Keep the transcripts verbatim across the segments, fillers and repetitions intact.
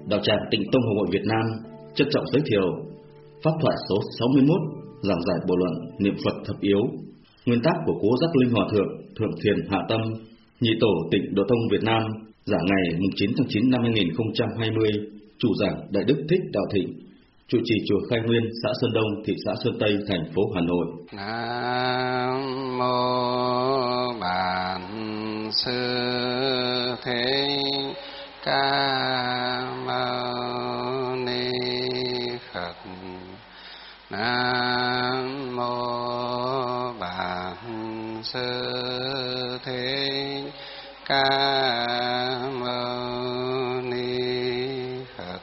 Đạo tràng Tịnh Tông Hội Việt Nam trân trọng giới thiệu pháp thoại số sáu mươi mốt, giảng giải bộ luận niệm Phật thập yếu, nguyên tắc của Cố Giác Linh Hòa Thượng, Thượng Thiền Hạ Tâm, Nhị Tổ Tịnh Độ Tông Việt Nam, giảng ngày chín tháng chín năm hai nghìn không trăm hai mươi, chủ giảng Đại Đức Thích Đạo Thịnh, trụ trì chùa Khai Nguyên, xã Sơn Đông, thị xã Sơn Tây, thành phố Hà Nội. Nam mô Bản Sư Thích Ca Mâu Ni Phật. Nam mô Bản Sư Thích Ca Mâu Ni Phật.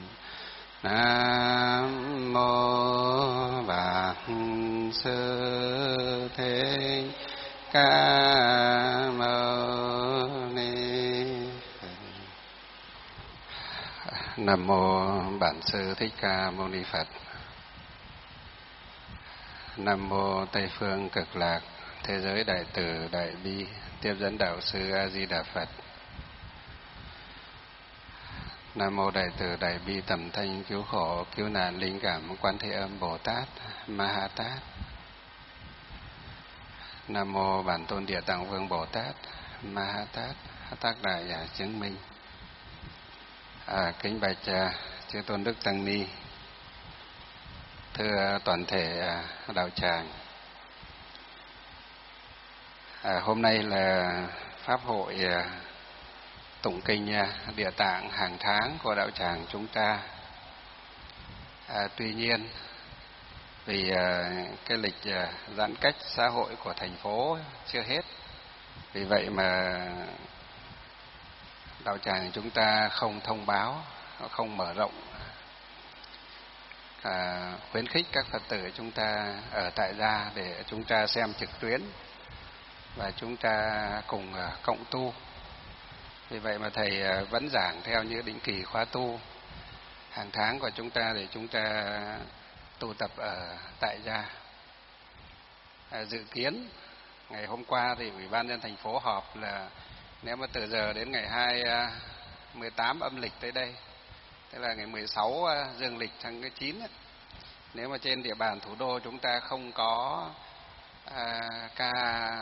Nam mô Bản Sư Thích Ca Mâu Ni Phật. Nam mô Bản Sư Thích Ca Mâu Ni Phật. Nam mô Tây Phương Cực Lạc Thế Giới Đại Từ Đại Bi Tiếp Dẫn Đạo Sư A Di Đà Phật. Nam mô Đại Từ Đại Bi Tầm Thanh Cứu Khổ Cứu Nạn Linh Cảm Quan Thế Âm Bồ Tát Ma Ha Tát. Nam mô Bản Tôn Địa Tạng Vương Bồ Tát Ma Ha Tát Tác Đại Giả Chứng Minh. À, kính bạch à, chư tôn đức tăng ni, thưa toàn thể à, đạo tràng. À, hôm nay là pháp hội à, tụng kinh à, Địa Tạng hàng tháng của đạo tràng chúng ta. À, tuy nhiên vì à, cái lịch à, giãn cách xã hội của thành phố chưa hết, vì vậy mà đạo tràng chúng ta không thông báo, không mở rộng, à, khuyến khích các Phật tử chúng ta ở tại gia để chúng ta xem trực tuyến và chúng ta cùng à, cộng tu. Vì vậy mà thầy à, vẫn giảng theo như định kỳ khóa tu hàng tháng của chúng ta để chúng ta tu tập ở tại gia. À, dự kiến ngày hôm qua thì Ủy ban nhân thành phố họp là nếu mà từ giờ đến ngày hai mười tám âm lịch tới đây, tức là ngày mười sáu dương lịch tháng chín ấy, nếu mà trên địa bàn thủ đô chúng ta không có à, ca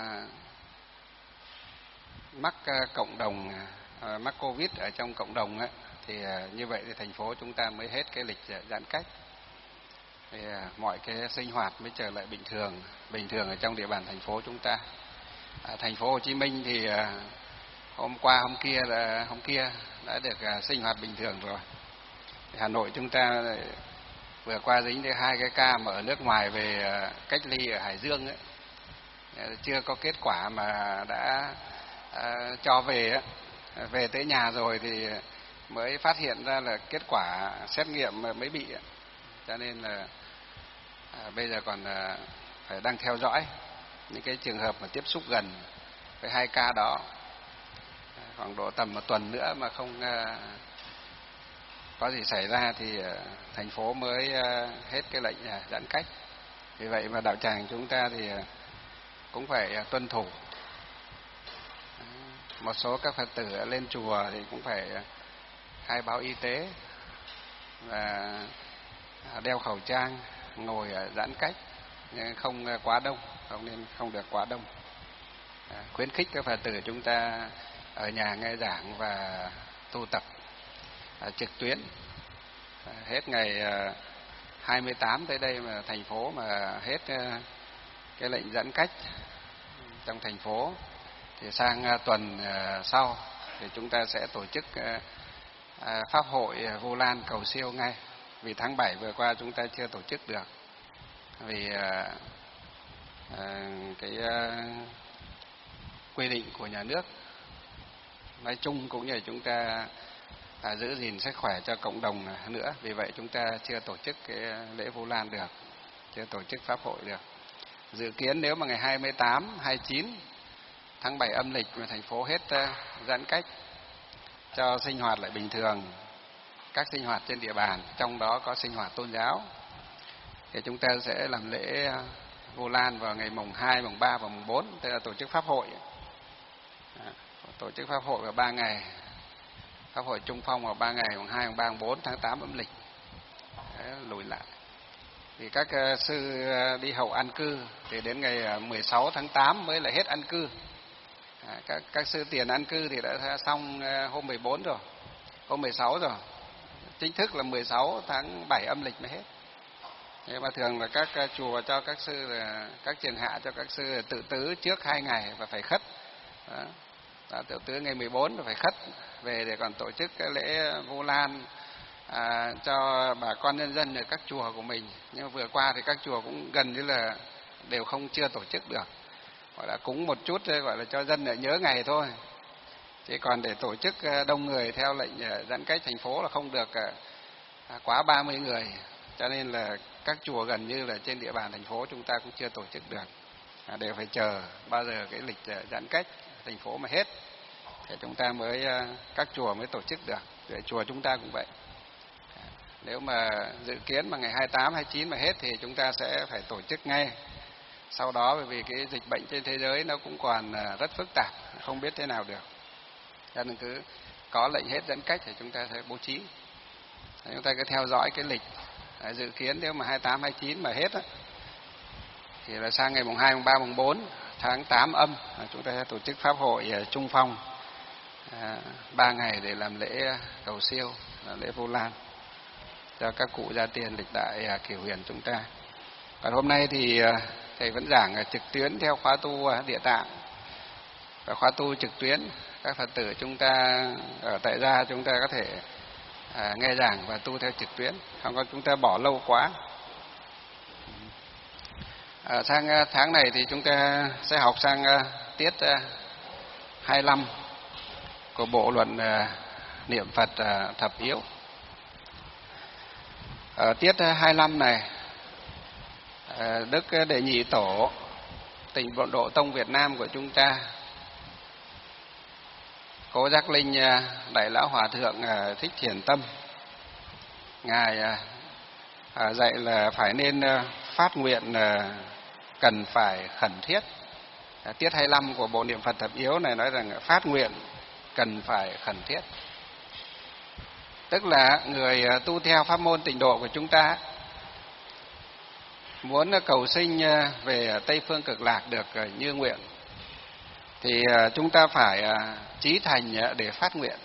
mắc à, cộng đồng à, mắc Covid ở trong cộng đồng ấy, thì à, như vậy thì thành phố chúng ta mới hết cái lịch giãn cách, thì à, mọi cái sinh hoạt mới trở lại bình thường bình thường ở trong địa bàn thành phố chúng ta. À, thành phố Hồ Chí Minh thì à, hôm qua hôm kia là hôm kia đã được à, sinh hoạt bình thường rồi. Hà Nội chúng ta vừa qua dính tới hai cái ca mà ở nước ngoài về à, cách ly ở Hải Dương ấy, chưa có kết quả mà đã à, cho về ấy. Về tới nhà rồi thì mới phát hiện ra là kết quả xét nghiệm mới bị, cho nên là à, bây giờ còn à, phải đang theo dõi những cái trường hợp mà tiếp xúc gần với hai ca đó. Khoảng độ tầm một tuần nữa mà không uh, có gì xảy ra thì uh, thành phố mới uh, hết cái lệnh uh, giãn cách. Vì vậy mà đạo tràng chúng ta thì uh, cũng phải uh, tuân thủ. Uh, một số các Phật tử lên chùa thì cũng phải uh, khai báo y tế và uh, đeo khẩu trang, ngồi uh, giãn cách, không uh, quá đông, không nên không được quá đông. Uh, khuyến khích các Phật tử chúng ta ở nhà nghe giảng và tu tập à, trực tuyến. À, hết ngày à, hai mươi tám tới đây mà thành phố mà hết à, cái lệnh giãn cách trong thành phố thì sang à, tuần à, sau thì chúng ta sẽ tổ chức à, à, pháp hội à, Vu Lan cầu siêu ngay. Vì tháng bảy vừa qua chúng ta chưa tổ chức được vì à, à, cái à, quy định của nhà nước nói chung cũng như chúng ta à, giữ gìn sức khỏe cho cộng đồng nữa. Vì vậy chúng ta chưa tổ chức cái lễ Vu Lan được, chưa tổ chức pháp hội được. Dự kiến nếu mà ngày hai mươi tám, hai mươi chín tháng bảy âm lịch mà thành phố hết uh, giãn cách cho sinh hoạt lại bình thường, các sinh hoạt trên địa bàn, trong đó có sinh hoạt tôn giáo, thì chúng ta sẽ làm lễ uh, Vu Lan vào ngày mùng hai, mùng ba và mùng bốn, tức là tổ chức pháp hội. À, tổ chức pháp hội vào ba ngày. pháp hội Trung Phong vào ba ngày mùng hai, mùng ba, mùng bốn tháng tám âm lịch. Đấy, lùi lại. Thì các uh, sư đi hậu an cư thì đến ngày mười sáu tháng tám mới là hết an cư. À, các các sư tiền an cư thì đã xong uh, hôm mười bốn rồi, hôm mười sáu rồi. Chính thức là mười sáu tháng bảy âm lịch mới hết. Nhưng mà thường là các uh, chùa cho các sư là các trường hạ cho các sư tự tứ trước hai ngày và phải khất. Đó. Đó, tự tứ ngày mười bốn là phải khất về để còn tổ chức cái lễ Vu Lan à, cho bà con nhân dân ở các chùa của mình. Nhưng mà vừa qua thì các chùa cũng gần như là đều không chưa tổ chức được, gọi là cúng một chút gọi là cho dân để nhớ ngày thôi. Chứ còn để tổ chức đông người theo lệnh giãn cách thành phố là không được quá ba mươi người. Cho nên là các chùa gần như là trên địa bàn thành phố chúng ta cũng chưa tổ chức được, à, đều phải chờ bao giờ cái lịch giãn cách thành phố mà hết thì chúng ta mới các chùa mới tổ chức được. Để chùa chúng ta cũng vậy. Nếu mà dự kiến mà ngày hai mươi tám, hai mươi chín mà hết thì chúng ta sẽ phải tổ chức ngay. Sau đó bởi vì cái dịch bệnh trên thế giới nó cũng còn rất phức tạp, không biết thế nào được. Cho nên cứ có lệnh hết giãn cách thì chúng ta sẽ bố trí. Chúng ta cứ theo dõi cái lịch. À, dự kiến nếu mà hai mươi tám, hai mươi chín mà hết á, thì là sang ngày mùng hai, mùng ba, mùng bốn tháng tám âm à, chúng ta sẽ tổ chức pháp hội uh, Trung Phong à, ba ngày để làm lễ cầu siêu, lễ Vu Lan cho các cụ gia tiền lịch đại uh, Kiểu Huyền chúng ta. Còn hôm nay thì uh, thầy vẫn giảng uh, trực tuyến theo khóa tu uh, Địa Tạng và khóa tu trực tuyến. Các Phật tử chúng ta ở tại gia chúng ta có thể À, nghe giảng và tu theo trực tuyến, không có chúng ta bỏ lâu quá. À, sang tháng này thì chúng ta sẽ học sang uh, tiết uh, hai mươi lăm của bộ luận uh, niệm Phật uh, thập yếu. Ở tiết uh, hai mươi lăm này, uh, Đức Đệ Nhị Tổ Tịnh Độ Độ Tông Việt Nam của chúng ta, Cố Giác Linh Đại Lão Hòa Thượng Thích Thiền Tâm, ngài dạy là phải nên phát nguyện cần phải khẩn thiết. Tiết hai mươi lăm của bộ niệm Phật thập yếu này nói rằng phát nguyện cần phải khẩn thiết, tức là người tu theo pháp môn tịnh độ của chúng ta muốn cầu sinh về Tây Phương Cực Lạc được như nguyện thì chúng ta phải chí thành để phát nguyện.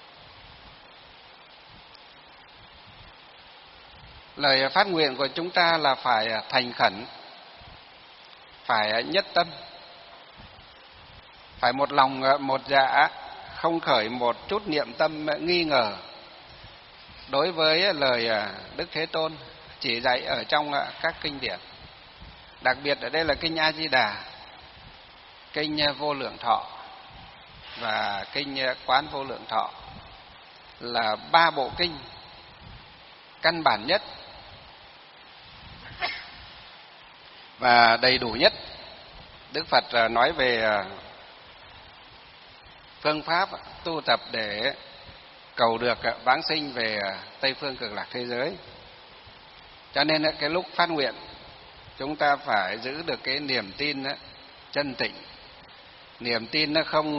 Lời phát nguyện của chúng ta là phải thành khẩn, phải nhất tâm, phải một lòng một dạ, không khởi một chút niệm tâm nghi ngờ đối với lời Đức Thế Tôn chỉ dạy ở trong các kinh điển. Đặc biệt ở đây là kinh A Di Đà, kinh Vô Lượng Thọ và kinh Quán Vô Lượng Thọ là ba bộ kinh căn bản nhất và đầy đủ nhất. Đức Phật nói về phương pháp tu tập để cầu được vãng sinh về Tây Phương Cực Lạc thế giới. Cho nên cái lúc phát nguyện chúng ta phải giữ được cái niềm tin chân tịnh, niềm tin nó không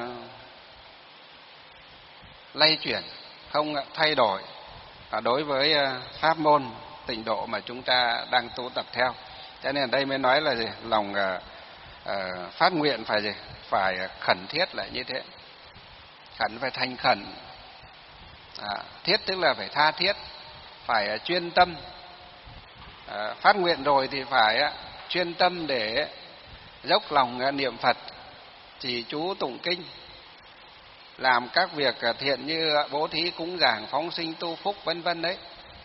lay chuyển, không thay đổi đối với pháp môn tịnh độ mà chúng ta đang tu tập theo. Cho nên ở đây mới nói là gì? Lòng uh, phát nguyện phải gì? Phải khẩn thiết là như thế. Khẩn phải thành khẩn, à, thiết tức là phải tha thiết, phải chuyên tâm. À, phát nguyện rồi thì phải uh, chuyên tâm để dốc lòng uh, niệm Phật, trì chú tụng kinh, làm các việc uh, thiện như bố thí cúng dường, phóng sinh tu phúc vân vân đấy.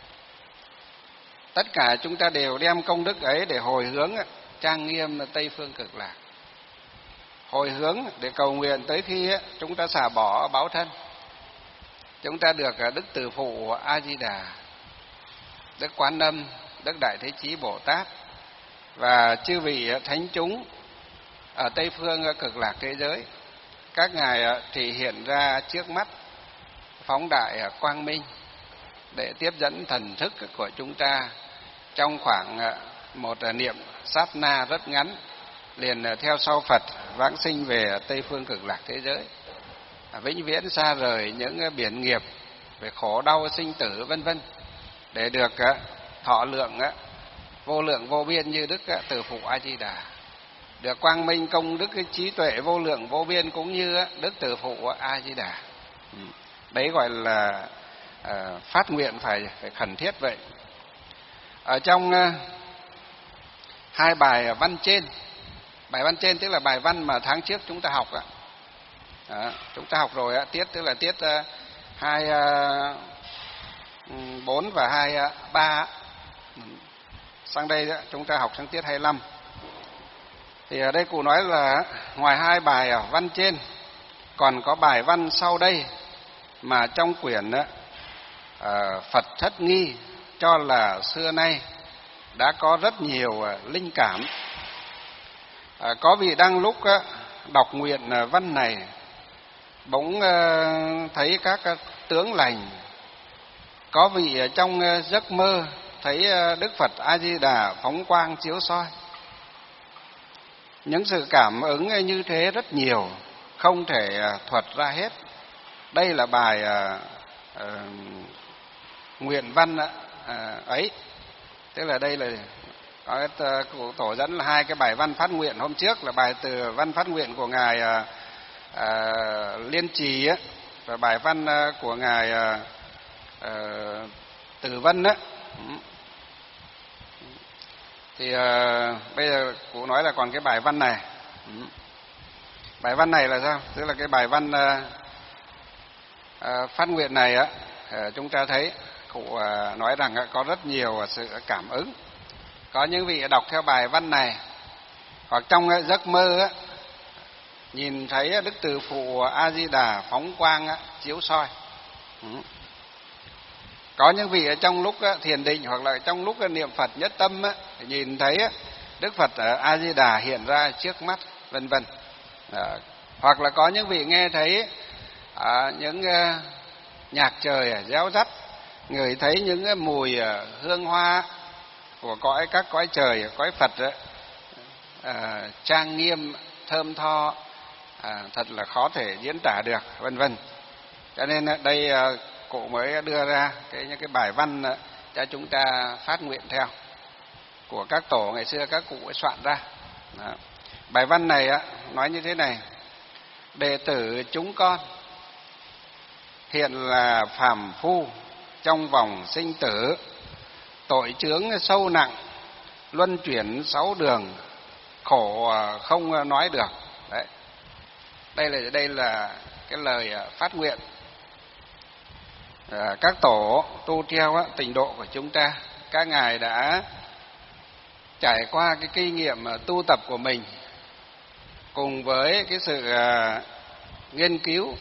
Tất cả chúng ta đều đem công đức ấy để hồi hướng trang nghiêm Tây Phương Cực Lạc, hồi hướng để cầu nguyện tới khi chúng ta xả bỏ báo thân, chúng ta được Đức Từ Phụ A Di Đà, Đức Quán Âm, Đức Đại Thế Chí Bồ Tát và chư vị thánh chúng ở Tây Phương Cực Lạc thế giới, các ngài thì hiện ra trước mắt, phóng đại quang minh để tiếp dẫn thần thức của chúng ta trong khoảng một niệm sát na rất ngắn, liền theo sau Phật vãng sinh về Tây Phương Cực Lạc thế giới. vĩnh viễn xa rời những biển nghiệp về khổ đau sinh tử vân vân, để được thọ lượng vô lượng vô biên như Đức Từ Phụ A Di Đà, được quang minh công đức cái trí tuệ vô lượng vô biên cũng như Đức Từ Phụ A Di Đà. Đấy gọi là uh, phát nguyện phải phải khẩn thiết vậy. Ở trong uh, hai bài văn trên, bài văn trên tức là bài văn mà tháng trước chúng ta học á, đó, chúng ta học rồi á, tiết tức là tiết uh, hai bốn và hai ba, sang đây đó, chúng ta học sang tiết hai mươi lăm. Thì ở đây cụ nói là ngoài hai bài ở văn trên còn có bài văn sau đây mà trong quyển uh, Phật Thất Nghi cho là xưa nay đã có rất nhiều uh, linh cảm. Uh, có vị đang lúc uh, đọc nguyện uh, văn này bỗng uh, thấy các uh, tướng lành. Có vị uh, trong uh, giấc mơ thấy uh, Đức Phật A Di Đà phóng quang chiếu soi. Những sự cảm ứng như thế rất nhiều, không thể uh, thuật ra hết. Đây là bài uh, uh, nguyện văn uh, ấy, tức là đây là có uh, tổ dẫn là hai cái bài văn phát nguyện. Hôm trước là bài từ văn phát nguyện của ngài uh, uh, Liên Trì á, và bài văn uh, của ngài uh, uh, Từ Vân á. Thì uh, bây giờ cụ nói là còn cái bài văn này. Bài văn này là sao? Tức là cái bài văn uh, uh, phát nguyện này á, uh, chúng ta thấy cụ uh, nói rằng uh, có rất nhiều sự cảm ứng. Có những vị đọc theo bài văn này hoặc trong uh, giấc mơ á, nhìn thấy uh, Đức Từ Phụ A Di Đà phóng quang uh, chiếu soi. Ừ. Có những vị ở trong lúc uh, thiền định hoặc là trong lúc uh, niệm Phật nhất tâm uh, nhìn thấy uh, Đức Phật uh, A Di Đà hiện ra trước mắt, vân vân. Uh, hoặc là có những vị nghe thấy uh, những uh, nhạc trời uh, réo rắt, ngửi thấy những uh, mùi uh, hương hoa của cõi các cõi trời, cõi Phật uh, uh, trang nghiêm, thơm tho, uh, thật là khó thể diễn tả được, vân vân. Cho nên uh, đây uh, cụ mới đưa ra cái những cái bài văn uh, cho chúng ta phát nguyện theo, của các tổ ngày xưa các cụ ấy soạn ra. Đó. Bài văn này á, nói như thế này: đệ tử chúng con hiện là phàm phu trong vòng sinh tử, tội chướng sâu nặng, luân chuyển sáu đường, khổ không nói được. Đấy. Đây là đây là cái lời phát nguyện à, các tổ tu theo á, tịnh độ của chúng ta. Các ngài đã trải qua cái kinh nghiệm tu tập của mình, cùng với cái sự uh, nghiên cứu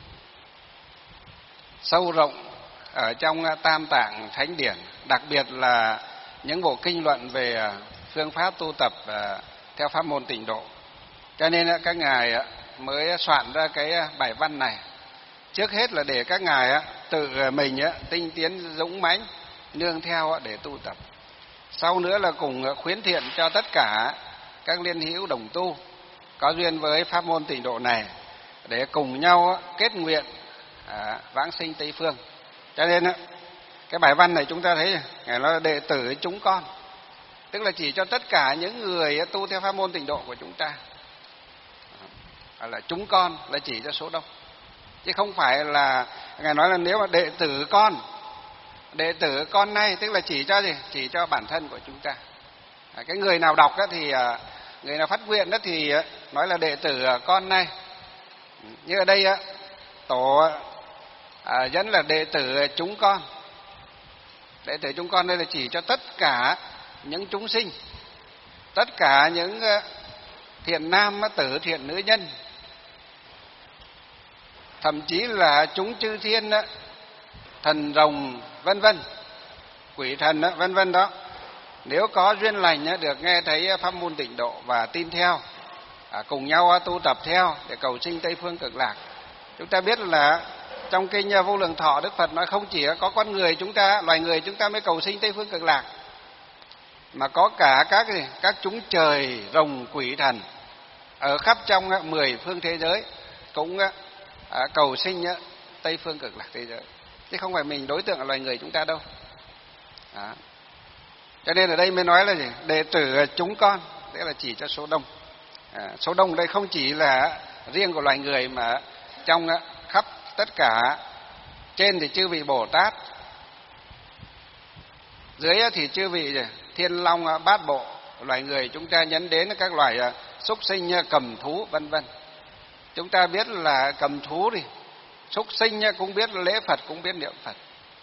sâu rộng ở trong uh, Tam Tạng Thánh Điển, đặc biệt là những bộ kinh luận về uh, phương pháp tu tập uh, theo pháp môn tịnh độ. Cho nên uh, các ngài uh, mới soạn ra cái uh, bài văn này. Trước hết là để các ngài uh, tự uh, mình uh, tinh tiến dũng mãnh nương theo uh, để tu tập. Sau nữa là cùng uh, khuyến thiện cho tất cả các liên hữu đồng tu có duyên với pháp môn tịnh độ này để cùng nhau kết nguyện à, vãng sinh Tây Phương. Cho nên cái bài văn này chúng ta thấy ngài nói là đệ tử chúng con, tức là chỉ cho tất cả những người tu theo pháp môn tịnh độ của chúng ta. À, là chúng con là chỉ cho số đông, chứ không phải là ngài nói là nếu mà đệ tử con, đệ tử con này tức là chỉ cho gì? Chỉ cho bản thân của chúng ta. À, cái người nào đọc đó thì người nào phát nguyện đó thì nói là đệ tử con này. Như ở đây tổ à, dẫn là đệ tử chúng con. Đệ tử chúng con đây là chỉ cho tất cả những chúng sinh, tất cả những thiện nam tử, thiện nữ nhân, thậm chí là chúng chư thiên, thần rồng vân vân, quỷ thần vân vân đó. Nếu có duyên lành được nghe thấy pháp môn tịnh độ và tin theo, cùng nhau tu tập theo để cầu sinh Tây Phương Cực Lạc. Chúng ta biết là trong kinh Vô Lượng Thọ, Đức Phật nói không chỉ có con người chúng ta, loài người chúng ta mới cầu sinh Tây Phương Cực Lạc, mà có cả các các chúng trời, rồng, quỷ thần ở khắp trong mười phương thế giới cũng à, cầu sinh á, Tây phương cực lạc thế giới, chứ không phải mình đối tượng là loài người chúng ta đâu. Đó. Cho nên ở đây mới nói là gì? Đệ tử chúng con, tức là chỉ cho số đông. À, số đông đây không chỉ là riêng của loài người mà trong khắp tất cả, trên thì chư vị Bồ Tát, dưới thì chư vị Thiên Long Bát Bộ, loài người chúng ta nhấn đến các loài súc sinh, cầm thú vân vân. Chúng ta biết là cầm thú thì súc sinh cũng biết lễ Phật, cũng biết niệm Phật.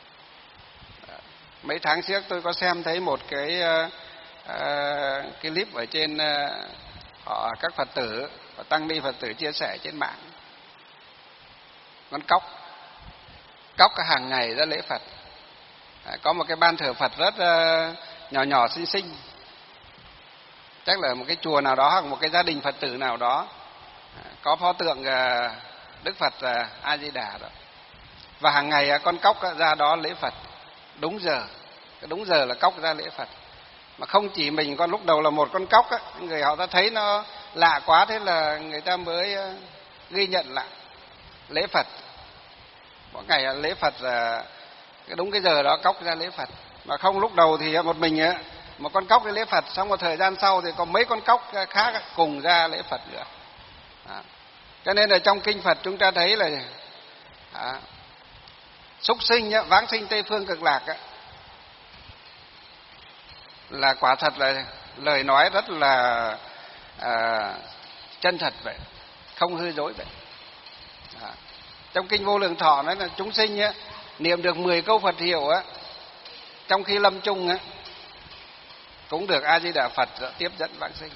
Mấy tháng trước tôi có xem thấy một cái uh, clip ở trên uh, họ các Phật tử, tăng ni Phật tử chia sẻ trên mạng. Con cóc, cóc hàng ngày ra lễ Phật. À, có một cái ban thờ Phật rất uh, nhỏ nhỏ xinh xinh, chắc là một cái chùa nào đó hoặc một cái gia đình Phật tử nào đó, à, có pho tượng uh, Đức Phật uh, A Di Đà đó. Và hàng ngày uh, con cóc uh, ra đó lễ Phật đúng giờ, cái đúng giờ là cóc ra lễ Phật. Mà không chỉ mình, con lúc đầu là một con cóc á, người họ ta thấy nó lạ quá, thế là người ta mới uh, ghi nhận lại lễ Phật. Mỗi ngày lễ Phật là cái đúng cái giờ đó cóc ra lễ Phật. Mà không lúc đầu thì một mình á, một con cóc đi lễ Phật, xong một thời gian sau thì có mấy con cóc khác cùng ra lễ Phật nữa. À. Cho nên là trong kinh Phật chúng ta thấy là à, súc sinh á, vãng sinh Tây phương cực lạc á, là quả thật là lời nói rất là à, chân thật vậy, không hư dối vậy. À. Trong kinh Vô Lượng Thọ nói là chúng sinh á, niệm được mười câu Phật hiệu á, trong khi lâm chung á, cũng được A Di Đà Phật tiếp dẫn vãng sinh.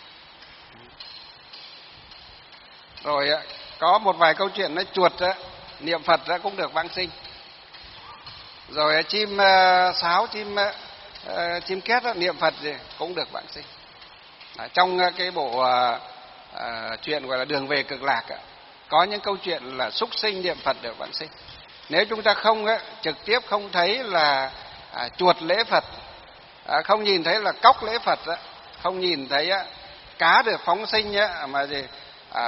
Rồi á, có một vài câu chuyện nói chuột á, niệm Phật á, cũng được vãng sinh. Rồi chim uh, sáo, chim uh, chim két á, niệm Phật gì cũng được vãng sinh. À, trong uh, cái bộ uh, uh, chuyện gọi là Đường về cực lạc á, có những câu chuyện là súc sinh niệm Phật được vãng sinh. Nếu chúng ta không á, trực tiếp không thấy là à, chuột lễ Phật, à, không nhìn thấy là cóc lễ Phật á, không nhìn thấy á, cá được phóng sinh á, mà gì à,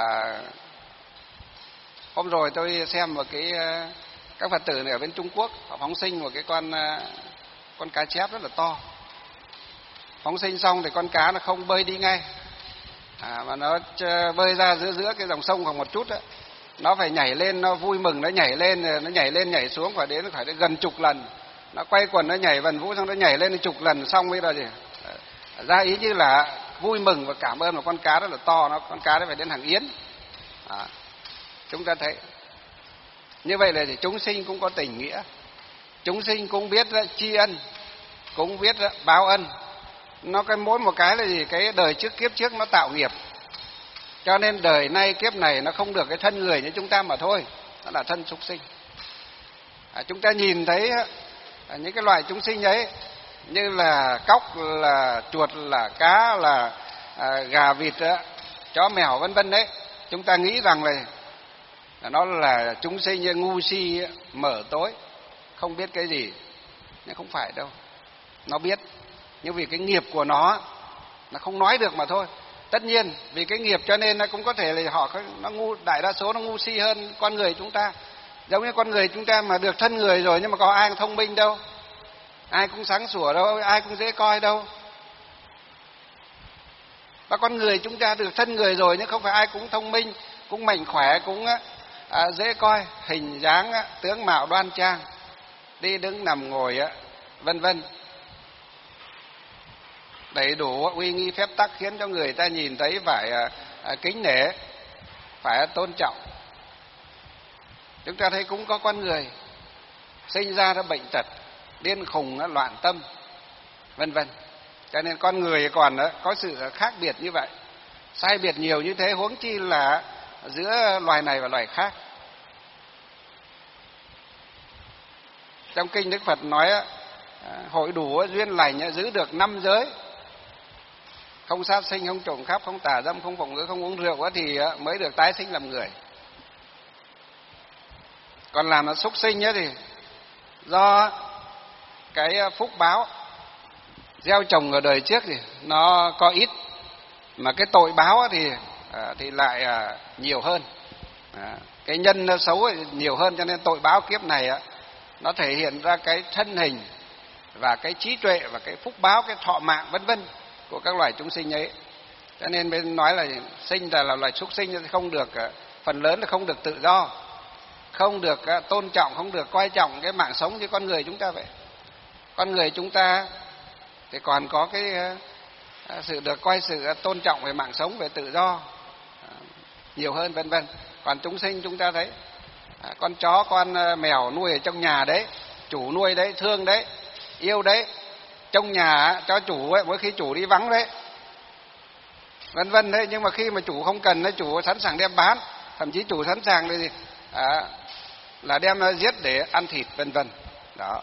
hôm rồi tôi xem một cái các Phật tử này ở bên Trung Quốc, họ phóng sinh một cái con con cá chép rất là to. Phóng sinh xong thì con cá nó không bơi đi ngay, à, mà nó bơi ra giữa giữa cái dòng sông khoảng một chút á, nó phải nhảy lên, nó vui mừng, nó nhảy lên, nó nhảy lên nhảy xuống, phải đến phải đến gần chục lần, nó quay quần, nó nhảy vần vũ, xong nó nhảy lên chục lần, xong bây giờ gì ra ý như là vui mừng và cảm ơn một con cá rất là to, nó con cá đó phải đến hàng yến. À, chúng ta thấy như vậy là thì chúng sinh cũng có tình nghĩa, chúng sinh cũng biết tri ân, cũng biết báo ân. Nó cái mỗi một cái là gì, cái đời trước kiếp trước nó tạo nghiệp, cho nên đời nay kiếp này nó không được cái thân người như chúng ta mà thôi, nó là thân súc sinh. À, chúng ta nhìn thấy à, những cái loài chúng sinh ấy, như là cóc, là chuột, là cá, là à, gà, vịt, chó, mèo vân vân đấy, chúng ta nghĩ rằng là nó là chúng sinh như ngu si mở tối, không biết cái gì, nhưng không phải đâu, nó biết, nhưng vì cái nghiệp của nó nó không nói được mà thôi. Tất nhiên vì cái nghiệp cho nên nó cũng có thể là họ nó ngu, đại đa số nó ngu si hơn con người chúng ta. Giống như con người chúng ta mà được thân người rồi, nhưng mà có ai thông minh đâu, ai cũng sáng sủa đâu, ai cũng dễ coi đâu. Và con người chúng ta được thân người rồi, nhưng không phải ai cũng thông minh, cũng mạnh khỏe, cũng à, dễ coi, hình dáng tướng mạo đoan trang, đi đứng nằm ngồi vân vân, đầy đủ uy nghi phép tắc, khiến cho người ta nhìn thấy phải à, kính nể, phải tôn trọng. Chúng ta thấy cũng có con người sinh ra đã bệnh tật, điên khùng, loạn tâm vân vân. Cho nên con người còn có sự khác biệt như vậy, sai biệt nhiều như thế, huống chi là giữa loài này và loài khác. Trong kinh Đức Phật nói hội đủ duyên lành giữ được năm giới, không sát sinh, không trộm cắp, không tà dâm, không phóng ngữ, không uống rượu thì mới được tái sinh làm người. Còn làm là súc sinh thì do cái phúc báo gieo trồng ở đời trước thì nó có ít, mà cái tội báo thì thì lại nhiều hơn. cái nhân xấu ấy nhiều hơn, cho nên tội báo kiếp này á nó thể hiện ra cái thân hình và cái trí tuệ và cái phúc báo, cái thọ mạng vân vân của các loài chúng sinh ấy. Cho nên bên nói là sinh ra là loài súc sinh thì không được, phần lớn là không được tự do, không được tôn trọng, không được coi trọng cái mạng sống như con người chúng ta vậy. Con người chúng ta thì còn có cái sự được coi sự tôn trọng về mạng sống, về tự do nhiều hơn vân vân. Còn chúng sinh chúng ta thấy con chó con mèo nuôi ở trong nhà đấy, chủ nuôi đấy, thương đấy, yêu đấy, trong nhà cho chủ ấy, mỗi khi chủ đi vắng đấy vân vân đấy, nhưng mà khi mà chủ không cần, chủ sẵn sàng đem bán, thậm chí chủ sẵn sàng thì à, là đem nó giết để ăn thịt vân vân. Đó.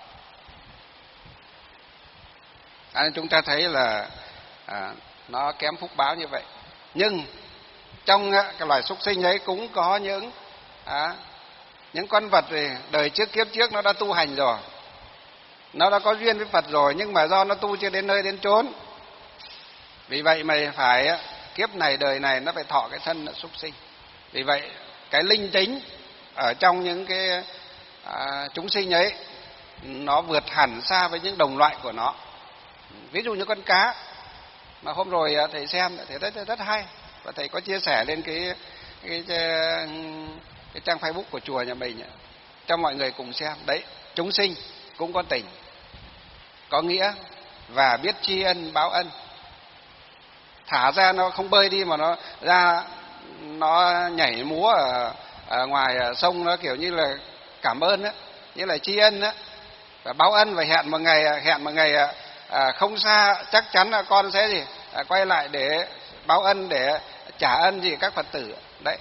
À, chúng ta thấy là à, nó kém phúc báo như vậy. Nhưng trong cái loài súc sinh ấy cũng có những à, những con vật thì đời trước kiếp trước nó đã tu hành rồi, nó đã có duyên với Phật rồi, nhưng mà do nó tu chưa đến nơi đến chốn, vì vậy mà phải kiếp này đời này nó phải thọ cái thân súc sinh. Vì vậy cái linh tính ở trong những cái à, chúng sinh ấy nó vượt hẳn xa với những đồng loại của nó. Ví dụ như con cá mà hôm rồi thầy xem thầy thấy rất, rất hay, và thầy có chia sẻ lên cái cái, cái, cái trang Facebook của chùa nhà mình cho mọi người cùng xem. Đấy, chúng sinh cũng có tình, có nghĩa và biết tri ân báo ân. Thả ra nó không bơi đi mà nó ra nó nhảy múa ở, ở ngoài sông, nó kiểu như là cảm ơn á, như là tri ân á, và báo ân, và hẹn một ngày hẹn một ngày à, không xa chắc chắn là con sẽ gì à, quay lại để báo ân, để trả ân gì các Phật tử đấy.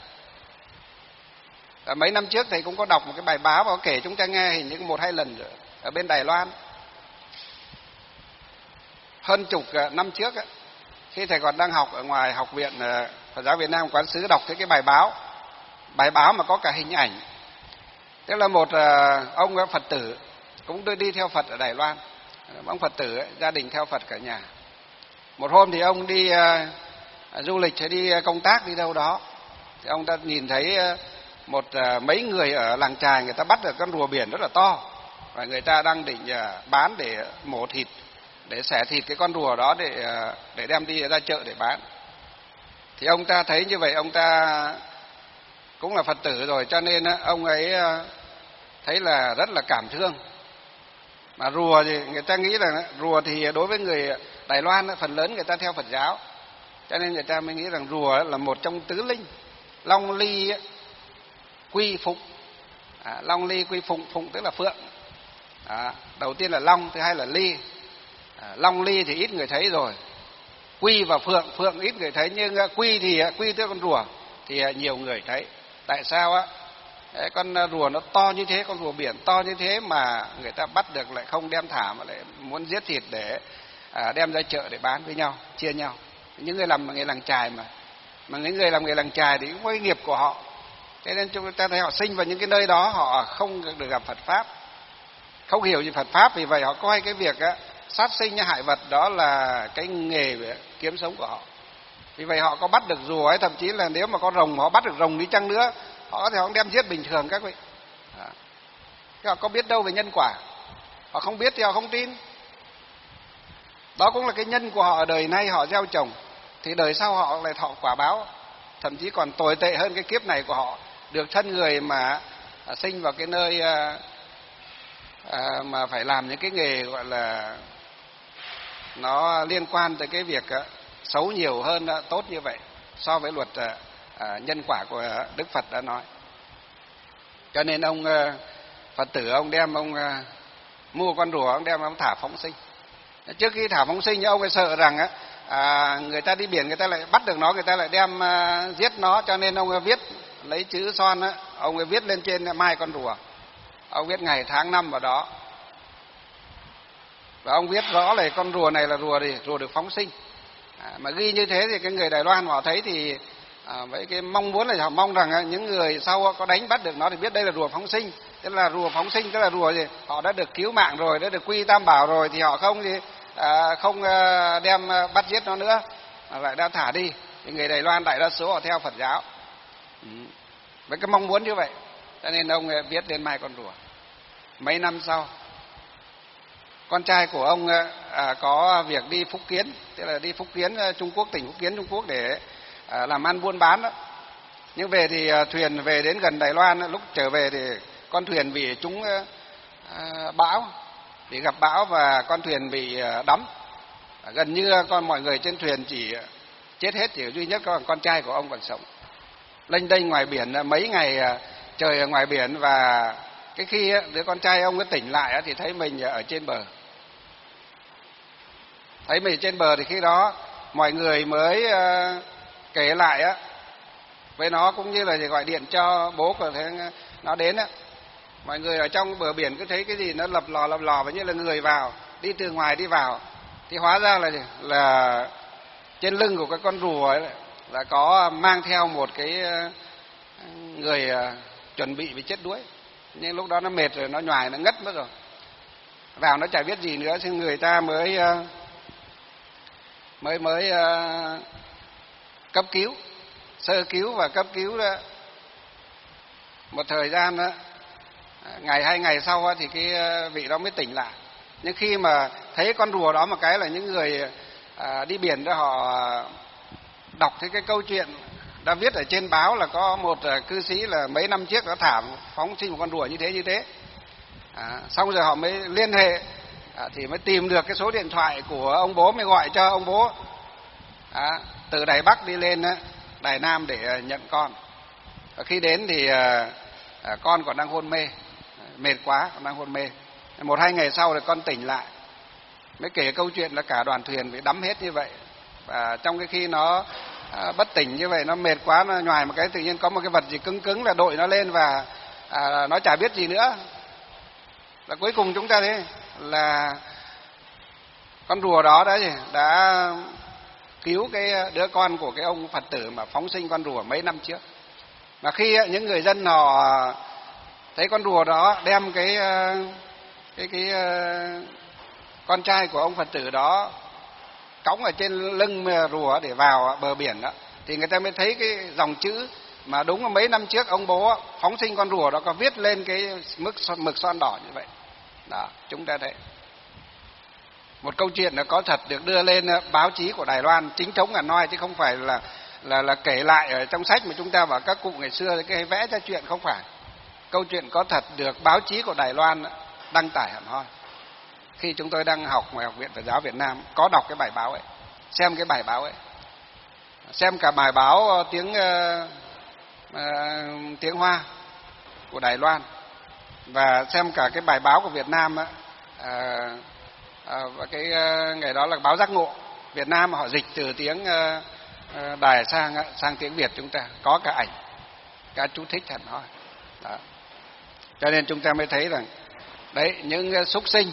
À, mấy năm trước thầy cũng có đọc một cái bài báo và có kể chúng ta nghe hình như một hai lần rồi, ở bên Đài Loan. Hơn chục năm trước ấy, khi thầy còn đang học ở ngoài học viện Phật giáo Việt Nam Quán Sứ, đọc thấy cái bài báo, bài báo mà có cả hình ảnh. Tức là một ông Phật tử cũng đi theo Phật ở Đài Loan, ông Phật tử ấy, gia đình theo Phật cả nhà. Một hôm thì ông đi uh, du lịch hay đi công tác đi đâu đó, thì ông ta nhìn thấy một uh, mấy người ở làng chài, người ta bắt được con rùa biển rất là to, và người ta đang định uh, bán để mổ thịt, để xẻ thịt cái con rùa đó để uh, để đem đi ra chợ để bán. Thì ông ta thấy như vậy, ông ta cũng là Phật tử rồi, cho nên uh, ông ấy uh, thấy là rất là cảm thương. Mà rùa thì người ta nghĩ là rùa thì đối với người Đài Loan phần lớn người ta theo Phật giáo, cho nên người ta mới nghĩ rằng rùa là một trong tứ linh. Long ly quy phụng, à, long ly quy phụng, phụng tức là phượng. À, đầu tiên là long, thứ hai là ly. À, long ly thì ít người thấy rồi, quy và phượng, phượng ít người thấy, nhưng quy thì quy tức con rùa thì nhiều người thấy. Tại sao á? Đấy, con rùa nó to như thế, con rùa biển to như thế mà người ta bắt được lại không đem thả, mà lại muốn giết thịt để à, đem ra chợ để bán với nhau, chia nhau. Những người làm nghề làng chài mà mà những người làm nghề làng chài thì cũng có cái nghiệp của họ, thế nên chúng ta thấy họ sinh vào những cái nơi đó họ không được gặp Phật pháp, không hiểu gì Phật pháp, vì vậy họ coi cái việc á, sát sinh hại vật đó là cái nghề về kiếm sống của họ. Vì vậy họ có bắt được rùa ấy, thậm chí là nếu mà có rồng, họ bắt được rồng đi chăng nữa, họ thì họ đem giết bình thường các vị. À, họ có biết đâu về nhân quả, họ không biết thì họ không tin. Đó cũng là cái nhân của họ ở đời nay, họ gieo trồng thì đời sau họ lại thọ quả báo, thậm chí còn tồi tệ hơn cái kiếp này của họ, được thân người mà à, sinh vào cái nơi à, à, mà phải làm những cái nghề gọi là nó liên quan tới cái việc à, xấu nhiều hơn à, tốt như vậy, so với luật à, à, nhân quả của Đức Phật đã nói. Cho nên ông à, Phật tử ông đem ông à, mua con rùa, ông đem ông thả phóng sinh. Trước khi thả phóng sinh, ông ấy sợ rằng á, à, người ta đi biển người ta lại bắt được nó, người ta lại đem à, giết nó, cho nên ông ấy viết lấy chữ son á, ông ấy viết lên trên mai con rùa, ông viết ngày tháng năm vào đó, và ông viết rõ là con rùa này là rùa gì, rùa được phóng sinh. À, mà ghi như thế thì cái người Đài Loan họ thấy thì à, với cái mong muốn là họ mong rằng à, những người sau có đánh bắt được nó thì biết đây là rùa phóng sinh. Tức là rùa phóng sinh tức là rùa gì, họ đã được cứu mạng rồi, đã được quy tam bảo rồi, thì họ không gì à, không à, đem bắt giết nó nữa, mà lại đã thả đi. Thì người Đài Loan đại đa số họ theo Phật giáo. Ừ. với cái mong muốn như vậy, cho nên ông viết lên Mai Con Rùa. Mấy năm sau, con trai của ông à, có việc đi Phúc Kiến, tức là đi Phúc Kiến Trung Quốc, tỉnh Phúc Kiến Trung Quốc để à, làm ăn buôn bán đó. Nhưng về thì à, thuyền về đến gần Đài Loan, lúc trở về thì con thuyền bị trúng à, bão, thì gặp bão và con thuyền bị à, đắm. À, gần như con mọi người trên thuyền chỉ chết hết, chỉ duy nhất con con trai của ông còn sống. Lênh đênh ngoài biển mấy ngày trời ở ngoài biển, và cái khi đứa con trai ông ấy tỉnh lại thì thấy mình ở trên bờ. Thấy mình trên bờ thì khi đó mọi người mới kể lại với nó, cũng như là gọi điện cho bố của nó đến. Mọi người ở trong bờ biển cứ thấy cái gì nó lập lò lập lò, và như là người vào, đi từ ngoài đi vào. Thì hóa ra là là trên lưng của cái con rùa ấy là có mang theo một cái người chuẩn bị bị chết đuối. Nhưng lúc đó nó mệt rồi, nó nhoài, nó ngất mất rồi. Vào nó chả biết gì nữa, thì người ta mới mới mới cấp cứu, sơ cứu và cấp cứu đó. Một thời gian đó, ngày hai ngày sau thì cái vị đó mới tỉnh lại. Nhưng khi mà thấy con rùa đó một cái là những người à, đi biển đó, họ đọc thấy cái câu chuyện đã viết ở trên báo là có một cư sĩ là mấy năm trước đã thả phóng sinh một con rùa như thế như thế. À, xong rồi họ mới liên hệ, à, thì mới tìm được cái số điện thoại của ông bố, mới gọi cho ông bố à, từ Đài Bắc đi lên Đài Nam để nhận con. Và khi đến thì à, à, con còn đang hôn mê, mệt quá, còn đang hôn mê. Một hai ngày sau thì con tỉnh lại, mới kể câu chuyện là cả đoàn thuyền bị đắm hết như vậy. Và trong cái khi nó à, bất tỉnh như vậy, nó mệt quá, nó nhoài một cái, tự nhiên có một cái vật gì cứng cứng là đội nó lên, và à, nó chả biết gì nữa. Và cuối cùng chúng ta thấy là con rùa đó đã, đã cứu cái đứa con của cái ông Phật tử mà phóng sinh con rùa mấy năm trước. Mà khi những người dân họ thấy con rùa đó đem cái cái cái con trai của ông Phật tử đó cõng ở trên lưng rùa để vào bờ biển đó, thì người ta mới thấy cái dòng chữ mà đúng là mấy năm trước ông bố phóng sinh con rùa đó có viết lên cái mực mực son đỏ như vậy. Đó, chúng ta thấy một câu chuyện nó có thật được đưa lên báo chí của Đài Loan chính thống Hà Nội, chứ không phải là là là kể lại ở trong sách mà chúng ta bảo các cụ ngày xưa cái hay vẽ ra chuyện, không phải. Câu chuyện có thật được báo chí của Đài Loan đăng tải hẳn hoi. Khi chúng tôi đang học ngoài Học viện Phật giáo Việt Nam, có đọc cái bài báo ấy, xem cái bài báo ấy, xem cả bài báo tiếng uh, uh, tiếng Hoa của Đài Loan, và xem cả cái bài báo của Việt Nam ấy, uh, uh, và cái uh, ngày đó là báo Giác Ngộ Việt Nam, mà họ dịch từ tiếng uh, uh, Đài sang uh, sang tiếng Việt, chúng ta có cả ảnh, cả chú thích hẳn hoi. Đó. Cho nên chúng ta mới thấy rằng đấy, những súc sinh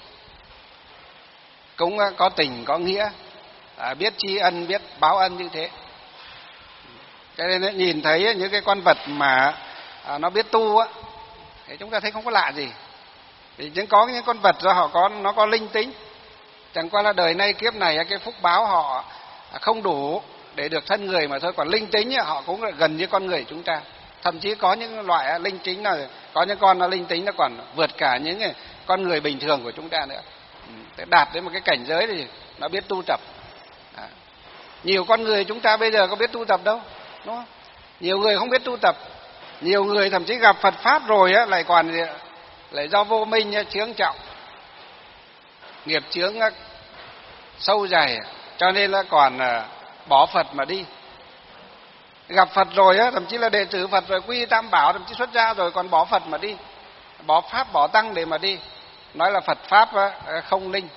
cũng có tình có nghĩa, à, biết tri ân, biết báo ân như thế. Cho nên nhìn thấy những cái con vật mà à, nó biết tu á, thì chúng ta thấy không có lạ gì. Thì những có những con vật do họ có nó có linh tính, chẳng qua là đời nay kiếp này cái phúc báo họ không đủ để được thân người mà thôi. Còn linh tính họ cũng gần như con người chúng ta. Thậm chí có những loại linh tính là có những con nó linh tính nó còn vượt cả những con người bình thường của chúng ta nữa. Để đạt đến một cái cảnh giới thì nó biết tu tập. À. Nhiều con người chúng ta bây giờ có biết tu tập đâu, đúng không? Nhiều người không biết tu tập, nhiều người thậm chí gặp Phật pháp rồi á, lại còn lại do vô minh chướng trọng, nghiệp chướng sâu dày, cho nên là còn bỏ Phật mà đi. Gặp Phật rồi á, thậm chí là đệ tử Phật rồi, quy tam bảo, thậm chí xuất gia rồi còn bỏ Phật mà đi, bỏ pháp bỏ tăng để mà đi, nói là Phật pháp á, không linh,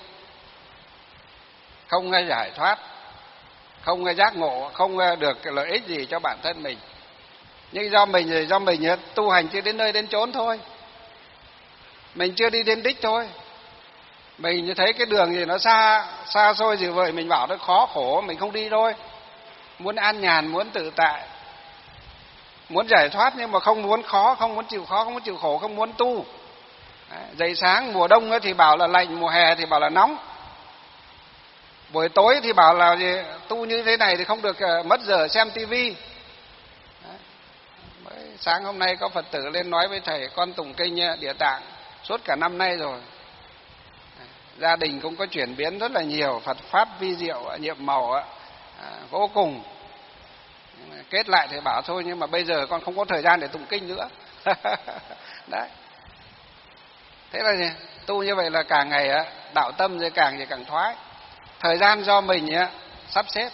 không giải thoát, không giác ngộ, không được cái lợi ích gì cho bản thân mình. Nhưng do mình do mình tu hành chưa đến nơi đến chốn thôi, mình chưa đi đến đích thôi. Mình thấy cái đường gì nó xa xa xôi gì vậy, mình bảo nó khó khổ, mình không đi thôi. Muốn an nhàn, muốn tự tại, muốn giải thoát, nhưng mà không muốn khó, không muốn chịu khó, không muốn chịu khổ, không muốn tu. Dậy sáng mùa đông thì bảo là lạnh, mùa hè thì bảo là nóng, buổi tối thì bảo là tu như thế này thì không được mất giờ xem tivi. Sáng hôm nay có Phật tử lên nói với thầy, con tụng kinh Địa Tạng suốt cả năm nay rồi. Gia đình cũng có chuyển biến rất là nhiều, Phật pháp vi diệu, nhiệm màu à, vô cùng. Kết lại thì bảo thôi, nhưng mà bây giờ con không có thời gian để tụng kinh nữa. Đấy. Thế là gì? Tu như vậy là càng ngày á, đạo tâm thì càng thì càng thoái. Thời gian do mình á, sắp xếp.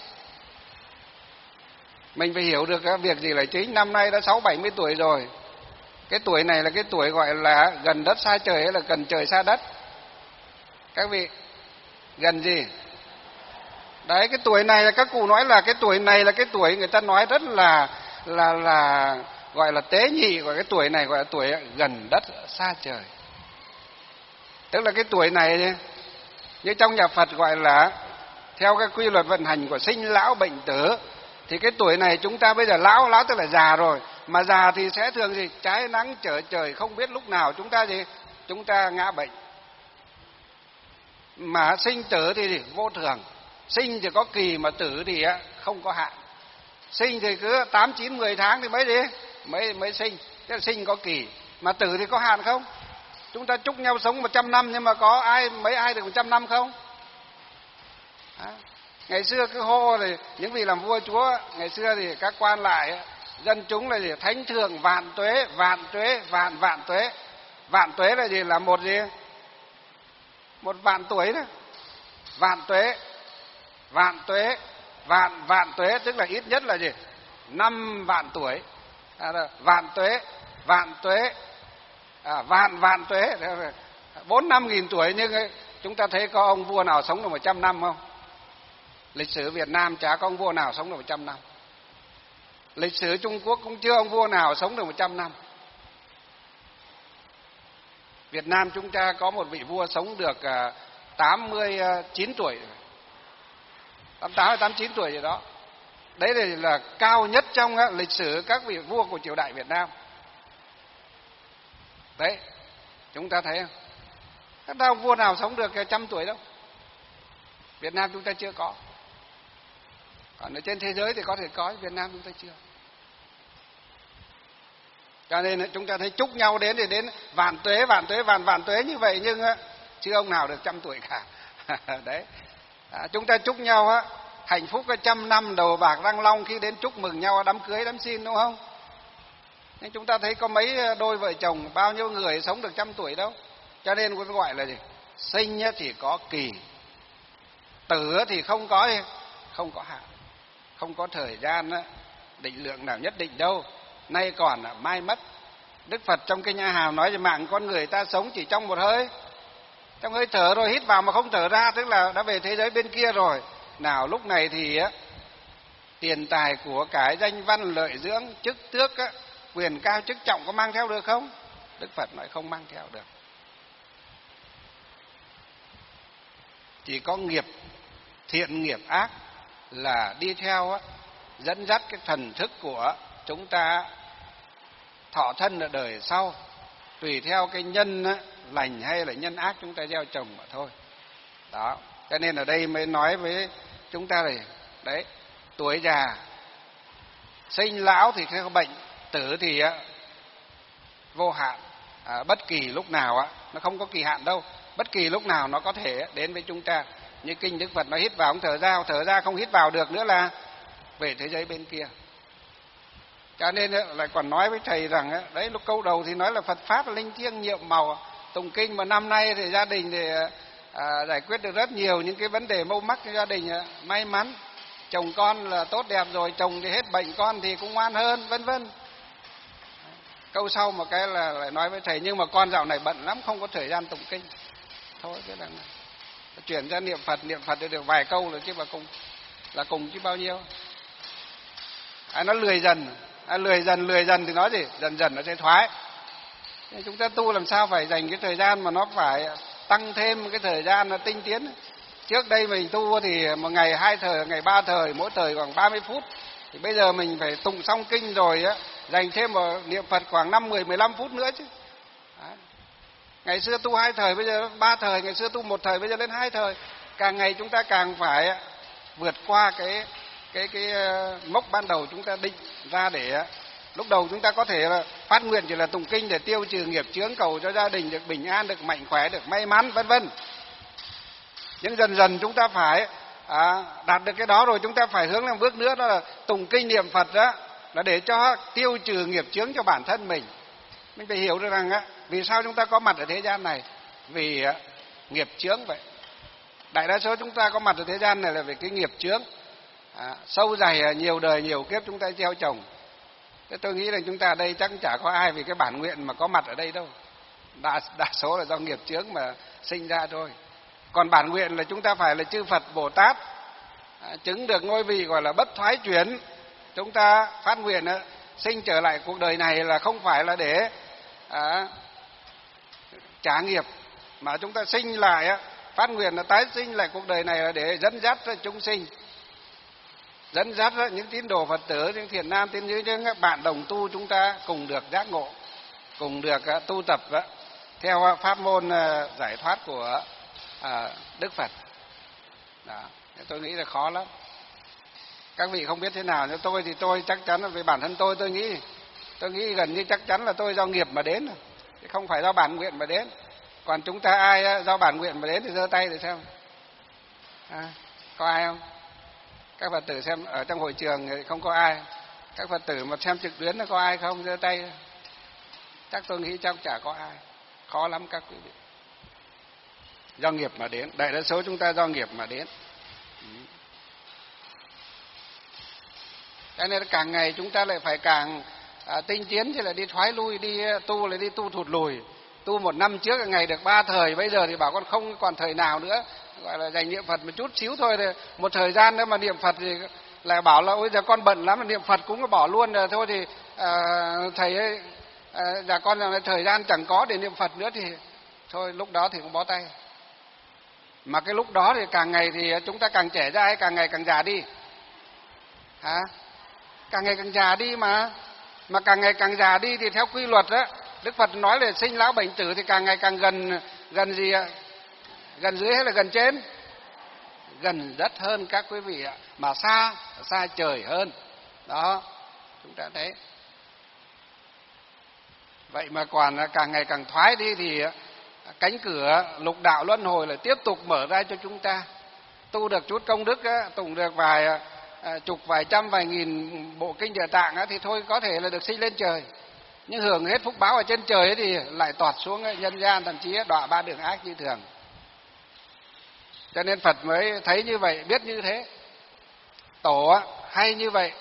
Mình phải hiểu được việc gì là chính. Năm nay đã sáu bảy mươi tuổi rồi. Cái tuổi này là cái tuổi gọi là gần đất xa trời hay là gần trời xa đất? Các vị, gần gì? Đấy, cái tuổi này là các cụ nói là cái tuổi này là cái tuổi người ta nói rất là là là gọi là tế nhị, gọi cái tuổi này gọi là tuổi gần đất xa trời. Tức là cái tuổi này như trong nhà Phật gọi là theo cái quy luật vận hành của sinh lão bệnh tử, thì cái tuổi này chúng ta bây giờ lão, lão tức là già rồi, mà già thì sẽ thường gì? Trái nắng trở trời, không biết lúc nào chúng ta gì? Chúng ta ngã bệnh. Mà sinh tử thì gì? Vô thường. Sinh thì có kỳ mà tử thì không có hạn. Sinh thì cứ tám, chín, mười tháng thì mới gì? Mới mới sinh. Thế là sinh có kỳ. Mà tử thì có hạn không? Chúng ta chúc nhau sống một trăm năm nhưng mà có ai mấy ai được một trăm năm không? À, ngày xưa cứ hô thì những vị làm vua chúa, ngày xưa thì các quan lại, dân chúng là gì? Thánh thượng vạn tuế, vạn tuế, vạn vạn tuế. Vạn tuế là gì? Là một gì? Một vạn tuổi đó. Vạn tuế. Vạn tuế, vạn vạn tuế tức là ít nhất là gì? Năm vạn tuổi. À, vạn tuế, vạn tuế, à, vạn vạn tuế, bốn năm nghìn tuổi. Nhưng chúng ta thấy có ông vua nào sống được một trăm năm không? Lịch sử Việt Nam chả có ông vua nào sống được một trăm năm. Lịch sử Trung Quốc cũng chưa ông vua nào sống được một trăm năm. Việt Nam chúng ta có một vị vua sống được tám mươi chín tuổi. tám mươi tám, tám mươi chín tuổi gì đó. Đấy là, là cao nhất trong á, lịch sử các vị vua của triều đại Việt Nam. Đấy, chúng ta thấy không? Các đâu vua nào sống được trăm tuổi đâu. Việt Nam chúng ta chưa có. Còn ở trên thế giới thì có thể có, Việt Nam chúng ta chưa. Cho nên chúng ta thấy chúc nhau đến thì đến vạn tuế, vạn tuế, vạn vạn tuế như vậy, nhưng chưa ông nào được trăm tuổi cả. Đấy. À, chúng ta chúc nhau á, hạnh phúc cái trăm năm đầu bạc răng long khi đến chúc mừng nhau đám cưới đám xin, đúng không? Nhưng chúng ta thấy có mấy đôi vợ chồng bao nhiêu người sống được trăm tuổi đâu. Cho nên có gọi là gì? Sinh thì có kỳ, tử thì không có gì, không có hạn, không có thời gian định lượng nào nhất định đâu. Nay còn là mai mất. Đức Phật trong kinh A Hàm nói về mạng con người ta sống chỉ trong một hơi, trong hơi thở rồi, hít vào mà không thở ra, tức là đã về thế giới bên kia rồi. Nào lúc này thì á, tiền tài của cải, danh văn lợi dưỡng, chức tước á, quyền cao chức trọng có mang theo được không? Đức Phật nói không mang theo được. Chỉ có nghiệp thiện nghiệp ác là đi theo á, dẫn dắt cái thần thức của chúng ta thọ thân ở đời sau, tùy theo cái nhân á, lành hay là nhân ác chúng ta gieo trồng mà thôi. Đó, cho nên ở đây mới nói với chúng ta này, đấy, tuổi già, sinh lão thì không bệnh, tử thì á, vô hạn, à, bất kỳ lúc nào á, nó không có kỳ hạn đâu, bất kỳ lúc nào nó có thể đến với chúng ta. Như kinh Đức Phật nói hít vào không thở ra, thở ra không hít vào được nữa là về thế giới bên kia. Cho nên lại còn nói với thầy rằng đấy, lúc câu đầu thì nói là Phật pháp linh thiêng nhiệm màu tụng kinh, mà năm nay thì gia đình thì à, giải quyết được rất nhiều những cái vấn đề mâu mắc cho gia đình. May mắn chồng con là tốt đẹp rồi, chồng thì hết bệnh, con thì cũng ngoan hơn, vân vân. Câu sau một cái là lại nói với thầy, nhưng mà con dạo này bận lắm, không có thời gian tụng kinh. Thôi thế là chuyển ra niệm Phật, niệm Phật được vài câu rồi chứ mà cùng là cùng chứ bao nhiêu. À, nó lười dần, à, lười dần, lười dần thì nói gì? Dần dần nó sẽ thoái. Nên chúng ta tu làm sao phải dành cái thời gian mà nó phải tăng thêm cái thời gian nó tinh tiến. Trước đây mình tu thì một ngày hai thời, ngày ba thời, mỗi thời khoảng ba mươi phút. Thì bây giờ mình phải tụng xong kinh rồi á, dành thêm một niệm Phật khoảng năm, mười, mười lăm phút nữa chứ. Đấy. Ngày xưa tu hai thời, bây giờ ba thời, ngày xưa tu một thời, bây giờ lên hai thời. Càng ngày chúng ta càng phải vượt qua cái cái cái mốc ban đầu chúng ta định ra để Lúc đầu chúng ta có thể là phát nguyện chỉ là tụng kinh để tiêu trừ nghiệp chướng, cầu cho gia đình được bình an, được mạnh khỏe, được may mắn, vân vân. Nhưng dần dần chúng ta phải à, đạt được cái đó rồi, chúng ta phải hướng lên bước nữa, đó là tụng kinh niệm Phật đó, là để cho tiêu trừ nghiệp chướng cho bản thân mình. Mình phải hiểu được rằng á, vì sao chúng ta có mặt ở thế gian này? Vì á, nghiệp chướng vậy. Đại đa số chúng ta có mặt ở thế gian này là vì cái nghiệp chướng. À, sâu dày nhiều đời nhiều kiếp chúng ta gieo trồng. Thế tôi nghĩ là chúng ta ở đây chắc chả có ai vì cái bản nguyện mà có mặt ở đây đâu. Đa, đa số là do nghiệp chướng mà sinh ra thôi. Còn bản nguyện là chúng ta phải là chư Phật Bồ Tát, à, chứng được ngôi vị gọi là bất thoái chuyển. Chúng ta phát nguyện á, sinh trở lại cuộc đời này là không phải là để à, trả nghiệp, mà chúng ta sinh lại á, phát nguyện là tái sinh lại cuộc đời này là để dẫn dắt chúng sinh, dẫn dắt những tín đồ Phật tử, những thiện nam tín nữ, những bạn đồng tu chúng ta cùng được giác ngộ, cùng được tu tập theo pháp môn giải thoát của Đức Phật. Đó. Tôi nghĩ là khó lắm. Các vị không biết thế nào, nhưng tôi thì tôi chắc chắn là về bản thân tôi, tôi nghĩ tôi nghĩ gần như chắc chắn là tôi do nghiệp mà đến, chứ không phải do bản nguyện mà đến. Còn chúng ta ai do bản nguyện mà đến thì giơ tay để xem. À, có ai không? Các Phật tử xem ở trong hội trường thì không có ai. Các Phật tử mà xem trực tuyến là có ai không? Giơ tay. Chắc tôi nghĩ chắc chả có ai. Khó lắm các quý vị. Do nghiệp mà đến. Đại đa số chúng ta do nghiệp mà đến. Cho nên càng ngày chúng ta lại phải càng à, tinh tiến, chứ lại đi thoái lui, đi tu lại đi tu thụt lùi. Tu một năm trước ngày được ba thời, bây giờ thì bảo con không còn thời nào nữa, gọi là dành niệm Phật một chút xíu thôi. Một thời gian nữa mà niệm Phật thì lại bảo là ôi giờ con bận lắm, mà niệm Phật cũng có bỏ luôn rồi thôi thì à, thầy ấy, à, dạ con là thời gian chẳng có để niệm Phật nữa thì thôi, lúc đó thì cũng bó tay. Mà cái lúc đó thì càng ngày thì chúng ta càng trẻ ra hay càng ngày càng già đi? Hả? Càng ngày càng già đi mà. Mà càng ngày càng già đi thì theo quy luật đó, Đức Phật nói là sinh lão bệnh tử thì càng ngày càng gần, gần gì ạ? Gần dưới hay là gần trên? Gần đất hơn các quý vị ạ. Mà xa, xa trời hơn. Đó, chúng ta thấy. Vậy mà còn càng ngày càng thoái đi thì cánh cửa lục đạo luân hồi lại tiếp tục mở ra cho chúng ta. Tu được chút công đức, tụng được vài chục, vài trăm, vài nghìn bộ kinh Địa Tạng thì thôi có thể là được sinh lên trời. Nhưng hưởng hết phúc báo ở trên trời ấy thì lại tọt xuống nhân gian, thậm chí đọa ba đường ác như thường. Cho nên Phật mới thấy như vậy, biết như thế. Tổ hay như vậy,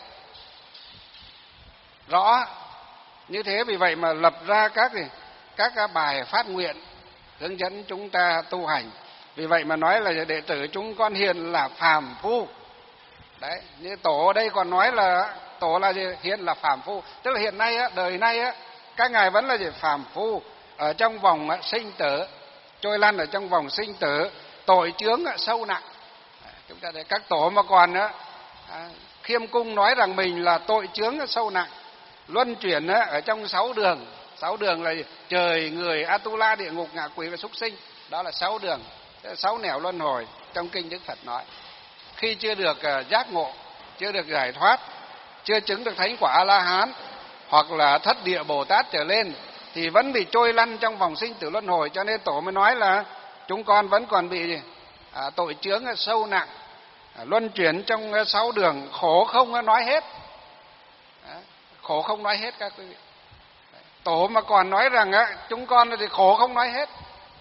rõ như thế, vì vậy mà lập ra các các bài phát nguyện hướng dẫn chúng ta tu hành. Vì vậy mà nói là đệ tử chúng con hiện là phàm phu. Đấy, như tổ ở đây còn nói là tổ là gì? Hiện là phàm phu, tức là hiện nay á, đời nay á, các ngài vẫn là gì? Phàm phu ở trong vòng sinh tử, trôi lăn ở trong vòng sinh tử, tội chướng sâu nặng. Chúng ta thấy các tổ mà còn á, khiêm cung nói rằng mình là tội chướng sâu nặng, luân chuyển á, ở trong sáu đường. Sáu đường là gì? Trời, người, Atula, địa ngục, ngạ quỷ và súc sinh. Đó là sáu đường, sáu nẻo luân hồi trong kinh Đức Phật nói. Khi chưa được giác ngộ, chưa được giải thoát, chưa chứng được thánh quả A-la-hán hoặc là thất địa Bồ Tát trở lên thì vẫn bị trôi lăn trong vòng sinh tử luân hồi. Cho nên tổ mới nói là chúng con vẫn còn bị à, tội chướng sâu nặng, à, luân chuyển trong sáu đường, khổ không nói hết. À, khổ không nói hết các quý vị. Tổ mà còn nói rằng á, chúng con thì khổ không nói hết.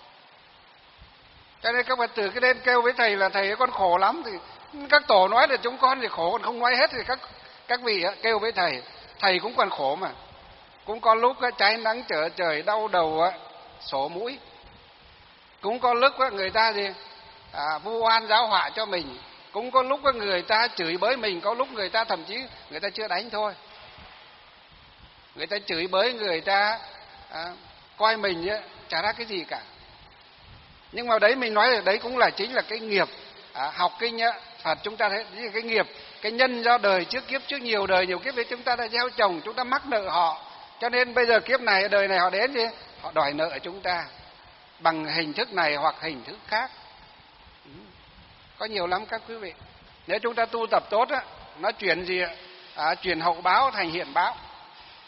Cho nên các Phật tử cái đến kêu với thầy là thầy con khổ lắm, thì các tổ nói là chúng con thì khổ còn không nói hết, thì các các vị kêu với thầy, thầy cũng còn khổ mà. Cũng có lúc cháy nắng trở trời, đau đầu, sổ mũi. Cũng có lúc người ta gì à, vu oan giáo họa cho mình. Cũng có lúc người ta chửi bới mình, có lúc người ta thậm chí người ta chưa đánh thôi, người ta chửi bới, người ta à, coi mình chả ra cái gì cả. Nhưng mà đấy mình nói là đấy cũng là chính là cái nghiệp. À, học kinh á, Phật chúng ta thấy cái nghiệp, cái nhân do đời trước kiếp, trước nhiều đời nhiều kiếp đấy chúng ta đã gieo trồng, chúng ta mắc nợ họ. Cho nên bây giờ kiếp này, đời này họ đến thì họ đòi nợ chúng ta bằng hình thức này hoặc hình thức khác. Có nhiều lắm các quý vị. Nếu chúng ta tu tập tốt á, nó chuyển gì ạ? À, chuyển hậu báo thành hiện báo.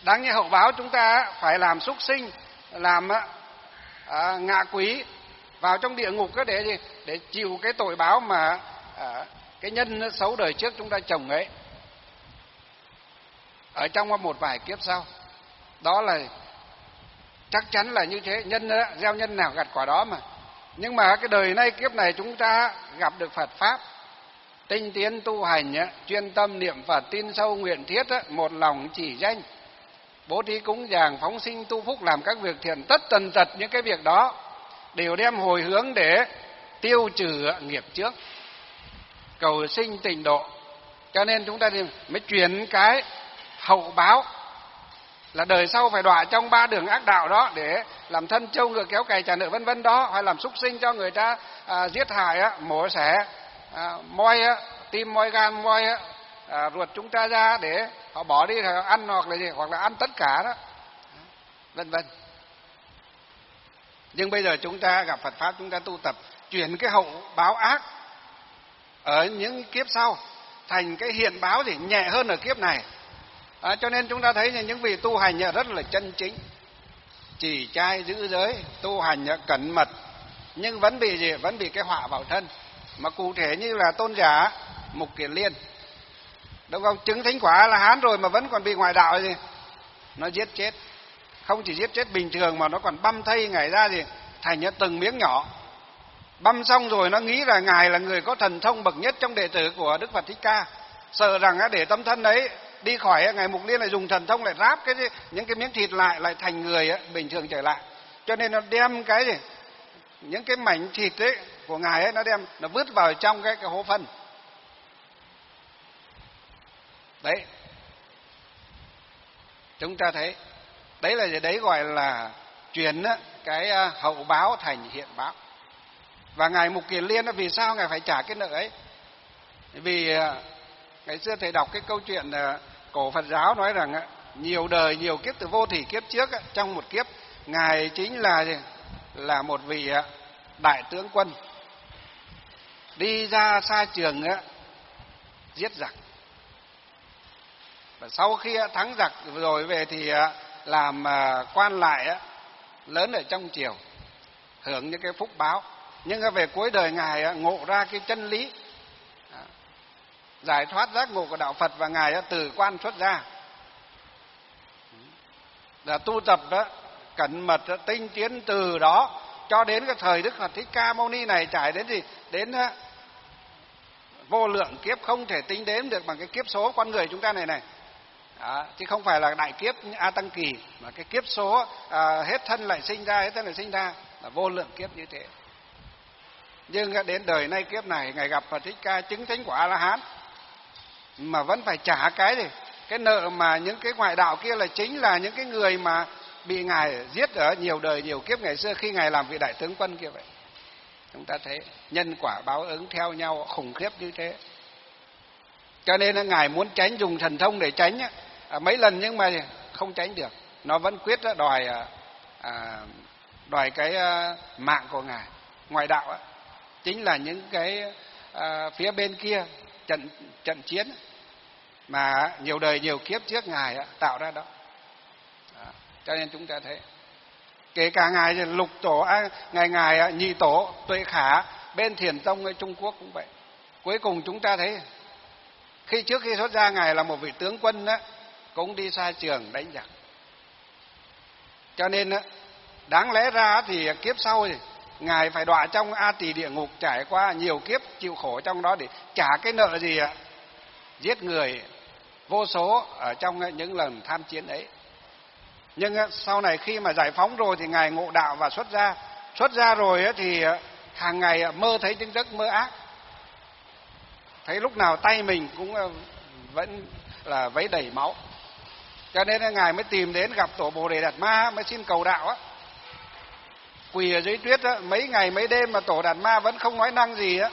Đáng như hậu báo chúng ta phải làm súc sinh, làm à, ngạ quỷ vào trong địa ngục để gì? Để chịu cái tội báo mà à, cái nhân xấu đời trước chúng ta trồng ấy ở trong một vài kiếp sau. Đó là chắc chắn là như thế, nhân đó, gieo nhân nào gặt quả đó mà. Nhưng mà cái đời nay kiếp này chúng ta gặp được Phật pháp, tinh tiến tu hành, chuyên tâm niệm Phật, tin sâu nguyện thiết, một lòng chỉ danh, bố thí cúng dường, phóng sinh tu phúc, làm các việc thiện, tất tần tật những cái việc đó đều đem hồi hướng để tiêu trừ nghiệp trước, cầu sinh tịnh độ. Cho nên chúng ta mới chuyển cái hậu báo là đời sau phải đọa trong ba đường ác đạo đó, để làm thân trâu ngựa kéo cày trả nợ vân vân đó, hay làm súc sinh cho người ta à, giết hại á, mổ xẻ, à, moi á, tim moi gan moi á, à, ruột chúng ta ra để họ bỏ đi họ ăn, hoặc là gì, hoặc là ăn tất cả đó, vân vân. Nhưng bây giờ chúng ta gặp Phật pháp, chúng ta tu tập chuyển cái hậu báo ác ở những kiếp sau thành cái hiện báo thì nhẹ hơn ở kiếp này. À, cho nên chúng ta thấy những vị tu hành rất là chân chính, chỉ trai giữ giới, tu hành cẩn mật, nhưng vẫn bị gì? Vẫn bị cái họa vào thân. Mà cụ thể như là tôn giả Mục Kiền Liên, đúng không? Chứng thánh quả là hán rồi mà vẫn còn bị ngoại đạo gì? Nó giết chết. Không chỉ giết chết bình thường mà nó còn băm thây Ngài ra gì? Thành từng miếng nhỏ. Băm xong rồi nó nghĩ là Ngài là người có thần thông bậc nhất trong đệ tử của Đức Phật Thích Ca. Sợ rằng để tâm thân ấy đi khỏi, Ngài Mục Liên lại dùng thần thông lại ráp cái những cái miếng thịt lại lại thành người bình thường trở lại. Cho nên nó đem cái gì? Những cái mảnh thịt ấy của Ngài ấy nó đem nó vứt vào trong cái cái hố phân. Đấy. Chúng ta thấy đấy là gì? Đấy gọi là chuyển cái hậu báo thành hiện báo. Và Ngài Mục Kiền Liên vì sao Ngài phải trả cái nợ ấy? Vì ngày xưa thầy đọc cái câu chuyện cổ Phật giáo nói rằng nhiều đời nhiều kiếp, từ vô thỉ kiếp trước, trong một kiếp Ngài chính là là một vị đại tướng quân đi ra xa trường giết giặc, và sau khi thắng giặc rồi về thì làm quan lại lớn ở trong triều, hưởng những cái phúc báo. Nhưng về cuối đời Ngài ngộ ra cái chân lý, giải thoát giác ngộ của đạo Phật, và Ngài từ quan xuất ra, là tu tập đó cẩn mật tinh tiến, từ đó cho đến cái thời Đức Phật Thích Ca Mâu Ni này trải đến gì? Đến vô lượng kiếp không thể tính đếm được bằng cái kiếp số con người chúng ta này này. Đó, chứ không phải là đại kiếp A Tăng Kỳ, mà cái kiếp số à, hết thân lại sinh ra, hết thân lại sinh ra, là vô lượng kiếp như thế. Nhưng đến đời nay kiếp này Ngài gặp Phật Thích Ca chứng thánh quả A-la-hán, mà vẫn phải trả cái gì? Cái nợ mà những cái ngoại đạo kia là chính là những cái người mà bị Ngài giết ở nhiều đời nhiều kiếp ngày xưa khi Ngài làm vị đại tướng quân kia vậy. Chúng ta thấy nhân quả báo ứng theo nhau khủng khiếp như thế. Cho nên Ngài muốn tránh, dùng thần thông để tránh à, mấy lần, nhưng mà không tránh được. Nó vẫn quyết đòi à, đòi cái à, mạng của Ngài. Ngoại đạo á, chính là những cái à, phía bên kia trận trận chiến mà nhiều đời nhiều kiếp trước Ngài á, tạo ra đó. đó. Cho nên chúng ta thấy kể cả Ngài Lục Tổ, à, Ngài Ngài Nhị Tổ Tuệ Khả bên Thiền Tông ở Trung Quốc cũng vậy. Cuối cùng chúng ta thấy khi trước khi xuất gia Ngài là một vị tướng quân đó, cũng đi xa trường đánh giặc. Cho nên đó, đáng lẽ ra thì kiếp sau thì Ngài phải đọa trong A Tỳ địa ngục, trải qua nhiều kiếp chịu khổ trong đó để trả cái nợ gì ạ? Giết người vô số ở trong những lần tham chiến ấy. Nhưng sau này khi mà giải phóng rồi thì Ngài ngộ đạo và xuất gia. Xuất gia rồi thì hàng ngày mơ thấy những giấc mơ ác. Thấy lúc nào tay mình cũng vẫn là vấy đầy máu. Cho nên Ngài mới tìm đến gặp Tổ Bồ Đề Đạt Ma, mới xin cầu đạo á. Quỳ ở dưới tuyết á, mấy ngày mấy đêm mà Tổ Đạt Ma vẫn không nói năng gì á.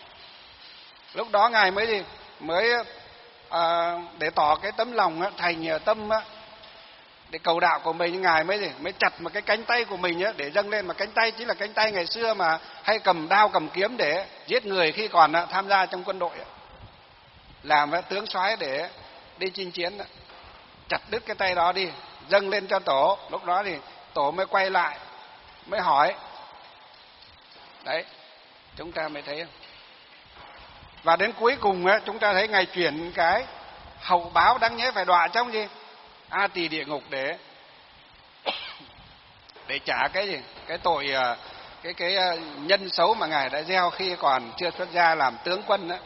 Lúc đó Ngài mới gì? Mới à, để tỏ cái tấm lòng á, thành tâm á, để cầu đạo của mình. Ngài mới gì? Mới chặt một cái cánh tay của mình á, để dâng lên. Mà cánh tay chính là cánh tay ngày xưa mà hay cầm đao cầm kiếm để giết người khi còn á, tham gia trong quân đội á. Làm á, tướng soái để đi chinh chiến á. chặt đứt cái tay đó đi, dâng lên cho tổ. Lúc đó thì tổ mới quay lại, mới hỏi. Đấy, chúng ta mới thấy. Và đến cuối cùng á, chúng ta thấy Ngài chuyển cái hậu báo đáng nhẽ phải đọa trong gì? A Tỳ địa ngục để để trả cái gì? Cái tội, cái cái nhân xấu mà Ngài đã gieo khi còn chưa xuất gia làm tướng quân đó.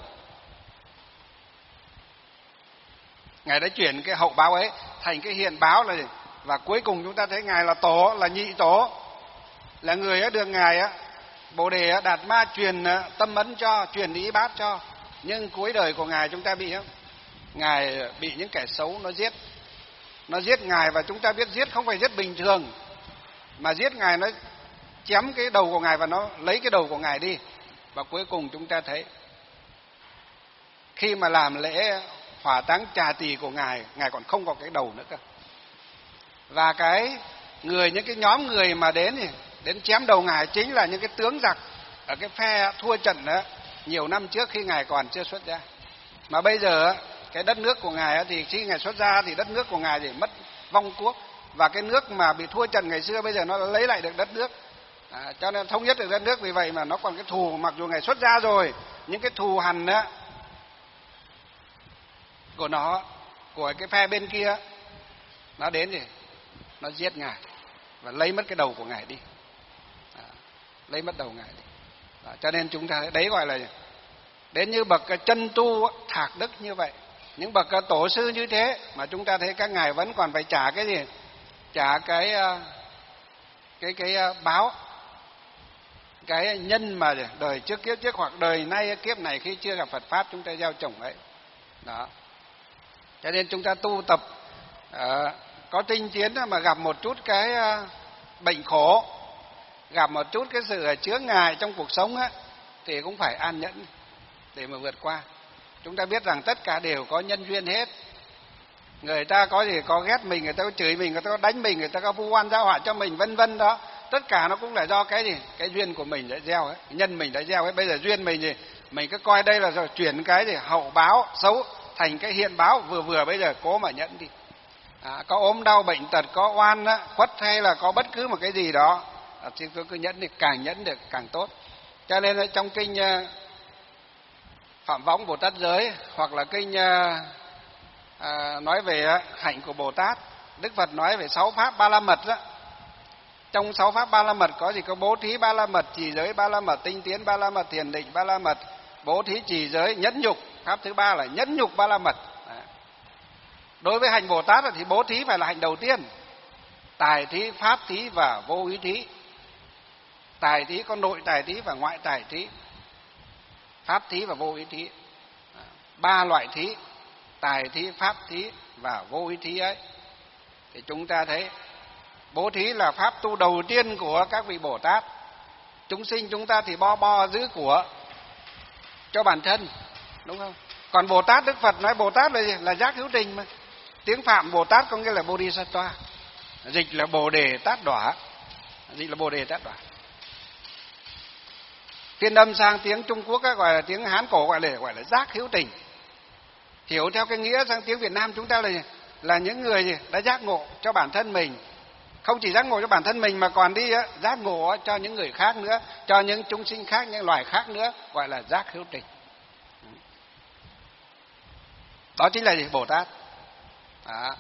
Ngài đã chuyển cái hậu báo ấy thành cái hiện báo là gì? Và cuối cùng chúng ta thấy Ngài là tổ, là nhị tổ, là người đã được Ngài á Bồ Đề Đạt Ma truyền tâm ấn cho, truyền ý bát cho. Nhưng cuối đời của Ngài chúng ta bị không? Ngài bị những kẻ xấu nó giết. Nó giết Ngài, và chúng ta biết giết không phải giết bình thường, mà giết Ngài nó chém cái đầu của Ngài và nó lấy cái đầu của Ngài đi. Và cuối cùng chúng ta thấy khi mà làm lễ hỏa táng trà tỳ của Ngài, Ngài còn không có cái đầu nữa cơ. Và cái người, những cái nhóm người mà đến thì đến chém đầu Ngài chính là những cái tướng giặc ở cái phe thua trận đó nhiều năm trước khi Ngài còn chưa xuất gia. Mà bây giờ cái đất nước của Ngài thì khi Ngài xuất gia thì đất nước của Ngài thì mất vong quốc, và cái nước mà bị thua trận ngày xưa bây giờ nó lấy lại được đất nước, à, cho nên thống nhất được đất nước. Vì vậy mà nó còn cái thù, mặc dù Ngài xuất gia rồi, những cái thù hằn đó của nó, của cái phe bên kia, nó đến thì nó giết Ngài và lấy mất cái đầu của Ngài đi, à, lấy mất đầu Ngài đi. À, cho nên chúng ta đấy gọi là đến như bậc chân tu thạc đức như vậy, những bậc tổ sư như thế mà chúng ta thấy các ngài vẫn còn phải trả cái gì? Trả cái cái cái báo, cái nhân mà đời trước kiếp trước hoặc đời nay kiếp này khi chưa gặp Phật pháp chúng ta gieo trồng ấy. Đó. Cho nên chúng ta tu tập uh, có tinh tiến mà gặp một chút cái uh, bệnh khổ, gặp một chút cái sự chướng ngại trong cuộc sống á, thì cũng phải an nhẫn để mà vượt qua. Chúng ta biết rằng tất cả đều có nhân duyên hết. Người ta có gì có ghét mình, người ta có chửi mình, người ta có đánh mình, người ta có vu oan giao họa cho mình, vân vân đó. Tất cả nó cũng là do cái gì? Cái duyên của mình đã gieo ấy, nhân mình đã gieo ấy. Bây giờ duyên mình gì? Mình cứ coi đây là rồi chuyển cái gì hậu báo xấu thành cái hiện báo vừa vừa, bây giờ cố mà nhẫn đi. À, có ốm đau bệnh tật, có oan á, khuất hay là có bất cứ một cái gì đó, à, thì tôi cứ nhẫn đi, càng nhẫn được càng tốt. Cho nên trong kinh Phạm Võng Bồ Tát Giới hoặc là kinh à, nói về hạnh của Bồ Tát, Đức Phật nói về sáu pháp ba la mật đó. Trong sáu pháp ba la mật có gì? Có bố thí ba la mật, trì giới ba la mật, tinh tiến ba la mật, thiền định ba la mật, bố thí trì giới, nhẫn nhục. Pháp thứ ba là nhẫn nhục ba la mật. Đối với hành Bồ Tát thì bố thí phải là hành đầu tiên. Tài thí, pháp thí và vô úy thí. Tài thí có nội tài thí và ngoại tài thí, pháp thí và vô úy thí. Ba loại thí, tài thí, pháp thí và vô úy thí ấy, thì chúng ta thấy bố thí là pháp tu đầu tiên của các vị Bồ Tát. Chúng sinh chúng ta thì bo bo giữ của cho bản thân, đúng không? Còn Bồ Tát, Đức Phật nói Bồ Tát là gì? Là giác hữu tình mà. Tiếng Phạm Bồ Tát có nghĩa là Bodhisattva, dịch là Bồ Đề Tát Đỏa, dịch là Bồ Đề Tát Đỏa. Phiên âm sang tiếng Trung Quốc ấy, gọi là tiếng Hán cổ gọi là gọi là giác hữu tình. Hiểu theo cái nghĩa sang tiếng Việt Nam chúng ta là là những người gì? Đã giác ngộ cho bản thân mình, không chỉ giác ngộ cho bản thân mình mà còn đi á, giác ngộ cho những người khác nữa, cho những chúng sinh khác, những loài khác nữa, gọi là giác hữu tình. Đó chính là gì? Bồ Tát. Đó.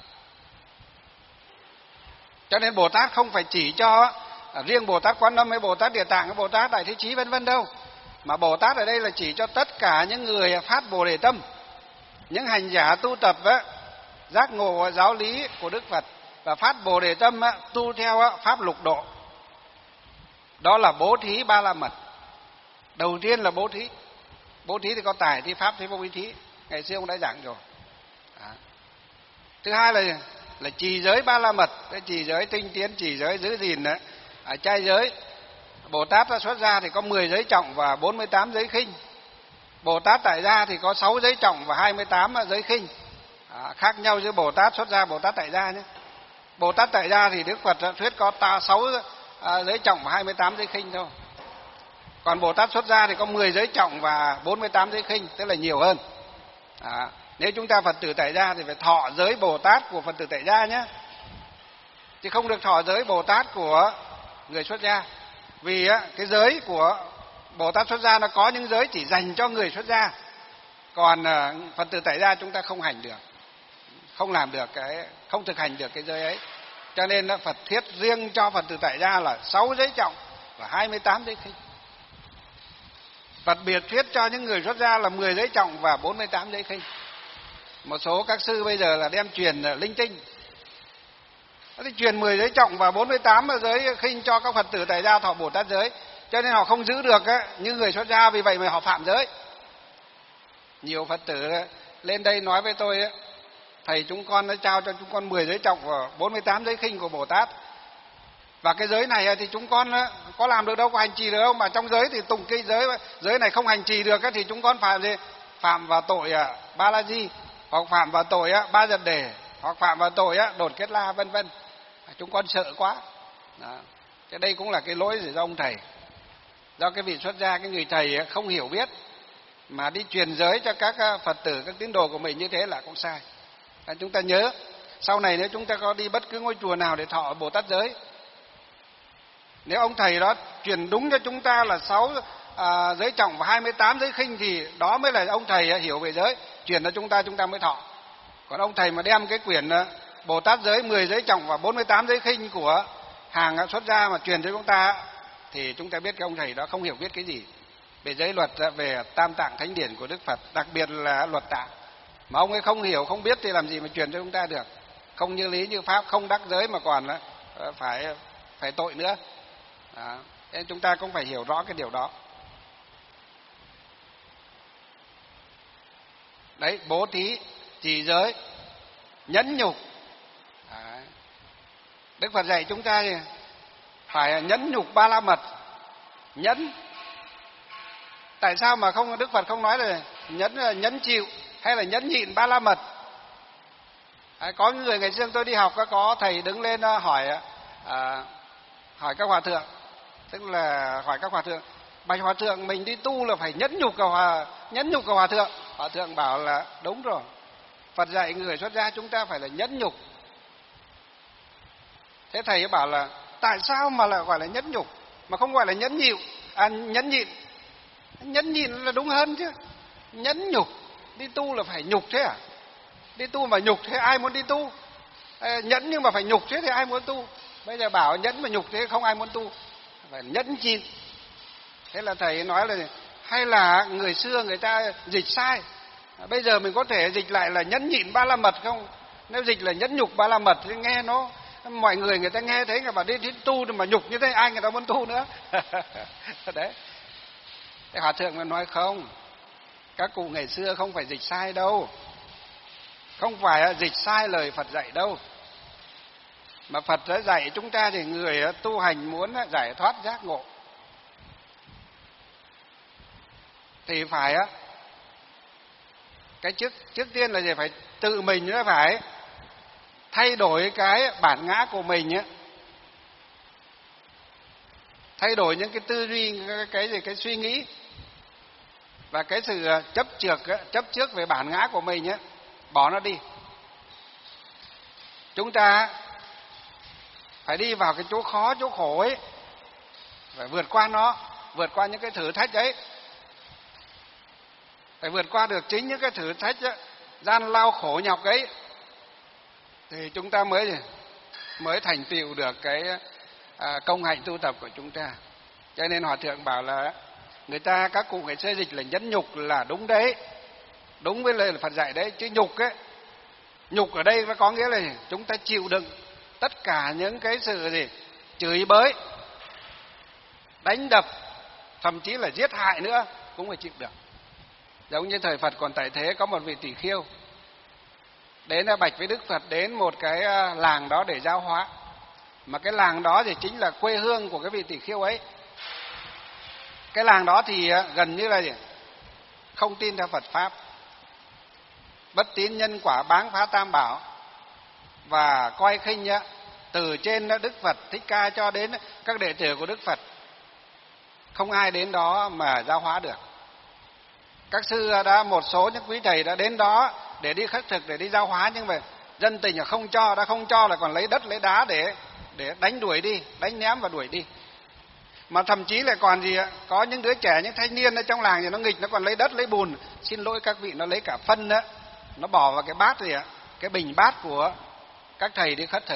Cho nên Bồ Tát không phải chỉ cho riêng Bồ Tát Quán Âm hay Bồ Tát Địa Tạng hay Bồ Tát Đại Thế Chí vân vân đâu, mà Bồ Tát ở đây là chỉ cho tất cả những người phát Bồ Đề tâm, những hành giả tu tập á, giác ngộ giáo lý của Đức Phật và phát Bồ Đề tâm á, tu theo á, pháp lục độ. Đó là bố thí ba la mật. Đầu tiên là bố thí. Bố thí thì có tài thí, pháp thí, vô vi thí. Ngày xưa ông đã giảng rồi. Đó. Thứ hai là là trì giới ba la mật, cái trì giới tinh tiến, trì giới giữ gìn đấy, à, trai giới. Bồ Tát đã xuất gia thì có mười giới trọng và bốn mươi tám giới khinh. Bồ Tát tại gia thì có sáu giới trọng và hai mươi tám giới khinh. À, khác nhau giữa Bồ Tát xuất gia, Bồ Tát tại gia nhé. Bồ Tát tại gia thì Đức Phật thuyết có ta sáu à, giới trọng và hai mươi tám giới khinh thôi. Còn Bồ Tát xuất gia thì có mười giới trọng và bốn mươi tám giới khinh, tức là nhiều hơn. À, Nếu chúng ta Phật tử tại gia thì phải thọ giới Bồ Tát của Phật tử tại gia nhé, chứ không được thọ giới Bồ Tát của người xuất gia. Vì á, cái giới của Bồ Tát xuất gia nó có những giới chỉ dành cho người xuất gia, còn à, Phật tử tại gia chúng ta không hành được, không làm được cái, không thực hành được cái giới ấy. Cho nên đó, Phật thiết riêng cho Phật tử tại gia là sáu giới trọng và hai mươi tám giới khinh. Phật biệt thuyết cho những người xuất gia là mười giới trọng và bốn mươi tám giới khinh. Một số các sư bây giờ là đem truyền linh tinh, thì truyền mười giới trọng và bốn mươi tám giới khinh cho các Phật tử tại gia thọ Bồ Tát giới, cho nên họ không giữ được á, những người xuất gia, vì vậy mà họ phạm giới. Nhiều Phật tử lên đây nói với tôi, thầy chúng con đã trao cho chúng con mười giới trọng và bốn mươi tám giới khinh của Bồ Tát, và cái giới này thì chúng con có làm được đâu, có hành trì được đâu, mà trong giới thì tùng cái giới giới này không hành trì được thì chúng con phạm gì? Phạm vào tội Ba La Di, hoặc phạm vào tội Ba Giật Đề, hoặc phạm vào tội Đột Kết La, vân vân. Chúng con sợ quá. Đó. Cái đây cũng là cái lỗi do ông thầy, do cái vị xuất gia, cái người thầy không hiểu biết mà đi truyền giới cho các Phật tử, các tín đồ của mình, như thế là cũng sai. Và chúng ta nhớ, sau này nếu chúng ta có đi bất cứ ngôi chùa nào để thọ Bồ Tát giới, nếu ông thầy đó truyền đúng cho chúng ta là sáu à, giới trọng và hai mươi tám giới khinh, thì đó mới là ông thầy hiểu về giới, truyền cho chúng ta, chúng ta mới thọ. Còn ông thầy mà đem cái quyển Bồ Tát giới mười giới trọng và bốn mươi tám giới khinh của hàng xuất gia mà truyền cho chúng ta, thì chúng ta biết cái ông thầy đó không hiểu biết cái gì về giới luật, về tam tạng thánh điển của Đức Phật, đặc biệt là luật tạng. Mà ông ấy không hiểu, không biết thì làm gì mà truyền cho chúng ta được. Không như lý như pháp, không đắc giới mà còn phải phải tội nữa. Đó. Nên chúng ta cũng phải hiểu rõ cái điều đó. Đấy, bố thí, trì giới, nhẫn nhục. Đấy. Đức Phật dạy chúng ta thì phải nhẫn nhục ba la mật. Nhẫn. Tại sao mà không Đức Phật không nói là nhẫn là nhẫn chịu hay là nhẫn nhịn ba la mật? Đấy, có những người ngày xưa tôi đi học, có thầy đứng lên hỏi à, hỏi các hòa thượng, tức là hỏi các hòa thượng, bạch hòa thượng, mình đi tu là phải nhẫn nhục cả hòa nhẫn nhục cả hòa thượng. Hòa thượng bảo là đúng rồi, Phật dạy người xuất gia chúng ta phải là nhẫn nhục. Thế thầy ấy bảo là tại sao mà lại gọi là nhẫn nhục mà không gọi là nhẫn nhịu, à, nhẫn nhịn? Nhẫn nhịn là đúng hơn chứ. Nhẫn nhục, đi tu là phải nhục thế à? Đi tu mà nhục thế ai muốn đi tu? À, nhẫn nhưng mà phải nhục thế thì ai muốn tu? Bây giờ bảo nhẫn mà nhục thế không ai muốn tu, phải nhẫn nhịn. Thế là thầy nói là hay là người xưa người ta dịch sai, à, bây giờ mình có thể dịch lại là nhẫn nhịn ba la mật không? Nếu dịch là nhẫn nhục ba la mật thì nghe nó, mọi người người ta nghe thấy người bảo đi, đi tu mà nhục như thế ai người ta muốn tu nữa. Đấy. Thế hòa thượng mới nói không, các cụ ngày xưa không phải dịch sai đâu, không phải dịch sai lời Phật dạy đâu, mà Phật đã dạy chúng ta thì người tu hành muốn giải thoát giác ngộ thì phải cái trước trước tiên là gì? Phải tự mình nó phải thay đổi cái bản ngã của mình ấy, thay đổi những cái tư duy, cái cái gì cái suy nghĩ và cái sự chấp trước chấp trước về bản ngã của mình ấy, bỏ nó đi. Chúng ta phải đi vào cái chỗ khó, chỗ khổ ấy, phải vượt qua nó, vượt qua những cái thử thách ấy, phải vượt qua được chính những cái thử thách ấy, gian lao khổ nhọc ấy, thì chúng ta mới mới thành tựu được cái à, công hạnh tu tập của chúng ta. Cho nên hòa thượng bảo là người ta, các cụ ngày xưa dịch là nhẫn nhục là đúng đấy, đúng với lời Phật dạy đấy, chứ nhục ấy, nhục ở đây nó có nghĩa là chúng ta chịu đựng tất cả những cái sự gì chửi bới, đánh đập, thậm chí là giết hại nữa cũng phải chịu được. Giống như thời Phật còn tại thế, có một vị tỷ khưu đến bạch với Đức Phật đến một cái làng đó để giáo hóa, mà cái làng đó thì chính là quê hương của cái vị tỷ khưu ấy. Cái làng đó thì gần như là gì? Không tin theo Phật pháp, bất tín nhân quả, báng phá tam bảo, và coi khinh từ trên Đức Phật Thích Ca cho đến các đệ tử của Đức Phật, không ai đến đó mà giáo hóa được. Các sư đã, một số những quý thầy đã đến đó để đi khất thực, để đi giao hóa, nhưng mà dân tình là không cho, đã không cho là còn lấy đất lấy đá để để đánh đuổi đi, đánh ném và đuổi đi. Mà thậm chí lại còn gì ạ, có những đứa trẻ, những thanh niên ở trong làng thì nó nghịch, nó còn lấy đất lấy bùn, xin lỗi các vị, nó lấy cả phân đó, nó bỏ vào cái bát gì ạ, cái bình bát của các thầy đi khất thực,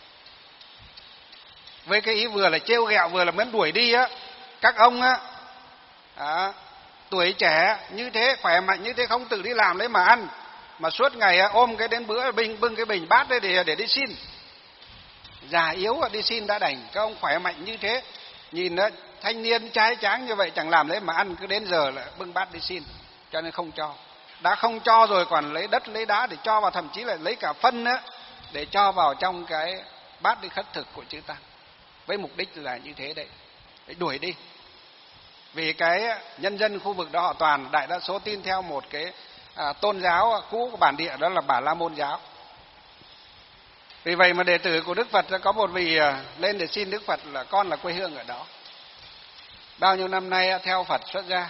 với cái ý vừa là trêu ghẹo vừa là muốn đuổi đi á. Các ông á, à, tuổi trẻ như thế, khỏe mạnh như thế, không tự đi làm lấy mà ăn, mà suốt ngày ôm cái đến bữa bưng bưng cái bình bát đấy để để đi xin. Già yếu đi xin đã đành, các ông khỏe mạnh như thế, nhìn đó, thanh niên trai tráng như vậy chẳng làm lấy mà ăn, cứ đến giờ là bưng bát đi xin, cho nên không cho. Đã không cho rồi còn lấy đất lấy đá để cho vào, thậm chí là lấy cả phân á để cho vào trong cái bát đi khất thực của chư tăng, với mục đích là như thế đấy, để đuổi đi. Vì cái nhân dân khu vực đó họ toàn đại đa số tin theo một cái à, tôn giáo cũ của bản địa, đó là Bà La Môn giáo. Vì vậy mà đệ tử của Đức Phật có một vị lên để xin Đức Phật là con là quê hương ở đó, bao nhiêu năm nay theo Phật xuất gia,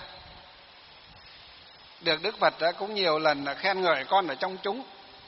được Đức Phật cũng nhiều lần khen ngợi con ở trong chúng.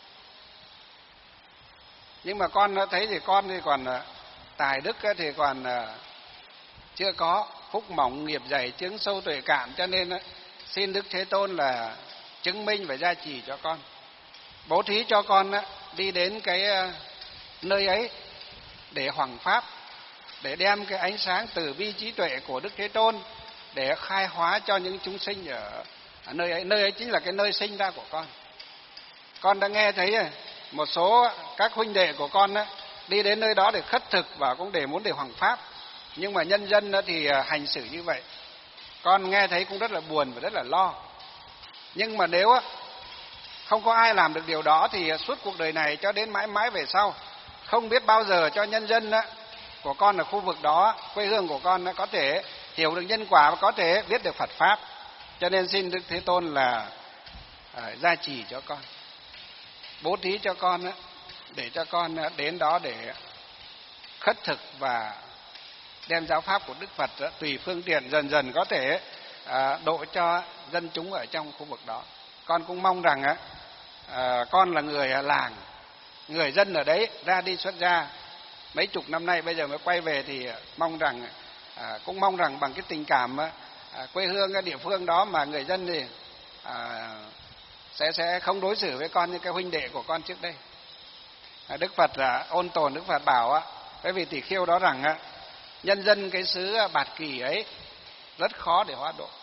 Nhưng mà con thấy thì con thì còn tài đức thì còn chưa có, phúc mỏng nghiệp dày, chứng sâu tuệ cạn, cho nên xin Đức Thế Tôn là chứng minh và gia trì cho con, bố thí cho con đi đến cái nơi ấy để hoằng pháp, để đem cái ánh sáng từ bi trí tuệ của Đức Thế Tôn để khai hóa cho những chúng sinh ở, ở nơi ấy. Nơi ấy chính là cái nơi sinh ra của con. Con đã nghe thấy một số các huynh đệ của con đi đến nơi đó để khất thực và cũng để muốn để hoằng pháp, nhưng mà nhân dân thì hành xử như vậy, con nghe thấy cũng rất là buồn và rất là lo. Nhưng mà nếu không có ai làm được điều đó thì suốt cuộc đời này cho đến mãi mãi về sau, không biết bao giờ cho nhân dân của con ở khu vực đó, quê hương của con có thể hiểu được nhân quả và có thể biết được Phật pháp. Cho nên xin Đức Thế Tôn là à, gia trì cho con, bố thí cho con, để cho con đến đó để khất thực và đem giáo pháp của Đức Phật tùy phương tiện dần dần có thể à, độ cho dân chúng ở trong khu vực đó. Con cũng mong rằng á, à, con là người làng, người dân ở đấy, ra đi xuất gia mấy chục năm nay, bây giờ mới quay về thì mong rằng à, cũng mong rằng bằng cái tình cảm à, quê hương cái địa phương đó mà người dân thì à, sẽ sẽ không đối xử với con như cái huynh đệ của con trước đây. À, Đức Phật là ôn tồn, Đức Phật bảo á, cái vị Tỳ Kheo đó rằng á, nhân dân cái xứ Bạt Kỳ ấy rất khó để hóa độ.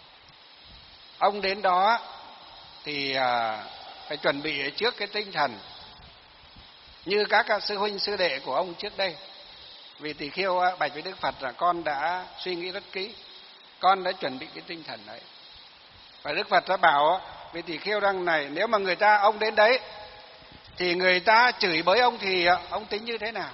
Ông đến đó thì à, phải chuẩn bị trước cái tinh thần như các sư huynh sư đệ của ông trước đây. Vì Tỳ Kheo bạch với Đức Phật là con đã suy nghĩ rất kỹ, con đã chuẩn bị cái tinh thần đấy. Và Đức Phật đã bảo vì Tỳ Kheo rằng này, nếu mà người ta ông đến đấy thì người ta chửi bới ông thì ông tính như thế nào?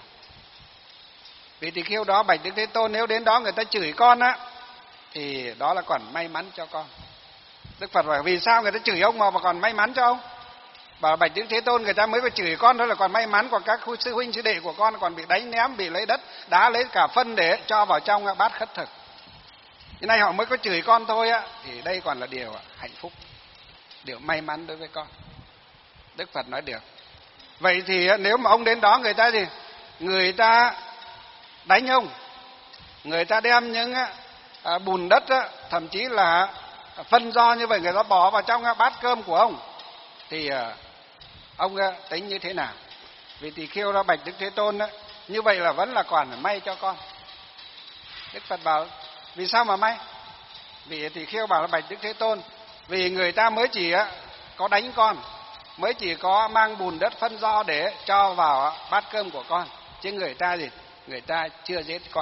Vì Tỳ Kheo đó bạch Đức Thế Tôn, nếu đến đó người ta chửi con á thì đó là còn may mắn cho con. Đức Phật hỏi vì sao người ta chửi ông mà còn may mắn cho ông? Bảo bạch Đức Thế Tôn, người ta mới phải chửi con đó là còn may mắn, còn các sư huynh sư đệ của con còn bị đánh ném, bị lấy đất đá, lấy cả phân để cho vào trong bát khất thực. Thế nay họ mới có chửi con thôi á, thì đây còn là điều hạnh phúc, điều may mắn đối với con. Đức Phật nói được. Vậy thì nếu mà ông đến đó người ta gì? Người ta đánh ông, người ta đem những à, bùn đất á, thậm chí là phân do như vậy người ta bỏ vào trong bát cơm của ông, thì à, ông à, tính như thế nào? Vì Tỳ Kheo đó bạch Đức Thế Tôn đó, như vậy là vẫn là còn may cho con. Đức Phật bảo vì sao mà may? Vì Tỳ Kheo bảo là bạch Đức Thế Tôn, vì người ta mới chỉ á, có đánh con, mới chỉ có mang bùn đất phân do để cho vào bát cơm của con, chứ người ta gì? Người ta chưa giết con.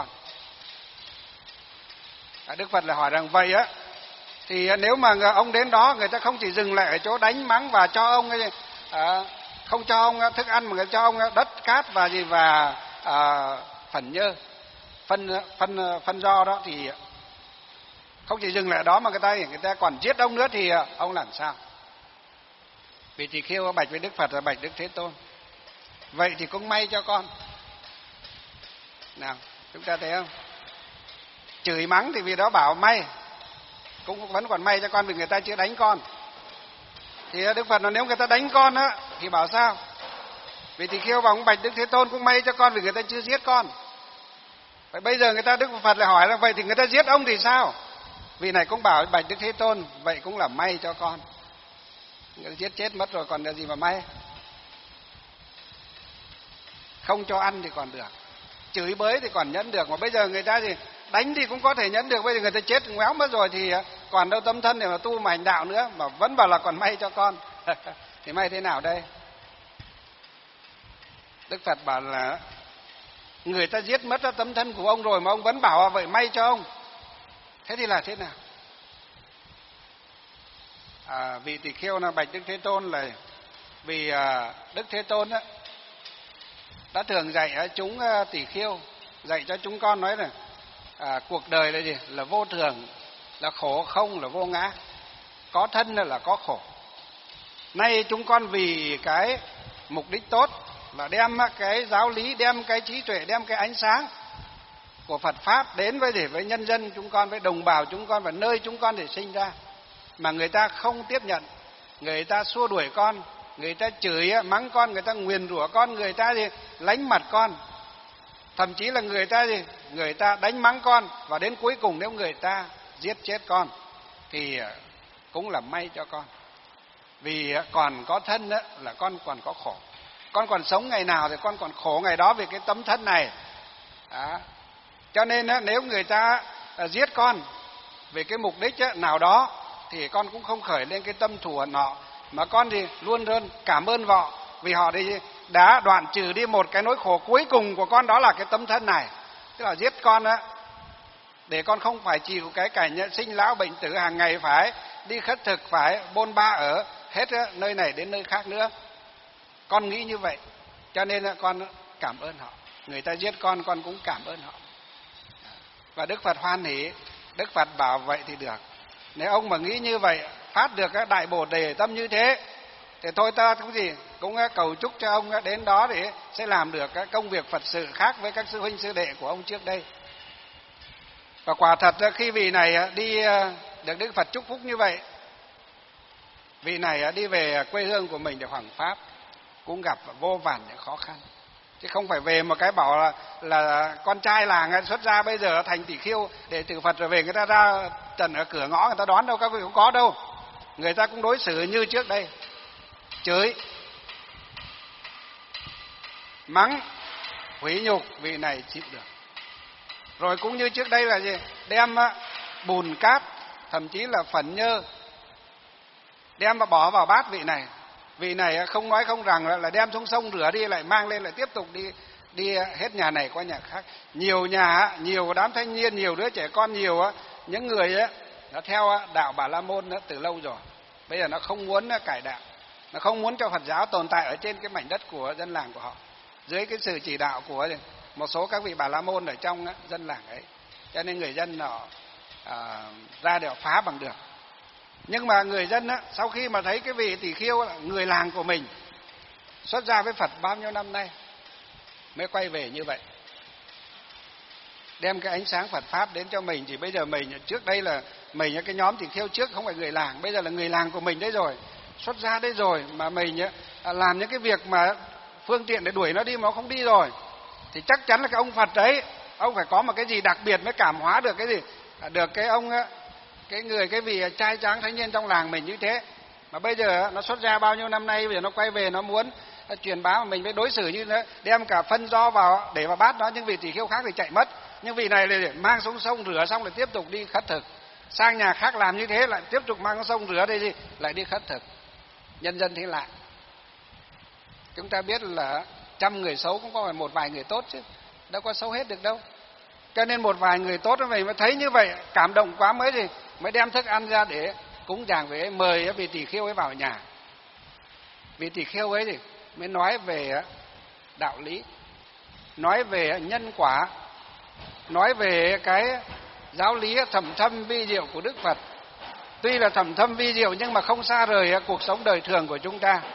À, Đức Phật là hỏi rằng vậy á, thì nếu mà ông đến đó người ta không chỉ dừng lại ở chỗ đánh mắng và cho ông à, không cho ông thức ăn mà người cho ông đất cát và gì và à, phần nhơ, phân phân phân do đó, thì không chỉ dừng lại đó mà người ta người ta còn giết ông nữa thì ông làm sao? Vì Tỳ Kheo bạch với Đức Phật là bạch Đức Thế Tôn, vậy thì cũng may cho con. Nào, chúng ta thấy không? Chửi mắng thì vì đó bảo may, cũng vẫn còn may cho con vì người ta chưa đánh con. Thì Đức Phật nói nếu người ta đánh con á thì bảo sao? Vị Tỳ Kheo và ông bạch Đức Thế Tôn cũng may cho con vì người ta chưa giết con. Vậy bây giờ người ta Đức Phật lại hỏi là vậy thì người ta giết ông thì sao? Vị này cũng bảo bạch Đức Thế Tôn vậy cũng là may cho con. Người ta giết chết mất rồi còn là gì mà may? Không cho ăn thì còn được, chửi bới thì còn nhẫn được, mà bây giờ người ta thì đánh thì cũng có thể nhẫn được, bây giờ người ta chết ngoéo mất rồi thì còn đâu tấm thân để mà tu mà hành đạo nữa, mà vẫn bảo là còn may cho con. Thì may thế nào đây? Đức Phật bảo là người ta giết mất tấm thân của ông rồi mà ông vẫn bảo vậy may cho ông, thế thì là thế nào? À, vị Tỳ Kheo là bạch Đức Thế Tôn là vì à, Đức Thế Tôn á, đã thường dạy chúng Tỳ Kheo, dạy cho chúng con nói là à, cuộc đời là gì? Là vô thường, là khổ không, là vô ngã, có thân là có khổ. Nay chúng con vì cái mục đích tốt là đem cái giáo lý, đem cái trí tuệ, đem cái ánh sáng của Phật Pháp đến với để với nhân dân chúng con, với đồng bào chúng con và nơi chúng con để sinh ra, mà người ta không tiếp nhận, người ta xua đuổi con, người ta chửi mắng con, người ta nguyền rủa con, người ta gì lánh mặt con, thậm chí là người ta gì người ta đánh mắng con, và đến cuối cùng nếu người ta giết chết con thì cũng là may cho con, vì còn có thân là con còn có khổ, con còn sống ngày nào thì con còn khổ ngày đó vì cái tấm thân này. Đó. Cho nên nếu người ta giết con về cái mục đích nào đó thì con cũng không khởi lên cái tâm thù hận họ, mà con thì luôn luôn cảm ơn họ vì họ đi đã đoạn trừ đi một cái nỗi khổ cuối cùng của con, đó là cái tấm thân này. Tức là giết con á để con không phải chịu cái cảnh sinh lão bệnh tử, hàng ngày phải đi khất thực, phải bôn ba ở hết nơi này đến nơi khác nữa. Con nghĩ như vậy, cho nên con cảm ơn họ. Người ta giết con, con cũng cảm ơn họ. Và Đức Phật hoan hỉ. Đức Phật bảo vậy thì được. Nếu ông mà nghĩ như vậy, phát được các đại bồ đề tâm như thế, thì thôi ta cũng gì cũng cầu chúc cho ông đến đó để sẽ làm được các công việc Phật sự khác với các sư huynh sư đệ của ông trước đây. Và quả thật khi vị này đi được Đức Phật chúc phúc như vậy, vị này đi về quê hương của mình để hoằng pháp cũng gặp vô vàn những khó khăn, chứ không phải về một cái bảo là, là con trai làng xuất gia bây giờ thành Tỳ Kheo để từ Phật rồi về người ta ra trần ở cửa ngõ người ta đón đâu, các vị không có đâu. Người ta cũng đối xử như trước đây, chửi mắng hủy nhục, vị này chịu được. Rồi cũng như trước đây là gì, đem bùn cát, thậm chí là phấn nhơ đem mà bỏ vào bát vị này. Vị này không nói không rằng là đem xuống sông rửa đi, lại mang lên lại tiếp tục đi đi hết nhà này qua nhà khác. Nhiều nhà, nhiều đám thanh niên, nhiều đứa trẻ con, nhiều những người ấy, nó theo đạo Bà La Môn từ lâu rồi. Bây giờ nó không muốn cải đạo, nó không muốn cho Phật giáo tồn tại ở trên cái mảnh đất của dân làng của họ, dưới cái sự chỉ đạo của một số các vị Bà La Môn ở trong dân làng ấy. Cho nên người dân họ à, ra đều phá bằng được. Nhưng mà người dân á, sau khi mà thấy cái vị Tỳ Kheo người làng của mình xuất gia với Phật bao nhiêu năm nay mới quay về như vậy, đem cái ánh sáng Phật Pháp đến cho mình, thì bây giờ mình, trước đây là mình cái nhóm Tỳ Kheo trước không phải người làng, bây giờ là người làng của mình đấy rồi, xuất gia đấy rồi, mà mình làm những cái việc mà phương tiện để đuổi nó đi mà nó không đi rồi, thì chắc chắn là cái ông Phật đấy, ông phải có một cái gì đặc biệt mới cảm hóa được cái gì, được cái ông cái người cái vị trai tráng thanh niên trong làng mình như thế. Mà bây giờ nó xuất ra bao nhiêu năm nay, bây giờ nó quay về nó muốn truyền bá mà mình phải đối xử như thế, đem cả phân do vào để vào bát nó, nhưng vị Tỳ Kheo khác thì chạy mất, nhưng vị này là mang xuống sông rửa xong lại tiếp tục đi khất thực, sang nhà khác làm như thế lại tiếp tục mang xuống sông rửa đây gì lại đi khất thực. Nhân dân thế lại. Chúng ta biết là trăm người xấu cũng có một vài người tốt chứ, đâu có xấu hết được đâu. Cho nên một vài người tốt vậy mà thấy như vậy cảm động quá mới gì mới đem thức ăn ra để cúng dường về, mời vị Tỳ Kheo ấy vào nhà. Vị Tỳ Kheo ấy thì mới nói về đạo lý, nói về nhân quả, nói về cái giáo lý thầm thâm vi diệu của Đức Phật. Tuy là thầm thâm vi diệu nhưng mà không xa rời cuộc sống đời thường của chúng ta,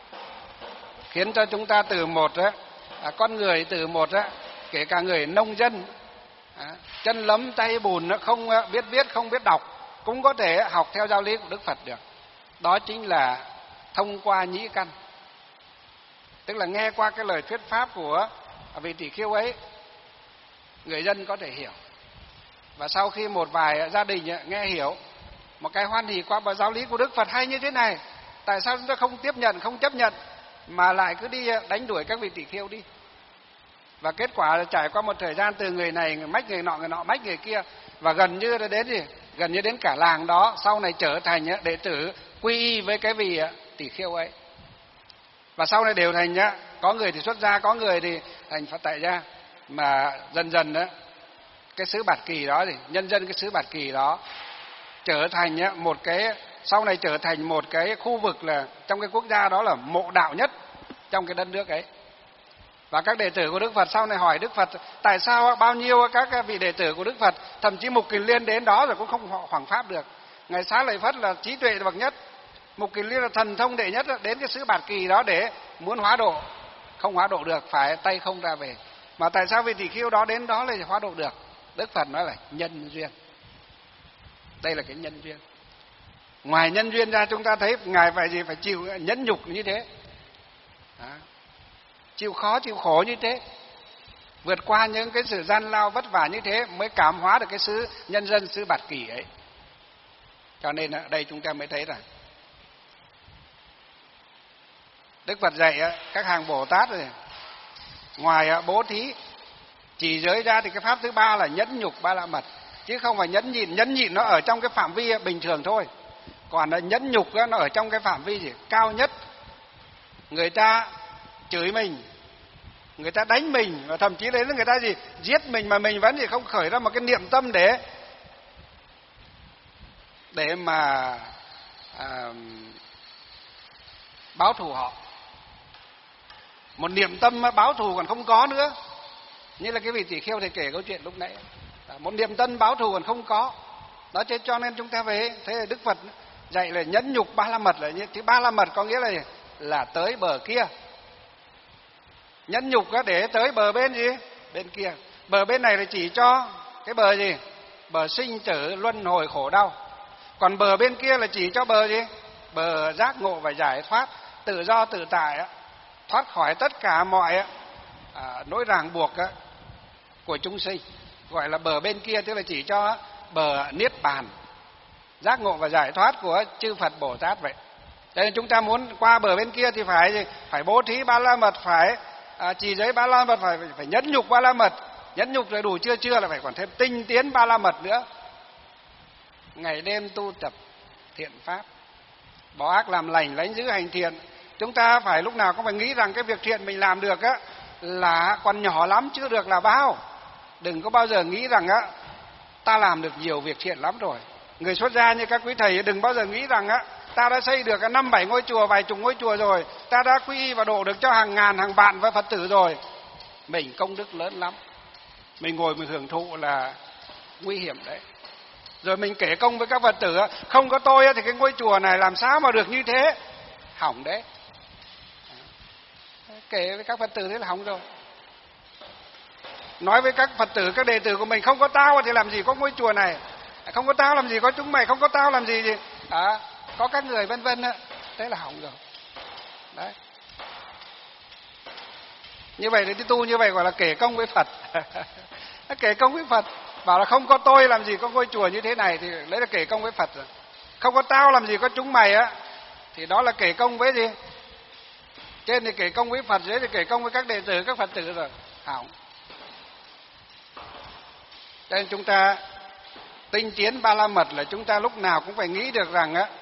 khiến cho chúng ta từ một à, con người từ một kể cả người nông dân à, chân lấm tay bùn, nó không biết viết không biết đọc cũng có thể học theo giáo lý của Đức Phật được. Đó chính là thông qua nhĩ căn, tức là nghe qua cái lời thuyết pháp của vị tỷ khưu ấy, người dân có thể hiểu. Và sau khi một vài gia đình nghe hiểu, một cái hoan hỉ qua giáo lý của Đức Phật hay như thế này, tại sao chúng ta không tiếp nhận, không chấp nhận, mà lại cứ đi đánh đuổi các vị tỷ khưu đi? Và kết quả là trải qua một thời gian, từ người này người mách người nọ, người nọ mách người kia, và gần như là đến gì gần như đến cả làng đó sau này trở thành đệ tử quy y với cái vị tỷ khưu ấy. Và sau này đều thành nhá, có người thì xuất gia, có người thì thành Phật tại gia. Mà dần dần đó, cái xứ Bạt Kỳ đó thì nhân dân cái xứ Bạt Kỳ đó trở thành nhá, một cái sau này trở thành một cái khu vực là trong cái quốc gia đó là mộ đạo nhất trong cái đất nước ấy. Và các đệ tử của Đức Phật sau này hỏi Đức Phật tại sao bao nhiêu các vị đệ tử của Đức Phật, thậm chí Mục Kiền Liên đến đó rồi cũng không hoằng pháp được. Ngài Xá Lợi Phất là trí tuệ bậc nhất, Mục Kiền Liên là thần thông đệ nhất, đến cái xứ Bạt Kỳ đó để muốn hóa độ, không hóa độ được, phải tay không ra về. Mà tại sao vị tỷ khưu đó đến đó là hóa độ được? Đức Phật nói là nhân duyên. Đây là cái nhân duyên. Ngoài nhân duyên ra, chúng ta thấy Ngài phải gì? Phải chịu nhẫn nhục như thế, đó, chịu khó chịu khổ như thế, vượt qua những cái sự gian lao vất vả như thế mới cảm hóa được cái xứ nhân dân xứ Bạt Kỳ ấy. Cho nên ở đây chúng ta mới thấy rằng Đức Phật dạy các hàng Bồ Tát này, ngoài bố thí chỉ giới ra thì cái pháp thứ ba là nhẫn nhục ba la mật, chứ không phải nhẫn nhịn. Nhẫn nhịn nó ở trong cái phạm vi bình thường thôi, còn là nhẫn nhục nó ở trong cái phạm vi gì cao nhất. Người ta chửi mình, người ta đánh mình, và thậm chí đến người ta gì giết mình, mà mình vẫn gì không khởi ra một cái niệm tâm để để mà à, báo thù họ. Một niệm tâm báo thù còn không có nữa, như là cái vị tỷ khưu thầy kể câu chuyện lúc nãy, một niệm tâm báo thù còn không có đó. Cho nên chúng ta về thế là Đức Phật dạy là nhẫn nhục ba la mật là như thế. Ba la mật có nghĩa là là tới bờ kia, nhẫn nhục để tới bờ bên gì bên kia. Bờ bên này là chỉ cho cái bờ gì bờ sinh tử luân hồi khổ đau, còn bờ bên kia là chỉ cho bờ gì bờ giác ngộ và giải thoát, tự do tự tại, thoát khỏi tất cả mọi à, nỗi ràng buộc á, của chúng sinh, gọi là bờ bên kia, tức là chỉ cho bờ niết bàn, giác ngộ và giải thoát của chư Phật Bồ Tát vậy. Cho nên chúng ta muốn qua bờ bên kia thì phải gì phải bố thí ba la mật, phải à, trì giới ba la mật, phải phải nhẫn nhục ba la mật. Nhẫn nhục rồi đủ chưa chưa là phải còn thêm tinh tiến ba la mật nữa, ngày đêm tu tập thiện pháp, bỏ ác làm lành, lãnh giữ hành thiện. Chúng ta phải lúc nào cũng phải nghĩ rằng cái việc thiện mình làm được á là còn nhỏ lắm, chưa được là bao. Đừng có bao giờ nghĩ rằng á ta làm được nhiều việc thiện lắm rồi. Người xuất gia như các quý thầy đừng bao giờ nghĩ rằng á ta đã xây được năm bảy ngôi chùa, vài chục ngôi chùa rồi, ta đã quy y và độ được cho hàng ngàn hàng vạn và Phật tử rồi. Mình công đức lớn lắm, mình ngồi mình hưởng thụ là nguy hiểm đấy. Rồi mình kể công với các Phật tử, không có tôi thì cái ngôi chùa này làm sao mà được như thế, hỏng đấy. Kể với các Phật tử thế là hỏng rồi. Nói với các Phật tử, các đệ tử của mình, không có tao thì làm gì có ngôi chùa này, không có tao làm gì có chúng mày, không có tao làm gì gì à, có các người vân vân, thế là hỏng rồi đấy. Như vậy thì tu như vậy gọi là kể công với Phật. Kể công với Phật, bảo là không có tôi làm gì có ngôi chùa như thế này, thì đấy là kể công với Phật rồi. Không có tao làm gì có chúng mày á, thì đó là kể công với gì? Trên thì kể công với Phật, dưới thì kể công với các đệ tử, các Phật tử rồi, hỏng. Cho nên chúng ta tinh tiến ba la mật là chúng ta lúc nào cũng phải nghĩ được rằng á,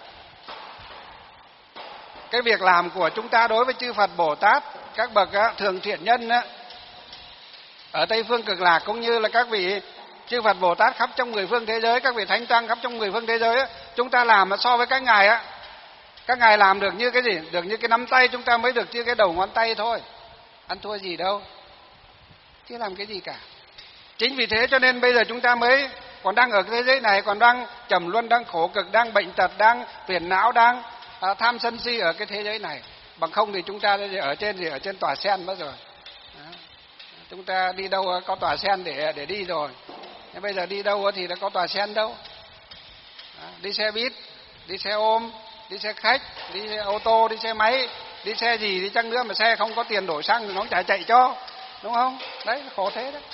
cái việc làm của chúng ta đối với chư Phật Bồ Tát, các bậc á, thường thiện nhân á, ở Tây Phương Cực Lạc, cũng như là các vị chư Phật Bồ Tát khắp trong mười phương thế giới, các vị thánh tăng khắp trong mười phương thế giới á, chúng ta làm so với các ngài á, các ngài làm được như cái gì? Được như cái nắm tay, chúng ta mới được như cái đầu ngón tay thôi, ăn thua gì đâu, chứ làm cái gì cả. Chính vì thế cho nên bây giờ chúng ta mới còn đang ở cái thế giới này, còn đang trầm luân, đang khổ cực, đang bệnh tật, đang phiền não, đang à, tham sân si ở cái thế giới này. Bằng không thì chúng ta ở trên gì ở trên tòa sen mất rồi. Đó. Chúng ta đi đâu có tòa sen để để đi rồi. Nhưng bây giờ đi đâu thì đã có tòa sen đâu. Đó. Đi xe buýt, đi xe ôm, đi xe khách, đi xe ô tô, đi xe máy, đi xe gì đi chăng nữa mà xe không có tiền đổi xăng thì nó chả chạy cho, đúng không? Đấy, khổ thế đấy.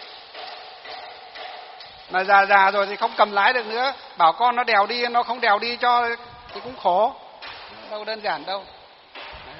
Mà già già rồi thì không cầm lái được nữa, bảo con nó đèo đi, nó không đèo đi cho thì cũng khổ, đâu đơn giản đâu. Đấy.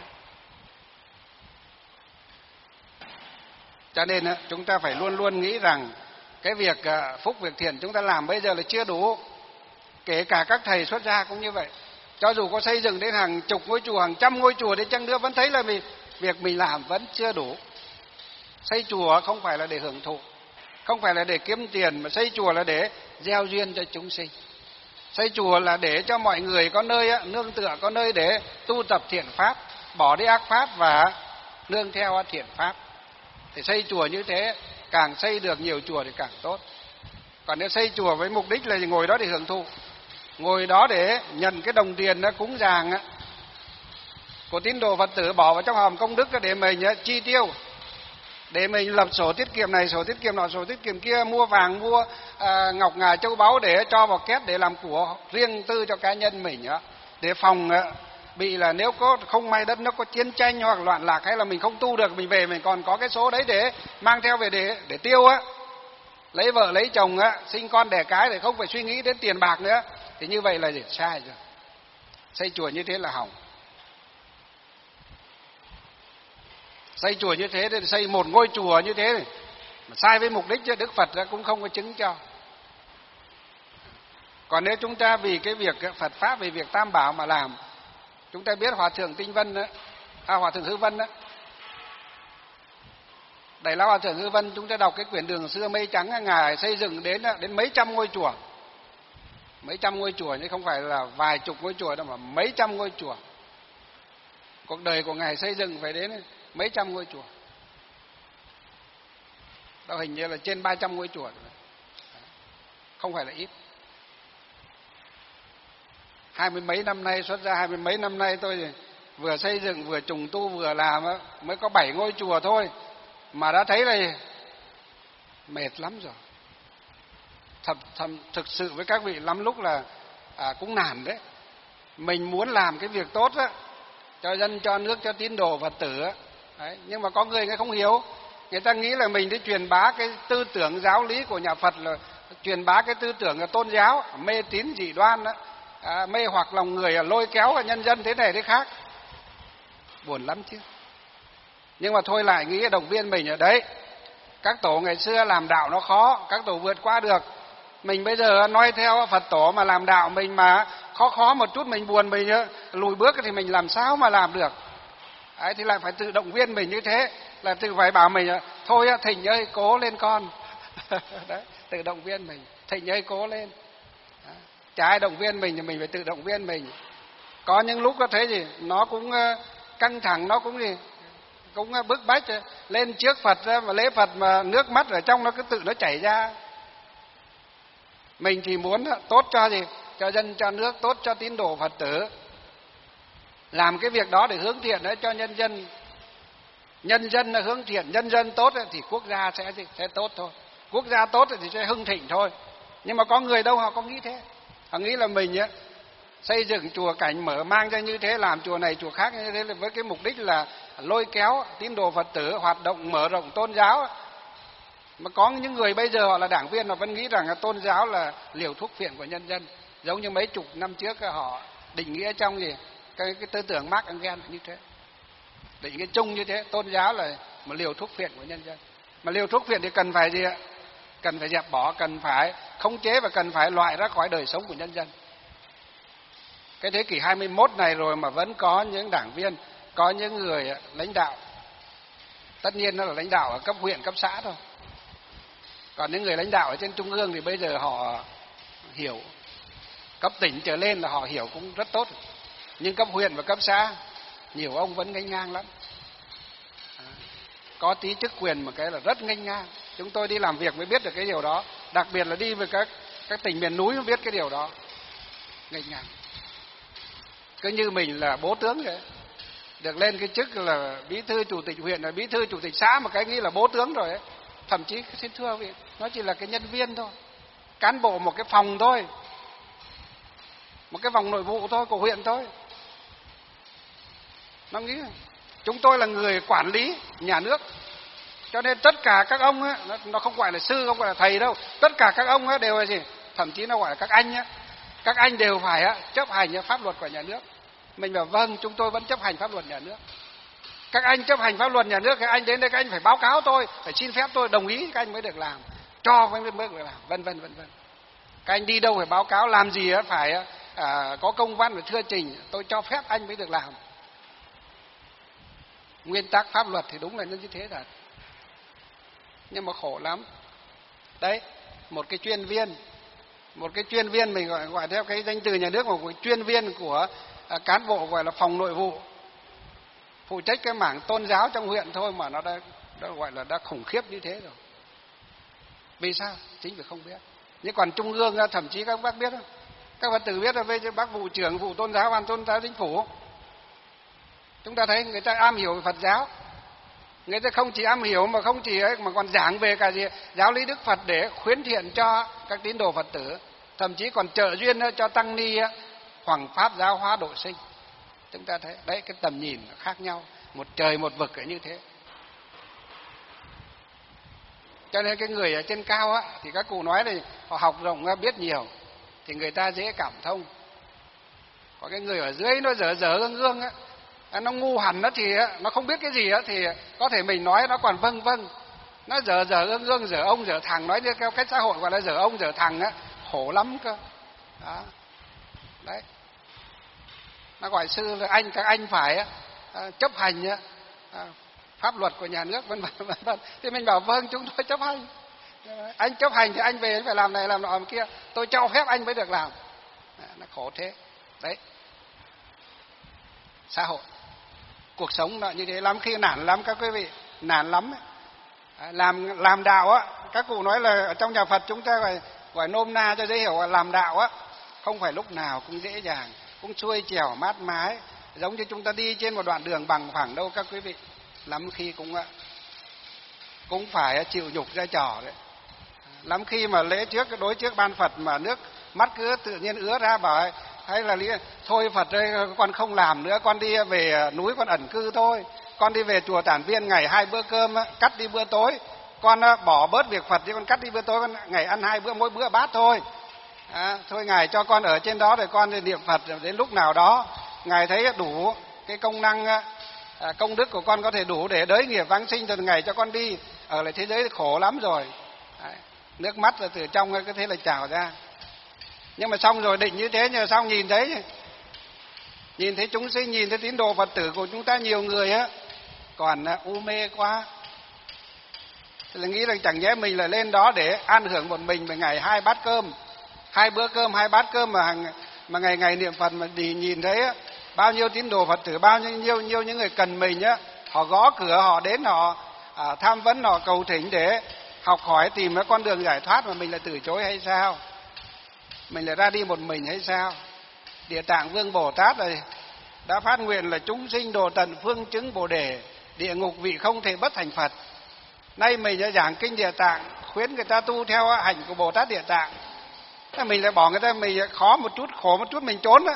Cho nên chúng ta phải luôn luôn nghĩ rằng cái việc phúc việc thiện chúng ta làm bây giờ là chưa đủ. Kể cả các thầy xuất gia cũng như vậy. Cho dù có xây dựng đến hàng chục ngôi chùa, hàng trăm ngôi chùa đi chăng nữa vẫn thấy là vì việc mình làm vẫn chưa đủ. Xây chùa không phải là để hưởng thụ, không phải là để kiếm tiền, mà xây chùa là để gieo duyên cho chúng sinh. Xây chùa là để cho mọi người có nơi nương tựa, có nơi để tu tập thiện pháp, bỏ đi ác pháp và nương theo thiện pháp. Thì xây chùa như thế, càng xây được nhiều chùa thì càng tốt. Còn nếu xây chùa với mục đích là ngồi đó để hưởng thụ, ngồi đó để nhận cái đồng tiền nó cúng dường á của tín đồ Phật tử bỏ vào trong hòm công đức để mình chi tiêu, để mình lập sổ tiết kiệm này, sổ tiết kiệm nọ, sổ tiết kiệm kia, mua vàng, mua à, ngọc ngà châu báu để cho vào két để làm của riêng tư cho cá nhân mình á, để phòng á, bị là nếu có không may đất nó có chiến tranh hoặc loạn lạc hay là mình không tu được, mình về mình còn có cái số đấy để mang theo về để để tiêu á, lấy vợ lấy chồng á, sinh con đẻ cái để không phải suy nghĩ đến tiền bạc nữa, thì như vậy là sai rồi. Xây chùa như thế là hỏng. Xây chùa như thế thì xây một ngôi chùa như thế này mà sai với mục đích chứ Đức Phật cũng không có chứng cho. Còn nếu chúng ta vì cái việc Phật pháp, vì việc Tam Bảo mà làm, chúng ta biết Hòa thượng Tinh Vân đó, à, Hòa thượng Hư Vân đó, Đại lão Hòa thượng Hư Vân, chúng ta đọc cái quyển Đường Xưa Mây Trắng, ngài xây dựng đến đến mấy trăm ngôi chùa, mấy trăm ngôi chùa chứ không phải là vài chục ngôi chùa đâu mà mấy trăm ngôi chùa. Cuộc đời của ngài xây dựng phải đến mấy trăm ngôi chùa, đâu hình như là trên ba trăm ngôi chùa, không phải là ít. Hai mươi mấy năm nay xuất ra, hai mươi mấy năm nay tôi vừa xây dựng vừa trùng tu vừa làm mới có bảy ngôi chùa thôi mà đã thấy là mệt lắm rồi. Thật, thật thực sự với các vị lắm lúc là à, cũng nản đấy. Mình muốn làm cái việc tốt á, cho dân cho nước cho tín đồ Phật tử á, đấy, nhưng mà có người người không hiểu, người ta nghĩ là mình đi truyền bá cái tư tưởng giáo lý của nhà Phật, là truyền bá cái tư tưởng là tôn giáo, mê tín dị đoan đó, à, mê hoặc lòng người, lôi kéo nhân dân thế này thế khác, buồn lắm chứ. Nhưng mà thôi lại nghĩ động viên mình ở đấy. Các tổ ngày xưa làm đạo nó khó, các tổ vượt qua được. Mình bây giờ nói theo Phật tổ mà làm đạo mình mà khó khó một chút, mình buồn, mình lùi bước thì mình làm sao mà làm được. Đấy, thì lại phải tự động viên mình như thế, là tự phải bảo mình thôi Thịnh ơi cố lên con. Đấy, tự động viên mình, Thịnh ơi cố lên. Đấy, chả ai động viên mình thì mình phải tự động viên mình. Có những lúc có thế gì nó cũng căng thẳng, nó cũng gì cũng bức bách, lên trước Phật mà lễ Phật mà nước mắt ở trong nó cứ tự nó chảy ra. Mình thì muốn tốt cho gì, cho dân cho nước, tốt cho tín đồ Phật tử, làm cái việc đó để hướng thiện đấy cho nhân dân. Nhân dân là hướng thiện, nhân dân tốt thì quốc gia sẽ sẽ tốt thôi, quốc gia tốt thì sẽ hưng thịnh thôi. Nhưng mà có người đâu họ có nghĩ thế, họ nghĩ là mình ấy, xây dựng chùa cảnh mở mang ra như thế, làm chùa này chùa khác như thế là với cái mục đích là lôi kéo tín đồ Phật tử hoạt động mở rộng tôn giáo. Mà có những người bây giờ họ là đảng viên, họ vẫn nghĩ rằng là tôn giáo là liều thuốc phiện của nhân dân, giống như mấy chục năm trước họ định nghĩa trong gì cái, cái tư tưởng Marx Engels như thế, định nghĩa chung như thế, tôn giáo là một liều thuốc phiện của nhân dân. Mà liều thuốc phiện thì cần phải gì ạ? Cần phải dẹp bỏ, cần phải khống chế và cần phải loại ra khỏi đời sống của nhân dân. Cái thế kỷ hai mươi mốt này rồi mà vẫn có những đảng viên, có những người lãnh đạo, tất nhiên nó là lãnh đạo ở cấp huyện, cấp xã thôi. Còn những người lãnh đạo ở trên trung ương thì bây giờ họ hiểu, cấp tỉnh trở lên là họ hiểu cũng rất tốt. Nhưng cấp huyện và cấp xã, nhiều ông vẫn nghênh ngang lắm. Có tí chức quyền mà cái là rất nghênh ngang. Chúng tôi đi làm việc mới biết được cái điều đó. Đặc biệt là đi về các, các tỉnh miền núi mới biết cái điều đó. Nghênh ngang. Cứ như mình là bố tướng vậy. Được lên cái chức là bí thư chủ tịch huyện, là bí thư chủ tịch xã mà cái nghĩ là bố tướng rồi ấy. Thậm chí xin thưa vị, nó chỉ là cái nhân viên thôi, cán bộ một cái phòng thôi. một cái vòng nội vụ thôi của huyện thôi. Nó nghĩ chúng tôi là người quản lý nhà nước, cho nên tất cả các ông ấy, nó không gọi là sư, không gọi là thầy đâu, tất cả các ông ấy đều là gì, thậm chí nó gọi là các anh ấy, các anh đều phải chấp hành pháp luật của nhà nước. Mình bảo vâng, chúng tôi vẫn chấp hành pháp luật nhà nước. Các anh chấp hành pháp luật nhà nước, các anh đến đây các anh phải báo cáo tôi, phải xin phép tôi đồng ý các anh mới được làm, cho mới mới được làm, vân vân vân vân. Các anh đi đâu phải báo cáo, làm gì phải à, có công văn phải thưa trình, tôi cho phép anh mới được làm. Nguyên tắc pháp luật thì đúng là như thế thật, nhưng mà khổ lắm. Đấy, một cái chuyên viên, một cái chuyên viên mình gọi gọi theo cái danh từ nhà nước, một cái chuyên viên của à, cán bộ gọi là phòng nội vụ, phụ trách cái mảng tôn giáo trong huyện thôi mà nó đã, đã gọi là đã khủng khiếp như thế rồi. Vì sao? Chính vì không biết. Nhưng còn trung ương thậm chí các bác biết không? Các Phật tử biết là với bác vụ trưởng vụ tôn giáo ban tôn giáo chính phủ, chúng ta thấy người ta am hiểu về Phật giáo, người ta không chỉ am hiểu mà không chỉ ấy, mà còn giảng về cả gì giáo lý Đức Phật để khuyến thiện cho các tín đồ Phật tử, thậm chí còn trợ duyên cho tăng ni hoằng pháp giáo hóa độ sinh. Chúng ta thấy đấy, cái tầm nhìn khác nhau, một trời một vực ở như thế. Cho nên cái người ở trên cao á, thì các cụ nói thì họ học rộng biết nhiều thì người ta dễ cảm thông. Còn cái người ở dưới nó dở dở ương ương á, nó ngu hẳn nó thì nó không biết cái gì á, thì có thể mình nói nó còn vâng vâng, nó dở dở ương ương, dở ông dở thằng, nói như theo cách xã hội gọi là dở ông dở thằng á, khổ lắm cơ. Đó. Đấy, nó gọi sư là anh, các anh phải à, chấp hành à, pháp luật của nhà nước, vân vân vân vân. Thì mình bảo vâng, chúng tôi chấp hành. Anh chấp hành thì anh về anh phải làm này làm nọ làm kia, tôi cho phép anh mới được làm. À, nó khổ thế. Đấy, xã hội, cuộc sống nó như thế lắm, khi nản lắm các quý vị, nản lắm. À, làm làm đạo á, các cụ nói là ở trong nhà Phật chúng ta gọi gọi nôm na cho dễ hiểu là làm đạo á, không phải lúc nào cũng dễ dàng, cũng xuôi chèo mát mái, giống như chúng ta đi trên một đoạn đường bằng phẳng đâu các quý vị. Lắm khi cũng cũng phải chịu nhục ra trò đấy. Lắm khi mà lễ trước đối trước ban Phật mà nước mắt cứ tự nhiên ứa ra, bảo hay là lý thôi Phật ơi, con không làm nữa, con đi về núi con ẩn cư thôi, con đi về chùa Tản Viên ngày hai bữa cơm, cắt đi bữa tối, con bỏ bớt việc Phật chứ con cắt đi bữa tối, con ngày ăn hai bữa mỗi bữa bát thôi. À, thôi Ngài cho con ở trên đó rồi con đi niệm Phật, đến lúc nào đó Ngài thấy đủ cái công năng à, công đức của con có thể đủ để đới nghiệp vãng sinh, rồi Ngài cho con đi. Ở lại thế giới thì khổ lắm rồi. Đấy, nước mắt là từ trong cái thế là trào ra. Nhưng mà xong rồi định như thế, nhưng mà xong nhìn thấy nhìn thấy chúng sinh, nhìn thấy tín đồ Phật tử của chúng ta nhiều người á còn u mê quá, là nghĩ là chẳng nhẽ mình là lên đó để an hưởng một mình, một ngày hai bát cơm, hai bữa cơm, hai bát cơm mà hàng, mà ngày ngày niệm Phật, mà đi nhìn thấy á, bao nhiêu tín đồ Phật tử, bao nhiêu nhiêu những người cần mình á, họ gõ cửa, họ đến, họ à, tham vấn, họ cầu thỉnh để học hỏi tìm cái con đường giải thoát, mà mình lại từ chối hay sao? Mình lại ra đi một mình hay sao? Địa Tạng Vương Bồ Tát này đã phát nguyện là chúng sinh đồ tận phương chứng Bồ Đề, địa ngục vị không thể bất thành Phật. Nay mình đã giảng kinh Địa Tạng, khuyến người ta tu theo hành của Bồ Tát Địa Tạng. Thế mình lại bỏ người ta, mình khó một chút, khổ một chút mình trốn đó.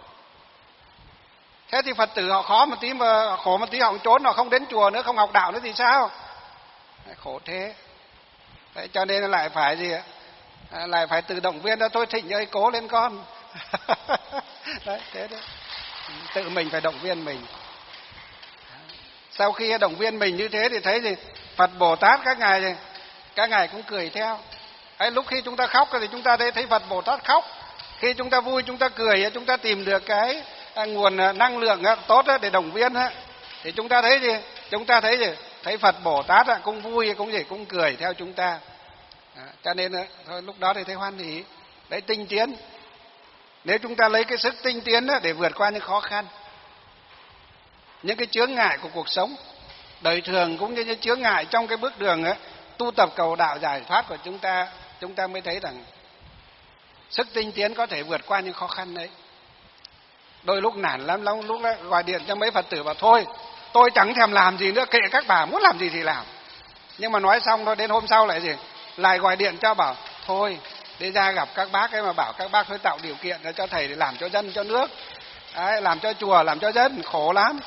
Thế thì Phật tử họ khó một tí, mà khổ một tí họ trốn, họ không đến chùa nữa, không học đạo nữa thì sao? Khổ thế. Đấy, cho nên lại phải gì ạ? À, lại phải tự động viên đó, thôi Thịnh ơi cố lên con. Đấy, thế đấy. Tự mình phải động viên mình. Sau khi động viên mình như thế thì thấy gì? Phật Bồ Tát các ngài các ngài cũng cười theo. Ấy, lúc khi chúng ta khóc thì chúng ta thấy Phật Bồ Tát khóc. Khi chúng ta vui chúng ta cười, chúng ta tìm được cái nguồn năng lượng tốt để động viên thì chúng ta thấy gì? Chúng ta thấy gì? Thấy Phật Bồ Tát cũng vui, cũng gì cũng cười theo chúng ta. À, cho nên thôi lúc đó thì thấy hoan hỉ. Đấy, tinh tiến. Nếu chúng ta lấy cái sức tinh tiến để vượt qua những khó khăn, những cái chướng ngại của cuộc sống đời thường, cũng như những chướng ngại trong cái bước đường ấy, tu tập cầu đạo giải thoát của chúng ta, chúng ta mới thấy rằng sức tinh tiến có thể vượt qua những khó khăn đấy. Đôi lúc nản lắm, lắm lúc đó gọi điện cho mấy Phật tử bảo thôi tôi chẳng thèm làm gì nữa, kệ các bà muốn làm gì thì làm. Nhưng mà nói xong thôi, đến hôm sau lại gì lại gọi điện cho bảo thôi đi ra gặp các bác ấy mà bảo các bác phải tạo điều kiện cho thầy để làm cho dân cho nước. Đấy, làm cho chùa, làm cho dân, khổ lắm.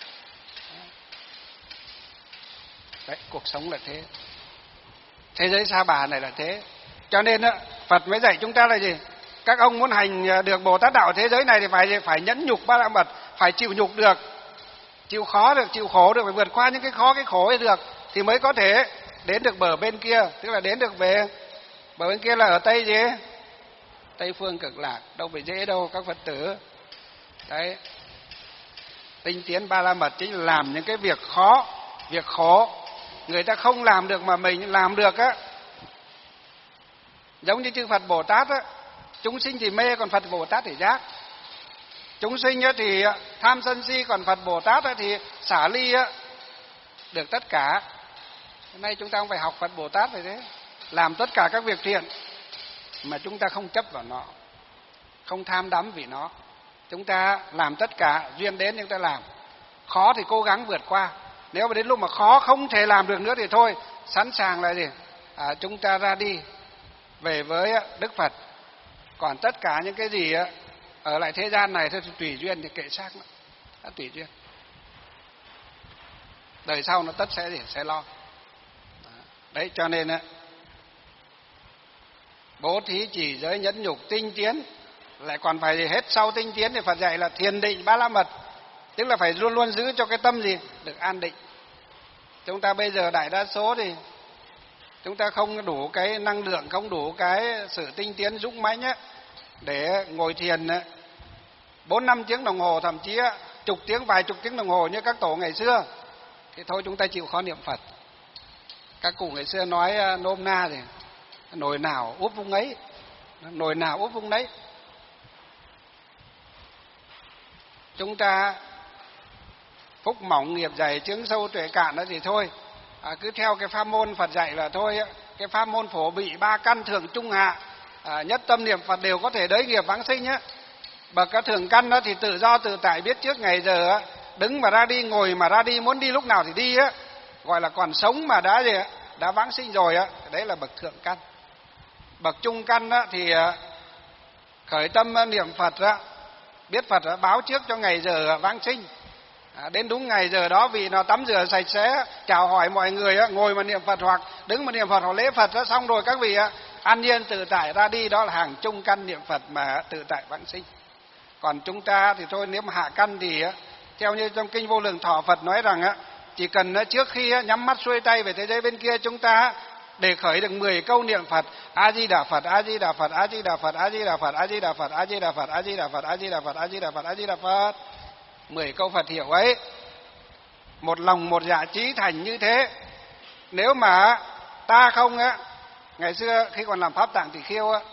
Đấy, cuộc sống là thế. Thế giới Sa Bà này là thế. Cho nên á, Phật mới dạy chúng ta là gì? Các ông muốn hành được Bồ Tát đạo thế giới này thì phải phải nhẫn nhục ba la mật, phải chịu nhục được, chịu khó được, chịu khổ được, phải vượt qua những cái khó cái khổ ấy được thì mới có thể đến được bờ bên kia, tức là đến được về bờ bên kia là ở Tây gì? Tây phương cực lạc, đâu phải dễ đâu các Phật tử. Đấy. Tinh tiến ba la mật chính là làm những cái việc khó, việc khổ người ta không làm được mà mình làm được á. Giống như chư Phật Bồ Tát á, chúng sinh thì mê còn Phật Bồ Tát thì giác. Chúng sinh á thì tham sân si còn Phật Bồ Tát á thì xả ly á được tất cả. Hôm nay chúng ta không phải học Phật Bồ Tát vậy thế, làm tất cả các việc thiện mà chúng ta không chấp vào nó, không tham đắm vì nó. Chúng ta làm tất cả, duyên đến chúng ta làm. Khó thì cố gắng vượt qua. Nếu mà đến lúc mà khó không thể làm được nữa thì thôi, sẵn sàng là gì? À, chúng ta ra đi về với Đức Phật. Còn tất cả những cái gì ở lại thế gian này thì tùy duyên thì kệ xác nó, đã tùy duyên. Đời sau nó tất sẽ gì? Sẽ lo. Đấy, cho nên bố thí chỉ giới nhẫn nhục tinh tiến, lại còn phải gì hết sau tinh tiến thì Phật dạy là thiền định ba la mật, tức là phải luôn luôn giữ cho cái tâm gì được an định. Chúng ta bây giờ đại đa số thì chúng ta không đủ cái năng lượng, không đủ cái sự tinh tiến dũng mãnh á để ngồi thiền bốn năm tiếng đồng hồ, thậm chí chục tiếng, vài chục tiếng đồng hồ như các tổ ngày xưa. Thì thôi chúng ta chịu khó niệm Phật. Các cụ ngày xưa nói nôm na thì nồi nào úp vung ấy, nồi nào úp vung đấy. Chúng ta phúc mỏng nghiệp dày, chướng sâu tuệ cạn đó thì thôi, à, cứ theo cái pháp môn Phật dạy là thôi. Cái pháp môn phổ bị ba căn thượng trung hạ, à, nhất tâm niệm Phật đều có thể đới nghiệp vãng sinh á. Bậc các thường căn đó thì tự do tự tại, biết trước ngày giờ á, đứng mà ra đi, ngồi mà ra đi, muốn đi lúc nào thì đi á, gọi là còn sống mà đã gì đã vãng sinh rồi á, đấy là bậc thượng căn. Bậc trung căn á thì khởi tâm niệm Phật á, biết Phật á, báo trước cho ngày giờ vãng sinh. À, đến đúng ngày giờ đó vì nó tắm rửa sạch sẽ, chào hỏi mọi người á, ngồi mà niệm Phật hoặc đứng mà niệm Phật hoặc lễ Phật á, xong rồi các vị á, an nhiên tự tại ra đi, đó là hàng trung căn niệm Phật mà tự tại vãng sinh. Còn chúng ta thì thôi, nếu mà hạ căn thì á, theo như trong kinh Vô Lượng Thọ Phật nói rằng á, chỉ cần á, trước khi á, nhắm mắt xuôi tay về thế giới bên kia, chúng ta để khởi được mười câu niệm Phật: A Di Đà Phật, A Di Đà Phật, A Di Đà Phật, A Di Đà Phật, A Di Đà Phật, A Di Đà Phật, A Di Đà Phật, A Di Đà Phật, A Di Đà Phật, A Di Đà Phật. Mười câu Phật hiệu ấy, một lòng một dạ chí thành như thế. Nếu mà ta không á, ngày xưa khi còn làm Pháp Tạng Tỳ Khưu á,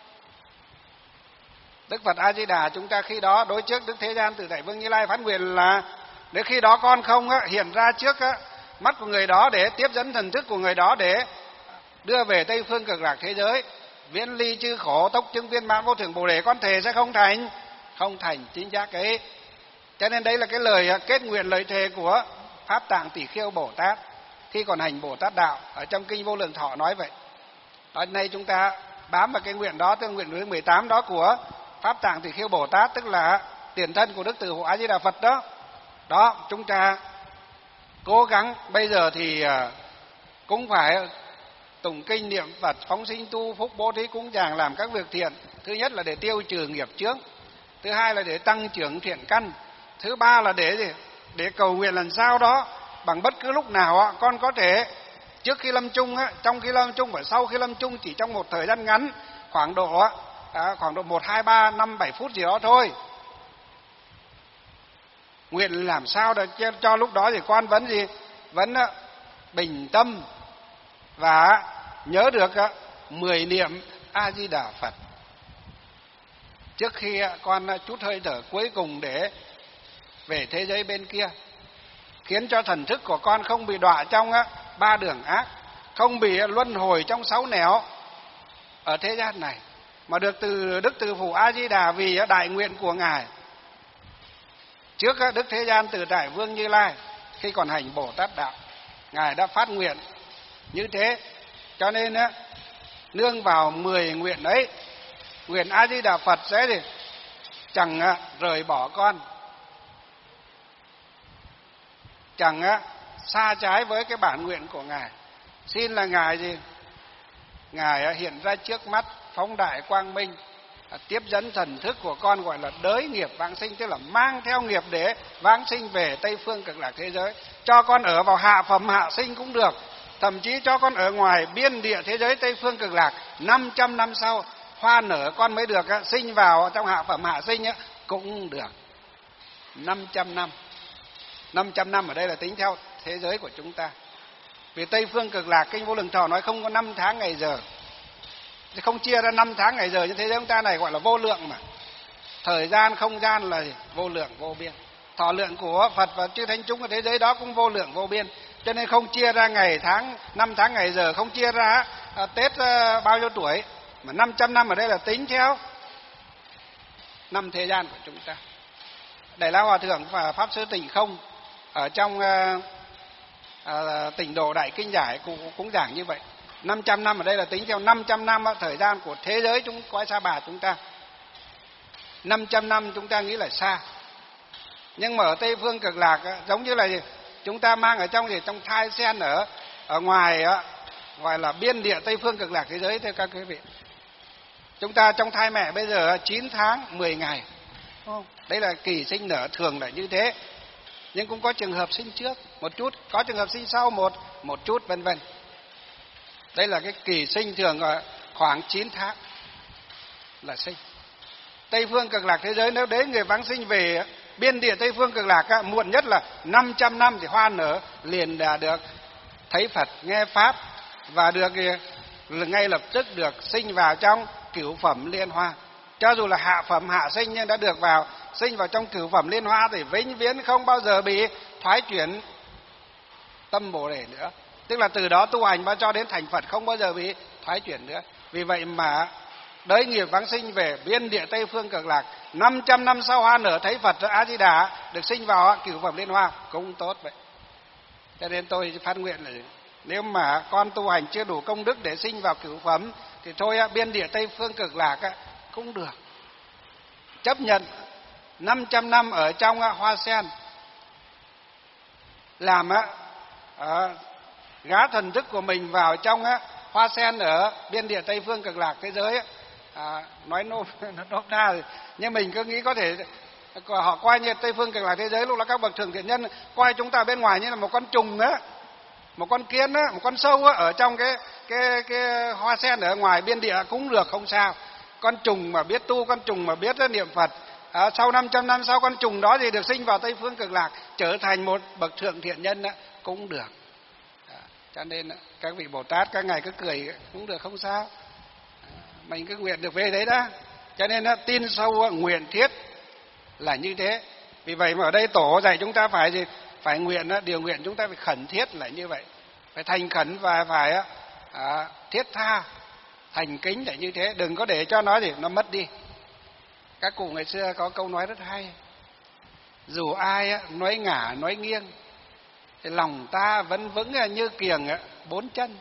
Đức Phật A Di Đà chúng ta khi đó đối trước Đức Thế Gian Tự Tại Vương Như Lai phán nguyện là nếu khi đó con không á, hiện ra trước á, mắt của người đó để tiếp dẫn thần thức của người đó để đưa về Tây Phương Cực Lạc thế giới, viễn ly chư khổ, tốc chứng viên mãn vô thượng Bồ Đề, con thề sẽ không thành, không thành chính xác ấy. Cho nên đấy là cái lời kết nguyện, lời thề của Pháp Tạng Tỳ Khưu Bồ Tát khi còn hành Bồ Tát đạo, ở trong kinh Vô Lượng Thọ nói vậy. Đó, nay chúng ta bám vào cái nguyện đó, tương nguyện thứ mười tám đó của Pháp Tạng Tỳ Khưu Bồ Tát, tức là tiền thân của Đức Từ Hộ A Di Đà Phật đó. Đó, chúng ta cố gắng bây giờ thì cũng phải tụng kinh niệm Phật, phóng sinh tu phúc, bố thí cúng dường, làm các việc thiện. Thứ nhất là để tiêu trừ nghiệp chướng, thứ hai là để tăng trưởng thiện căn, thứ ba là để gì? Để cầu nguyện làm sao đó bằng bất cứ lúc nào con có thể trước khi lâm chung, trong khi lâm chung và sau khi lâm chung, chỉ trong một thời gian ngắn, khoảng độ à, khoảng độ một, hai, ba, năm, bảy phút gì đó thôi. Nguyện làm sao để cho, cho lúc đó thì con vẫn gì? Vẫn bình tâm và nhớ được mười niệm A Di Đà Phật trước khi con chút hơi thở cuối cùng để về thế giới bên kia, khiến cho thần thức của con không bị đọa trong ba đường ác, không bị luân hồi trong sáu nẻo ở thế gian này, mà được từ Đức Từ Phụ A Di Đà vì đại nguyện của ngài trước Đức Thế Gian Tự Tại Vương Như Lai khi còn hành Bồ Tát đạo, ngài đã phát nguyện như thế. Cho nên nương vào mười nguyện ấy. Nguyện A Di Đà Phật sẽ gì chẳng rời bỏ con, chẳng xa trái với cái bản nguyện của ngài. Xin là ngài gì ngài hiện ra trước mắt, phóng đại quang minh, tiếp dẫn thần thức của con, gọi là đới nghiệp vãng sinh, tức là mang theo nghiệp để vãng sinh về Tây Phương Cực Lạc thế giới. Cho con ở vào hạ phẩm hạ sinh cũng được, thậm chí cho con ở ngoài biên địa thế giới Tây Phương Cực Lạc, năm trăm năm sau hoa nở con mới được sinh vào trong hạ phẩm hạ sinh cũng được. năm trăm năm. năm trăm năm ở đây là tính theo thế giới của chúng ta. Vì Tây Phương Cực Lạc, Kinh Vô Lượng Thọ nói không có năm tháng ngày giờ, không chia ra năm tháng ngày giờ như thế giới chúng ta này, gọi là vô lượng mà. Thời gian, không gian là vô lượng vô biên. Thọ lượng của Phật và chư thánh chúng ở thế giới đó cũng vô lượng vô biên. Cho nên không chia ra ngày tháng, năm tháng ngày giờ, không chia ra à, Tết à, bao nhiêu tuổi, mà năm trăm năm ở đây là tính theo năm thế gian của chúng ta. Đại La Hòa Thượng và Pháp Sư Tịnh Không ở trong à, à, Tịnh Độ Đại Kinh Giải cũng, cũng giảng như vậy. năm trăm năm ở đây là tính theo năm trăm năm thời gian của thế giới chúng cõi Sa Bà chúng ta. năm trăm năm chúng ta nghĩ là xa. Nhưng mà ở Tây Phương Cực Lạc giống như là chúng ta mang ở trong gì trong thai sen ở ở ngoài gọi là biên địa Tây Phương Cực Lạc thế giới thưa các quý vị. Chúng ta trong thai mẹ bây giờ chín tháng mười ngày. Đấy là kỳ sinh nở, thường là như thế. Nhưng cũng có trường hợp sinh trước một chút, có trường hợp sinh sau một một chút vân vân. Đây là cái kỳ sinh thường khoảng chín tháng là sinh. Tây Phương Cực Lạc thế giới nếu đấy người vãng sinh về biên địa Tây Phương Cực Lạc muộn nhất là năm trăm năm thì hoa nở liền đã được thấy Phật, nghe Pháp và được ngay lập tức được sinh vào trong cửu phẩm liên hoa. Cho dù là hạ phẩm hạ sinh nhưng đã được vào sinh vào trong cửu phẩm liên hoa thì vĩnh viễn không bao giờ bị thoái chuyển tâm Bồ Đề nữa. Tức là từ đó tu hành và cho đến thành Phật không bao giờ bị thoái chuyển nữa. Vì vậy mà đới nghiệp vãng sinh về biên địa Tây Phương Cực Lạc, năm trăm năm sau hoa nở thấy Phật A Di Đà được sinh vào cửu phẩm liên hoa cũng tốt vậy. Cho nên tôi phát nguyện là nếu mà con tu hành chưa đủ công đức để sinh vào cửu phẩm thì thôi biên địa Tây Phương Cực Lạc cũng được. Chấp nhận năm trăm năm ở trong hoa sen, làm à, gá thần thức của mình vào trong hoa sen ở biên địa Tây Phương Cực Lạc thế giới. À, nói nôm nôm na nhưng mình cứ nghĩ có thể họ coi như Tây Phương Cực Lạc thế giới lúc là các bậc thượng thiện nhân coi chúng ta bên ngoài như là một con trùng á, một con kiến á, một con sâu á, ở trong cái cái cái hoa sen ở ngoài biên địa cũng được không sao. Con trùng mà biết tu, con trùng mà biết niệm Phật, à, sau năm trăm năm sau con trùng đó thì được sinh vào Tây Phương Cực Lạc trở thành một bậc thượng thiện nhân á, cũng được. À, cho nên các vị Bồ Tát các ngài cứ cười cũng được không sao. Mình cứ nguyện được về đấy đó. Cho nên tin sâu nguyện thiết là như thế. Vì vậy mà ở đây tổ dạy chúng ta phải gì? Phải nguyện, điều nguyện chúng ta phải khẩn thiết là như vậy. Phải thành khẩn và phải à, thiết tha, thành kính là như thế. Đừng có để cho nó gì nó mất đi. Các cụ ngày xưa có câu nói rất hay. Dù ai nói ngả nói nghiêng thì lòng ta vẫn vững như kiềng bốn chân.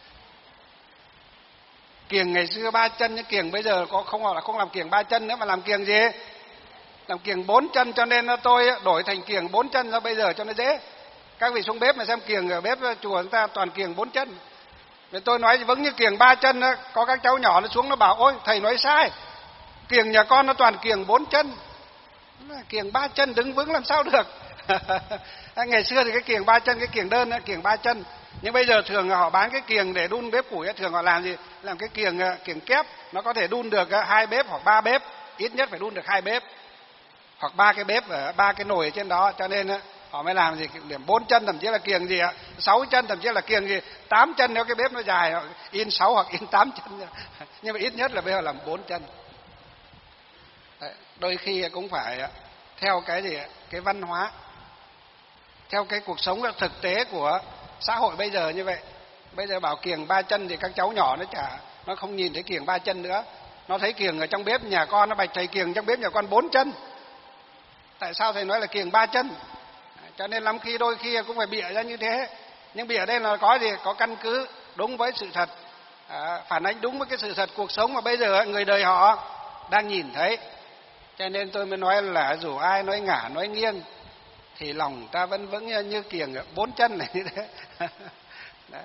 Kiềng ngày xưa ba chân, nhưng kiềng bây giờ có không là không làm kiềng ba chân nữa mà làm kiềng gì? Làm kiềng bốn chân, cho nên tôi đổi thành kiềng bốn chân ra bây giờ cho nó dễ. Các vị xuống bếp mà xem kiềng ở bếp chùa chúng ta toàn kiềng bốn chân. Vì tôi nói vững như kiềng ba chân đó, có các cháu nhỏ nó xuống nó bảo ôi thầy nói sai. Kiềng nhà con nó toàn kiềng bốn chân. Kiềng ba chân đứng vững làm sao được. Ngày xưa thì cái kiềng ba chân, cái kiềng đơn, kiềng ba chân. Nhưng bây giờ thường họ bán cái kiềng để đun bếp củi, thường họ làm gì? Làm cái kiềng kiềng kép, nó có thể đun được hai bếp hoặc ba bếp, ít nhất phải đun được hai bếp hoặc ba cái bếp ở ba cái nồi ở trên đó, cho nên họ mới làm gì điểm bốn chân, thậm chí là kiềng gì ạ, sáu chân, thậm chí là kiềng gì tám chân, nếu cái bếp nó dài họ in sáu hoặc in tám chân, nhưng mà ít nhất là bây giờ làm bốn chân. Đấy, đôi khi cũng phải theo cái gì cái văn hóa, theo cái cuộc sống thực tế của xã hội bây giờ như vậy. Bây giờ bảo kiềng ba chân thì các cháu nhỏ nó chả, nó không nhìn thấy kiềng ba chân nữa, nó thấy kiềng ở trong bếp nhà con, nó bạch thầy kiềng trong bếp nhà con bốn chân, tại sao thầy nói là kiềng ba chân? Cho nên lắm khi đôi khi cũng phải bịa ra như thế. Nhưng bịa đây là có gì, có căn cứ đúng với sự thật. à, phản ánh đúng với cái sự thật cuộc sống mà bây giờ người đời họ đang nhìn thấy. Cho nên tôi mới nói là dù ai nói ngả nói nghiêng thì lòng ta vẫn vững như kiềng bốn chân này như thế. Đấy.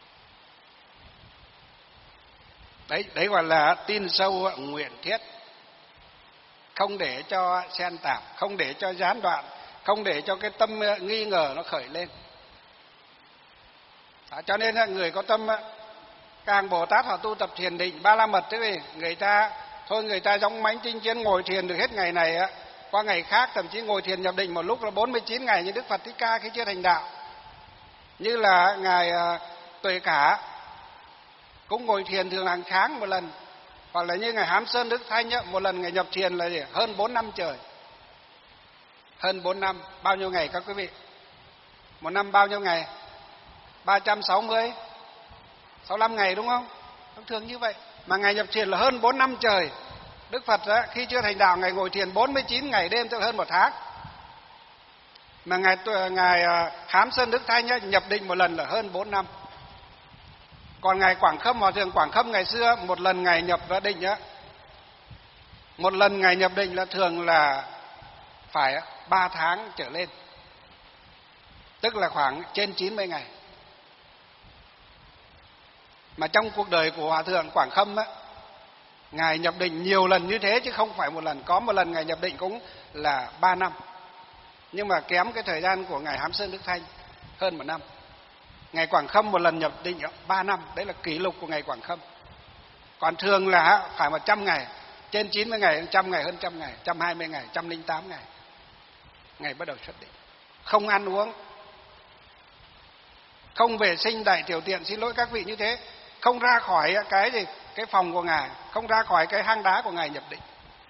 Đấy, đấy gọi là tin sâu nguyện thiết, không để cho xen tạp, không để cho gián đoạn, không để cho cái tâm nghi ngờ nó khởi lên. Đó, cho nên người có tâm càng Bồ Tát họ tu tập thiền định ba la mật, thế thì người ta thôi người ta giống mãnh tinh chiến ngồi thiền được hết ngày này á, qua ngày khác thậm chí ngồi thiền nhập định một lúc là bốn mươi chín ngày như Đức Phật Thích Ca khi chưa thành đạo. Như là ngài uh, Tuệ Cả cũng ngồi thiền thường hàng tháng một lần, hoặc là như ngài Hám Sơn Đức Thanh á, một lần ngài nhập thiền là gì? Hơn bốn năm trời. Hơn bốn năm, bao nhiêu ngày các quý vị? Một năm bao nhiêu ngày? ba trăm sáu mươi, sáu mươi lăm ngày đúng không? Thông thường như vậy. Mà ngài nhập thiền là hơn bốn năm trời. Đức Phật á, khi chưa thành đạo ngài ngồi thiền bốn mươi chín ngày đêm, tức là hơn một tháng. Mà ngài ngài Hám Sơn Đức Thanh á, nhập định một lần là hơn bốn năm. Còn ngài Quảng Khâm Hòa Thượng Quảng Khâm ngày xưa một lần ngài nhập vào định á, một lần ngài nhập định là thường là phải ba tháng trở lên, tức là khoảng trên chín mươi ngày. Mà trong cuộc đời của Hòa Thượng Quảng Khâm á, ngài nhập định nhiều lần như thế chứ không phải một lần. Có một lần ngài nhập định cũng là ba năm, nhưng mà kém cái thời gian của ngài Hám Sơn Đức Thanh hơn một năm. Ngài Quảng Khâm một lần nhập định ba năm, đấy là kỷ lục của ngài Quảng Khâm. Còn thường là phải một trăm ngày, trên chín mươi ngày, trăm ngày, hơn trăm ngày, một trăm hai mươi ngày, một trăm lẻ tám ngày. Ngài bắt đầu xuất định, không ăn uống, không vệ sinh đại tiểu tiện, xin lỗi các vị như thế, không ra khỏi cái gì, cái phòng của ngài, không ra khỏi cái hang đá của ngài nhập định.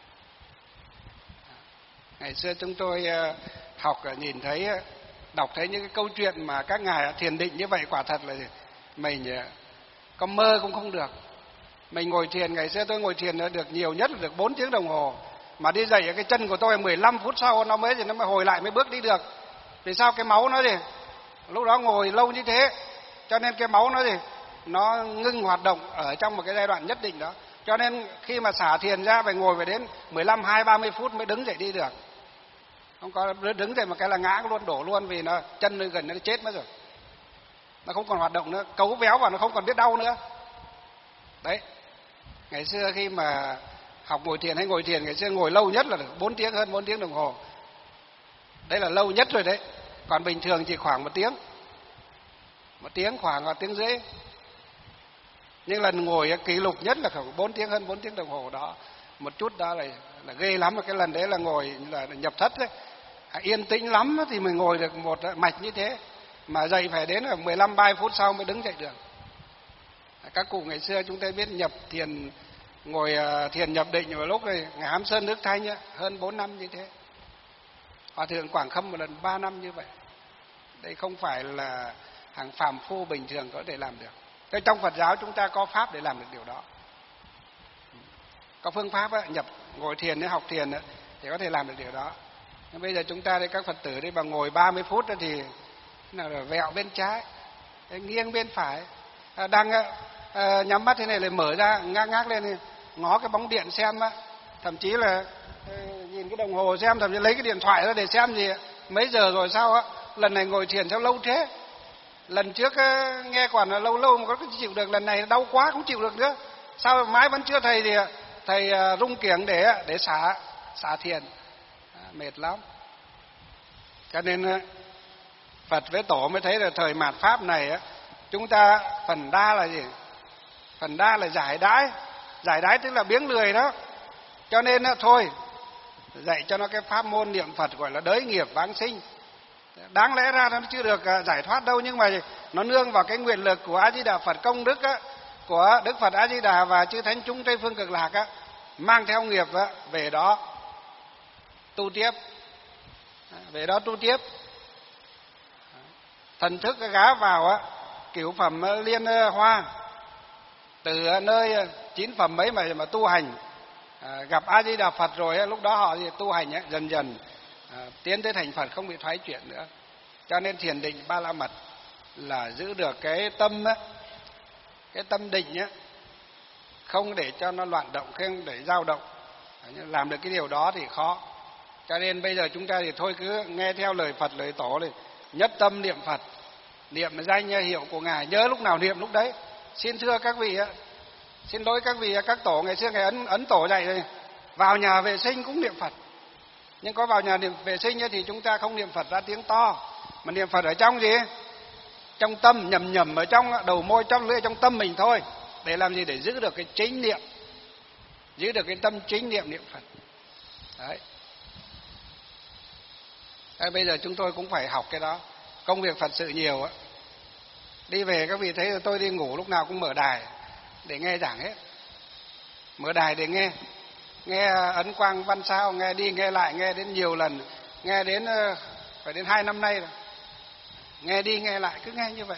Ngày xưa chúng tôi học nhìn thấy, đọc thấy những cái câu chuyện mà các ngài thiền định như vậy, quả thật là mình có mơ cũng không được. Mình ngồi thiền, ngày xưa tôi ngồi thiền được nhiều nhất là được bốn tiếng đồng hồ, mà đi dậy cái chân của tôi mười lăm phút sau nó mới thì nó mới hồi lại, mới bước đi được. Vì sao? Cái máu nó gì, lúc đó ngồi lâu như thế, cho nên cái máu nó gì, nó ngưng hoạt động ở trong một cái giai đoạn nhất định đó. Cho nên khi mà xả thiền ra phải ngồi phải đến mười lăm, hai mươi, ba mươi phút mới đứng dậy đi được. Không có đứng dậy một cái là ngã luôn, đổ luôn, vì nó chân nó gần nó chết mất rồi, nó không còn hoạt động nữa, cấu véo và nó không còn biết đau nữa. Đấy, ngày xưa khi mà học ngồi thiền hay ngồi thiền, ngày xưa ngồi lâu nhất là được bốn tiếng, hơn bốn tiếng đồng hồ. Đấy là lâu nhất rồi đấy. Còn bình thường chỉ khoảng một tiếng, một tiếng khoảng một tiếng rưỡi. Nhưng lần ngồi kỷ lục nhất là khoảng bốn tiếng, hơn bốn tiếng đồng hồ đó. Một chút đó là, là ghê lắm. Cái lần đấy là ngồi là nhập thất đấy. Yên tĩnh lắm thì mình ngồi được một mạch như thế. Mà dậy phải đến là mười lăm, ba mươi phút sau mới đứng dậy được. Các cụ ngày xưa chúng ta biết nhập thiền, ngồi thiền nhập định vào lúc này, ngài Hám Sơn Đức Thanh ấy, hơn bốn năm như thế. Hòa Thượng Quảng Khâm một lần ba năm như vậy. Đây không phải là hàng phàm phu bình thường có thể làm được. Thế trong Phật giáo chúng ta có pháp để làm được điều đó. Có phương pháp ấy, nhập ngồi thiền, học thiền ấy, thì có thể làm được điều đó. Nhưng bây giờ chúng ta đây, các Phật tử đây, mà ngồi ba mươi phút thì nào là vẹo bên trái, nghiêng bên phải, đang à, nhắm mắt thế này lại mở ra ngác ngác lên, ngó cái bóng điện xem á, thậm chí là à, nhìn cái đồng hồ xem, thậm chí lấy cái điện thoại ra để xem gì mấy giờ rồi sao á. Lần này ngồi thiền sao lâu thế? Lần trước á, nghe còn là lâu lâu mà có cái chịu được, lần này đau quá không chịu được nữa. Sao mãi vẫn chưa thầy thì thầy à, rung kiểng để để xả xả thiền, à, mệt lắm. Cho nên Phật với Tổ mới thấy là thời mạt pháp này á, chúng ta phần đa là gì? Phần đa là giải đãi. Giải đãi tức là biếng lười đó. Cho nên á, thôi dạy cho nó cái pháp môn niệm Phật gọi là đới nghiệp vãng sinh. Đáng lẽ ra nó chưa được giải thoát đâu, nhưng mà nó nương vào cái nguyện lực của A Di Đà Phật, công đức á, của Đức Phật A Di Đà và chư thánh chúng Tây phương cực lạc á, mang theo nghiệp á, về đó tu tiếp, về đó tu tiếp. Thần thức gá vào á, cửu phẩm liên hoa, từ nơi chín phẩm mấy mà mà tu hành, à, gặp A Di Đà Phật rồi á, lúc đó họ thì tu hành á, dần dần à, tiến tới thành Phật, không bị thoái chuyển nữa. Cho nên thiền định ba la mật là giữ được cái tâm á, cái tâm định á, không để cho nó loạn động, không để dao động. Làm được cái điều đó thì khó. Cho nên bây giờ chúng ta thì thôi cứ nghe theo lời Phật, lời Tổ này, nhất tâm niệm Phật, niệm danh hiệu của Ngài, nhớ lúc nào niệm lúc đấy. Xin thưa các vị, xin lỗi các vị, các tổ ngày xưa Ngài ấn, ấn tổ dạy rồi, vào nhà vệ sinh cũng niệm Phật. Nhưng có vào nhà niệm vệ sinh thì chúng ta không niệm Phật ra tiếng to, mà niệm Phật ở trong gì? Trong tâm, nhầm nhầm ở trong đầu môi, trong lưỡi, trong tâm mình thôi. Để làm gì? Để giữ được cái chính niệm, giữ được cái tâm chính niệm niệm Phật. Đấy. Đấy, bây giờ chúng tôi cũng phải học cái đó. Công việc Phật sự nhiều á. Đi về các vị thấy là tôi đi ngủ lúc nào cũng mở đài để nghe giảng hết. Mở đài để nghe. Nghe Ấn Quang Văn Sao, nghe đi nghe lại, nghe đến nhiều lần. Nghe đến phải đến hai năm nay rồi. Nghe đi nghe lại, cứ nghe như vậy.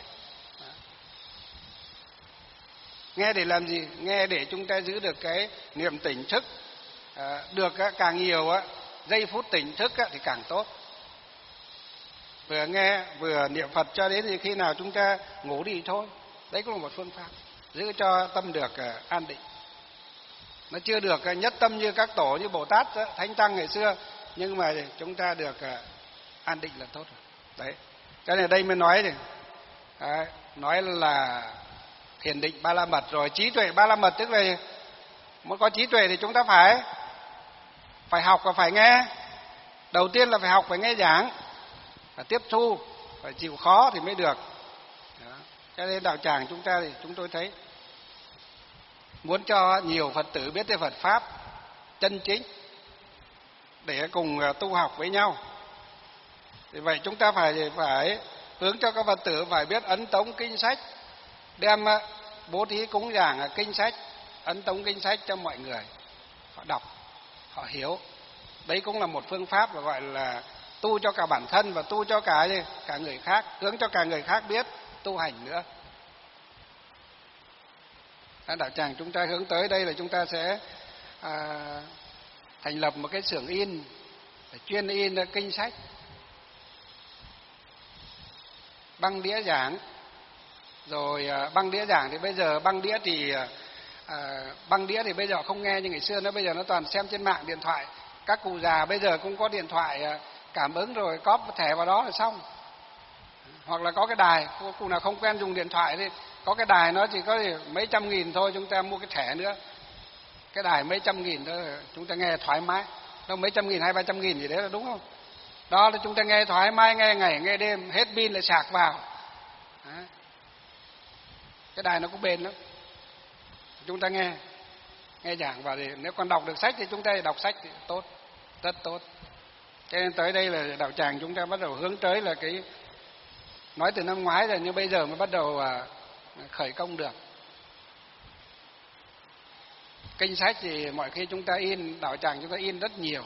Nghe để làm gì? Nghe để chúng ta giữ được cái niệm tỉnh thức. À, được càng nhiều á, giây phút tỉnh thức thì càng tốt. Vừa nghe vừa niệm Phật cho đến thì khi nào chúng ta ngủ đi thôi. Đấy cũng là một phương pháp giữ cho tâm được an định. Nó chưa được nhất tâm như các tổ, như Bồ Tát, Thánh Tăng ngày xưa, nhưng mà chúng ta được an định là tốt rồi. Đấy. Cho nên đây mới nói thì đấy, nói là thiền định ba la mật rồi trí tuệ ba la mật, tức là muốn có trí tuệ thì chúng ta phải phải học và phải nghe. Đầu tiên là phải học, phải nghe giảng, phải tiếp thu, phải chịu khó thì mới được. Đó. Cho nên đạo tràng chúng ta thì chúng tôi thấy muốn cho nhiều Phật tử biết về Phật pháp chân chính để cùng tu học với nhau. Vì vậy chúng ta phải phải hướng cho các Phật tử phải biết ấn tống kinh sách, đem bố thí cúng dường kinh sách, ấn tống kinh sách cho mọi người họ đọc, họ hiểu. Đấy cũng là một phương pháp và gọi là tu cho cả bản thân và tu cho cả cả người khác, hướng cho cả người khác biết tu hành nữa. Đạo tràng chúng ta hướng tới đây là chúng ta sẽ à, thành lập một cái xưởng in để chuyên in kinh sách, băng đĩa giảng. Rồi à, băng đĩa giảng thì bây giờ băng đĩa thì à, băng đĩa thì bây giờ không nghe như ngày xưa nữa, bây giờ nó toàn xem trên mạng điện thoại. Các cụ già bây giờ cũng có điện thoại cảm ứng rồi cóp thẻ vào đó là xong. Hoặc là có cái đài, cụ nào không quen dùng điện thoại thì có cái đài nó chỉ có mấy trăm nghìn thôi, chúng ta mua cái thẻ nữa. Cái đài mấy trăm nghìn đó chúng ta nghe thoải mái. Đâu mấy trăm nghìn, hai ba trăm nghìn gì đấy là đúng không? Đó là chúng ta nghe thoải mái, nghe ngày, nghe đêm, hết pin lại sạc vào. Đó. Cái đài nó cũng bền lắm. Chúng ta nghe, nghe giảng vào thì nếu còn đọc được sách thì chúng ta đọc sách thì tốt, rất tốt. Cho nên tới đây là đạo tràng chúng ta bắt đầu hướng tới là cái, nói từ năm ngoái rồi nhưng bây giờ mới bắt đầu khởi công được. Kinh sách thì mọi khi chúng ta in, đạo tràng chúng ta in rất nhiều.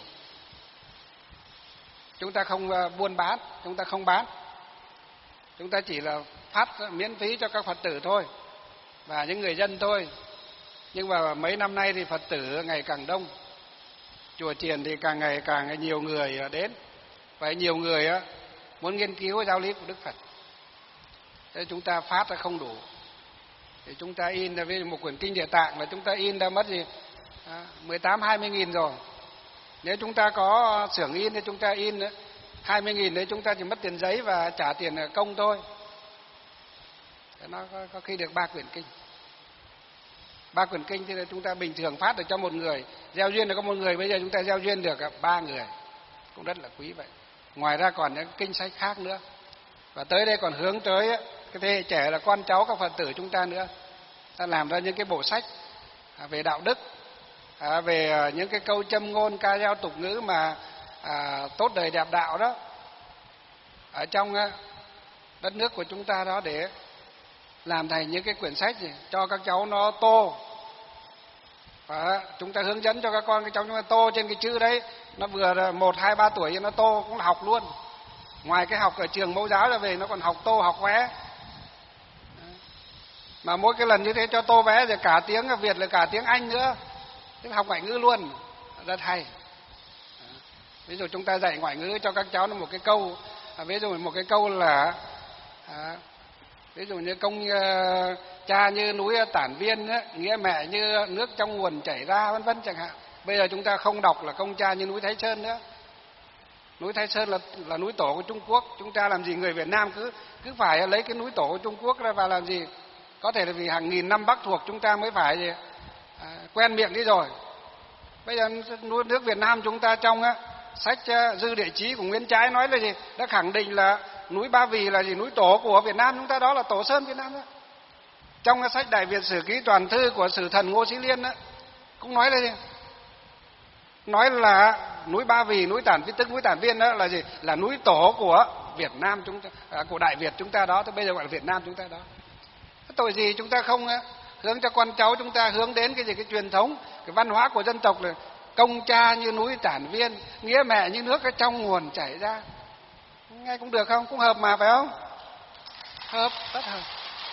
Chúng ta không buôn bán, chúng ta không bán. Chúng ta chỉ là phát miễn phí cho các Phật tử thôi và những người dân thôi. Nhưng mà mấy năm nay thì Phật tử ngày càng đông. Chùa chiền thì càng ngày càng nhiều người đến. Và nhiều người muốn nghiên cứu giáo lý của Đức Phật. Thế chúng ta phát ra không đủ. Thì chúng ta in ra với một quyển kinh Địa Tạng là chúng ta in ra mất gì? mười tám hai mươi nghìn rồi. Nếu chúng ta có xưởng in thì chúng ta in hai mươi nghìn đấy, chúng ta chỉ mất tiền giấy và trả tiền công thôi. Thế nó có, có khi được ba quyển kinh. Ba quyển kinh thì chúng ta bình thường phát được cho một người. Gieo duyên là có một người, bây giờ chúng ta gieo duyên được ba người. Cũng rất là quý vậy. Ngoài ra còn những kinh sách khác nữa. Và tới đây còn hướng tới cái thế hệ trẻ là con cháu các Phật tử chúng ta nữa. Ta làm ra những cái bộ sách về đạo đức, về những cái câu châm ngôn ca dao tục ngữ mà à, tốt đời đẹp đạo đó. Ở trong đất nước của chúng ta đó, để làm thành những cái quyển sách gì cho các cháu nó tô. Và chúng ta hướng dẫn cho các con các cháu chúng ta tô trên cái chữ đấy, nó vừa một hai ba tuổi nó tô cũng là học luôn. Ngoài cái học ở trường mẫu giáo ra về nó còn học tô học vẽ. Mà mỗi cái lần như thế cho tô vẽ rồi cả tiếng Việt là cả tiếng Anh nữa. Tức học ngoại ngữ luôn, rất hay. Ví dụ chúng ta dạy ngoại ngữ cho các cháu là một cái câu, ví dụ một cái câu là à, ví dụ như công cha như núi Tản Viên á, nghĩa mẹ như nước trong nguồn chảy ra, vân vân chẳng hạn. Bây giờ chúng ta không đọc là công cha như núi Thái Sơn nữa. Núi Thái Sơn là là núi tổ của Trung Quốc, chúng ta làm gì người Việt Nam cứ cứ phải lấy cái núi tổ của Trung Quốc ra và làm gì? Có thể là vì hàng nghìn năm Bắc thuộc chúng ta mới phải gì? À, quen miệng đi rồi. Bây giờ núi nước Việt Nam chúng ta trong á, sách Dư Địa Chí của Nguyễn Trãi nói là gì? Đã khẳng định là núi Ba Vì là gì? Núi tổ của Việt Nam chúng ta, đó là Tổ Sơn Việt Nam đó. Trong cái sách Đại Việt Sử Ký Toàn Thư của Sử Thần Ngô Sĩ Liên đó cũng nói là gì? Nói là núi Ba Vì, núi Tản Viên, tức núi Tản Viên đó là gì? Là núi tổ của Việt Nam chúng ta, à, của Đại Việt chúng ta đó, tới bây giờ gọi là Việt Nam chúng ta đó. Tội gì chúng ta không hướng cho con cháu chúng ta hướng đến cái gì, cái truyền thống, cái văn hóa của dân tộc là công cha như núi Tản Viên, nghĩa mẹ như nước cái trong nguồn chảy ra. Nghe cũng được không? Cũng hợp mà, phải không? Hợp, rất hợp.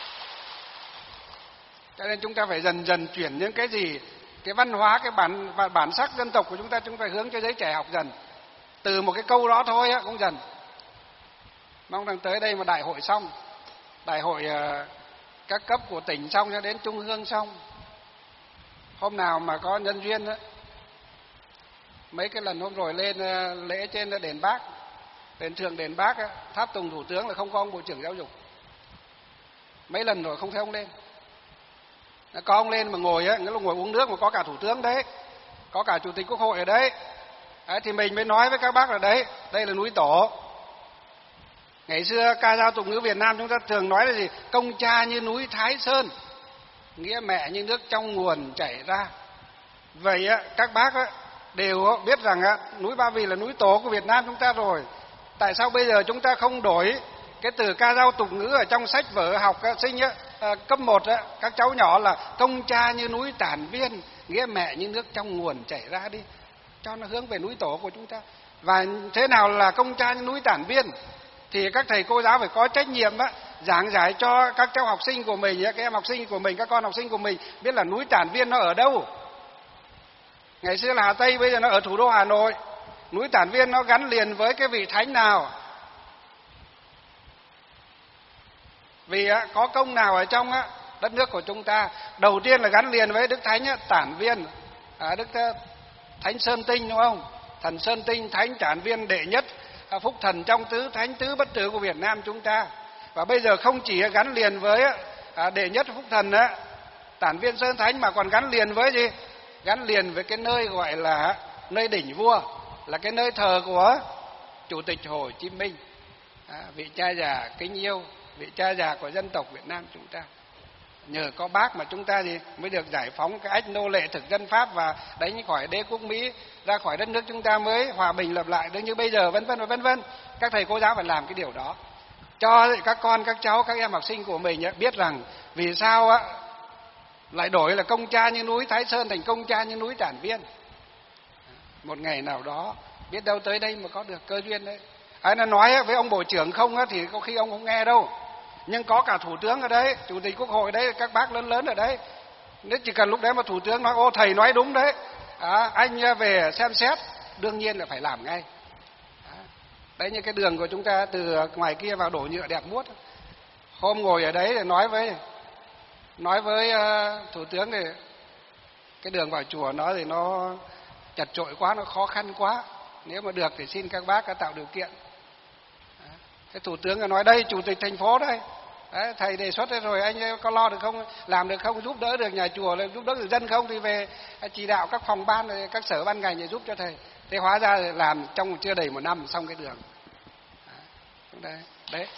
Cho nên chúng ta phải dần dần chuyển những cái gì, cái văn hóa, cái bản và bản sắc dân tộc của chúng ta, chúng ta phải hướng cho giới trẻ học dần. Từ một cái câu đó thôi á, cũng dần. Mong rằng tới đây mà đại hội xong, đại hội uh, các cấp của tỉnh xong cho đến trung ương xong, hôm nào mà có nhân duyên á, mấy cái lần hôm rồi lên uh, lễ trên đền Bác, đền Thượng đền Bác á, tháp tùng thủ tướng là không có ông bộ trưởng giáo dục. Mấy lần rồi không thấy ông lên. Có ông lên mà ngồi á, nghĩa là ngồi uống nước mà có cả thủ tướng đấy, có cả chủ tịch quốc hội ở đấy. Đấy thì mình mới nói với các bác là đấy, đây là núi tổ. Ngày xưa ca dao tục ngữ Việt Nam chúng ta thường nói là gì? Công cha như núi Thái Sơn, nghĩa mẹ như nước trong nguồn chảy ra. Vậy á, các bác á, đều biết rằng á, núi Ba Vì là núi tổ của Việt Nam chúng ta rồi. Tại sao bây giờ chúng ta không đổi cái từ ca dao tục ngữ ở trong sách vở học á, sinh á, à, cấp một á, các cháu nhỏ là công cha như núi Tản Viên, nghĩa mẹ như nước trong nguồn chảy ra đi, cho nó hướng về núi tổ của chúng ta. Và thế nào là công cha như núi Tản Viên? Thì các thầy cô giáo phải có trách nhiệm á, giảng giải cho các cháu học sinh của mình, các em học sinh của mình, các con học sinh của mình biết là núi Tản Viên nó ở đâu. Ngày xưa là Hà Tây, bây giờ nó ở thủ đô Hà Nội. Núi Tản Viên nó gắn liền với cái vị thánh nào? Vì á, có công nào ở trong á, đất nước của chúng ta? Đầu tiên là gắn liền với Đức Thánh á, Tản Viên, à, Đức Thánh Sơn Tinh, đúng không? Thần Sơn Tinh, Thánh Tản Viên đệ nhất, à, phúc thần trong tứ thánh tứ bất tử của Việt Nam chúng ta. Và bây giờ không chỉ gắn liền với à, đệ nhất phúc thần á, Tản Viên Sơn Thánh, mà còn gắn liền với gì? Gắn liền với cái nơi gọi là nơi đỉnh vua, là cái nơi thờ của Chủ tịch Hồ Chí Minh, à, vị cha già kính yêu, vị cha già của dân tộc Việt Nam chúng ta. Nhờ có bác mà chúng ta gì mới được giải phóng cái ách nô lệ thực dân Pháp và đánh khỏi đế quốc Mỹ, ra khỏi đất nước chúng ta mới hòa bình lập lại được như bây giờ, vân vân và vân vân. Các thầy cô giáo phải làm cái điều đó, cho các con, các cháu, các em học sinh của mình biết rằng vì sao á lại đổi là công cha như núi Thái Sơn thành công cha như núi Tản Viên. Một ngày nào đó biết đâu tới đây mà có được cơ duyên đấy. Ai nó nói với ông bộ trưởng không á thì có khi ông không nghe đâu. Nhưng có cả thủ tướng ở đấy, chủ tịch quốc hội đấy, các bác lớn lớn ở đấy. Nếu chỉ cần lúc đấy mà thủ tướng nói ô thầy nói đúng đấy, à, anh về xem xét, đương nhiên là phải làm ngay. À, đấy như cái đường của chúng ta từ ngoài kia vào đổ nhựa đẹp muốt. Hôm ngồi ở đấy thì nói với nói với uh, thủ tướng thì cái đường vào chùa nó thì nó chật chội quá, nó khó khăn quá. Nếu mà được thì xin các bác đã tạo điều kiện. Cái thủ tướng nói đây chủ tịch thành phố đây, đấy, thầy đề xuất đây rồi, anh có lo được không, làm được không, giúp đỡ được nhà chùa, giúp đỡ được dân không thì về chỉ đạo các phòng ban, các sở ban ngành để giúp cho thầy. Thế hóa ra làm trong chưa đầy một năm xong cái đường. Đấy, đấy.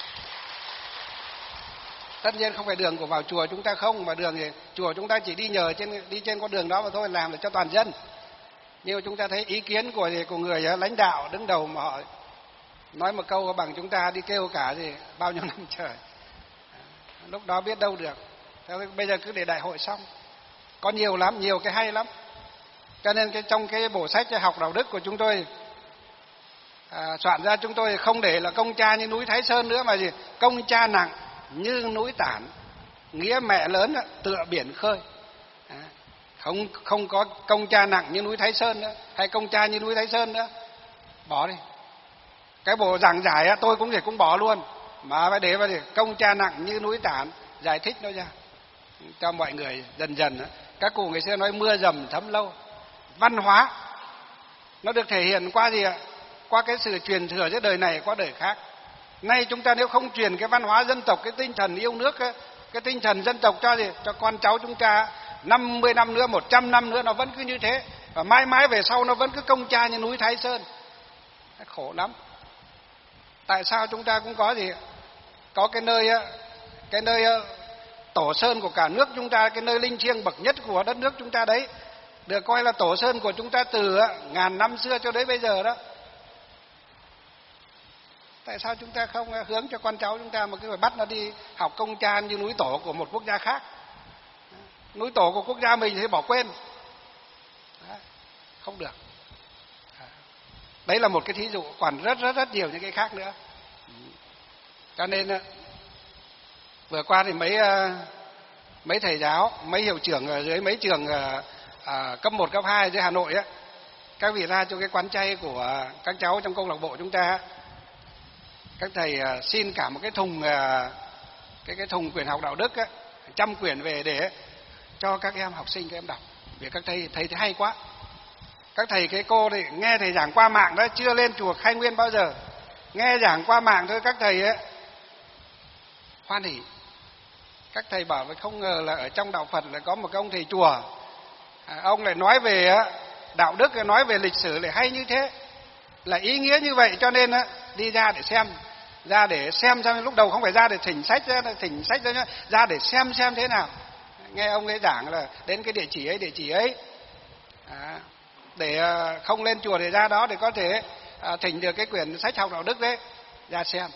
Tất nhiên không phải đường của vào chùa chúng ta không, mà đường thì chùa chúng ta chỉ đi nhờ trên đi trên con đường đó mà thôi, làm được cho toàn dân. Nhưng chúng ta thấy ý kiến của của người lãnh đạo đứng đầu mà họ nói một câu bằng chúng ta đi kêu cả gì bao nhiêu năm trời. Lúc đó biết đâu được. Thế bây giờ cứ để đại hội xong. Có nhiều lắm, nhiều cái hay lắm. Cho nên cái trong cái bộ sách học đạo đức của chúng tôi à, soạn ra, chúng tôi không để là công cha như núi Thái Sơn nữa, mà gì công cha nặng như núi Tản, nghĩa mẹ lớn tựa biển khơi. À, không không có công cha nặng như núi Thái Sơn nữa, hay công cha như núi Thái Sơn nữa, bỏ đi. Cái bộ giảng giải tôi cũng thể cũng bỏ luôn, mà phải để vào công cha nặng như núi Tản, giải thích nó ra. cho mọi người dần dần. Các cụ ngày xưa nói mưa dầm thấm lâu. Văn hóa nó được thể hiện qua gì ạ? Qua cái sự truyền thừa giữa đời này qua đời khác. Nay chúng ta nếu không truyền cái văn hóa dân tộc, cái tinh thần yêu nước, cái, cái tinh thần dân tộc cho gì? Cho con cháu chúng ta năm mươi năm nữa, một trăm năm nữa nó vẫn cứ như thế. Và mãi mãi về sau nó vẫn cứ công cha như núi Thái Sơn. Khổ lắm. Tại sao chúng ta cũng có gì? Có cái nơi cái nơi tổ sơn của cả nước chúng ta, cái nơi linh thiêng bậc nhất của đất nước chúng ta đấy, được coi là tổ sơn của chúng ta từ ngàn năm xưa cho đến bây giờ đó. Tại sao chúng ta không hướng cho con cháu chúng ta mà cứ phải bắt nó đi học công cha như núi tổ của một quốc gia khác? Núi tổ của quốc gia mình thì bỏ quên. Không được. Đấy là một cái thí dụ, còn rất rất rất nhiều những cái khác nữa. Cho nên vừa qua thì mấy mấy thầy giáo, mấy hiệu trưởng ở dưới mấy trường à, cấp một, cấp hai dưới Hà Nội á, các vị ra cho cái quán chay của các cháu trong câu lạc bộ chúng ta, các thầy xin cả một cái thùng cái cái thùng quyển học đạo đức á, trăm quyển về để cho các em học sinh các em đọc. Vì các thầy thấy thấy hay quá. Các thầy cái cô thì nghe thầy giảng qua mạng đó, chưa lên chùa Khai Nguyên bao giờ, nghe giảng qua mạng thôi, các thầy ấy hoan hỉ. Các thầy bảo với không ngờ là ở trong đạo Phật lại có một cái ông thầy chùa, à, ông lại nói về đạo đức, nói về lịch sử lại hay như thế, là ý nghĩa như vậy, cho nên đi ra để xem, ra để xem xem lúc đầu không phải ra để thỉnh sách ra, thỉnh sách ra, ra để xem xem thế nào. Nghe ông ấy giảng là đến cái địa chỉ ấy, địa chỉ ấy, à, để không lên chùa để ra đó để có thể à, thỉnh được cái quyển sách học đạo đức đấy, ra xem,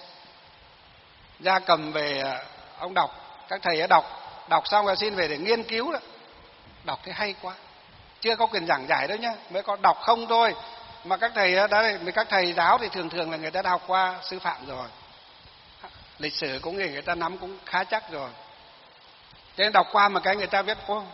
ra cầm về ông đọc. Các thầy ấy đọc, đọc xong rồi xin về để nghiên cứu đó. Đọc thấy hay quá, chưa có quyền giảng giải đâu nhá, mới có đọc không thôi. Mà các thầy đã, các thầy giáo thì thường thường là người ta đã học qua sư phạm rồi, lịch sử cũng người ta nắm cũng khá chắc rồi. Cho nên đọc qua mà cái người ta biết, ô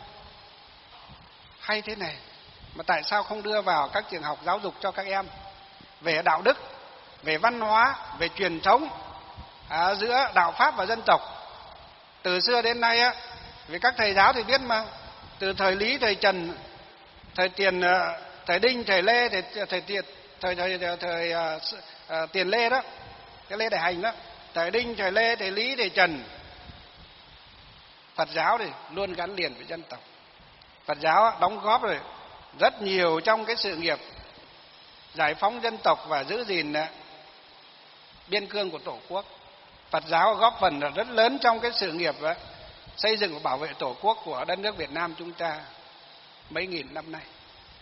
hay thế này, mà tại sao không đưa vào các trường học giáo dục cho các em về đạo đức, về văn hóa, về truyền thống à, giữa đạo Pháp và dân tộc. Từ xưa đến nay á, vì các thầy giáo thì biết mà, từ thời Lý, thời Trần, thời Tiền, thời Đinh, thời Lê, thời thời thời thời, thời, thời, thời uh, Tiền Lê đó, cái Lê Đại Hành đó, thời Đinh, thời Lê, thời Lý, thời Trần, Phật giáo thì luôn gắn liền với dân tộc. Phật giáo đóng góp rồi rất nhiều trong cái sự nghiệp giải phóng dân tộc và giữ gìn biên cương của Tổ quốc. Phật giáo góp phần rất lớn trong cái sự nghiệp xây dựng và bảo vệ Tổ quốc của đất nước Việt Nam chúng ta mấy nghìn năm nay.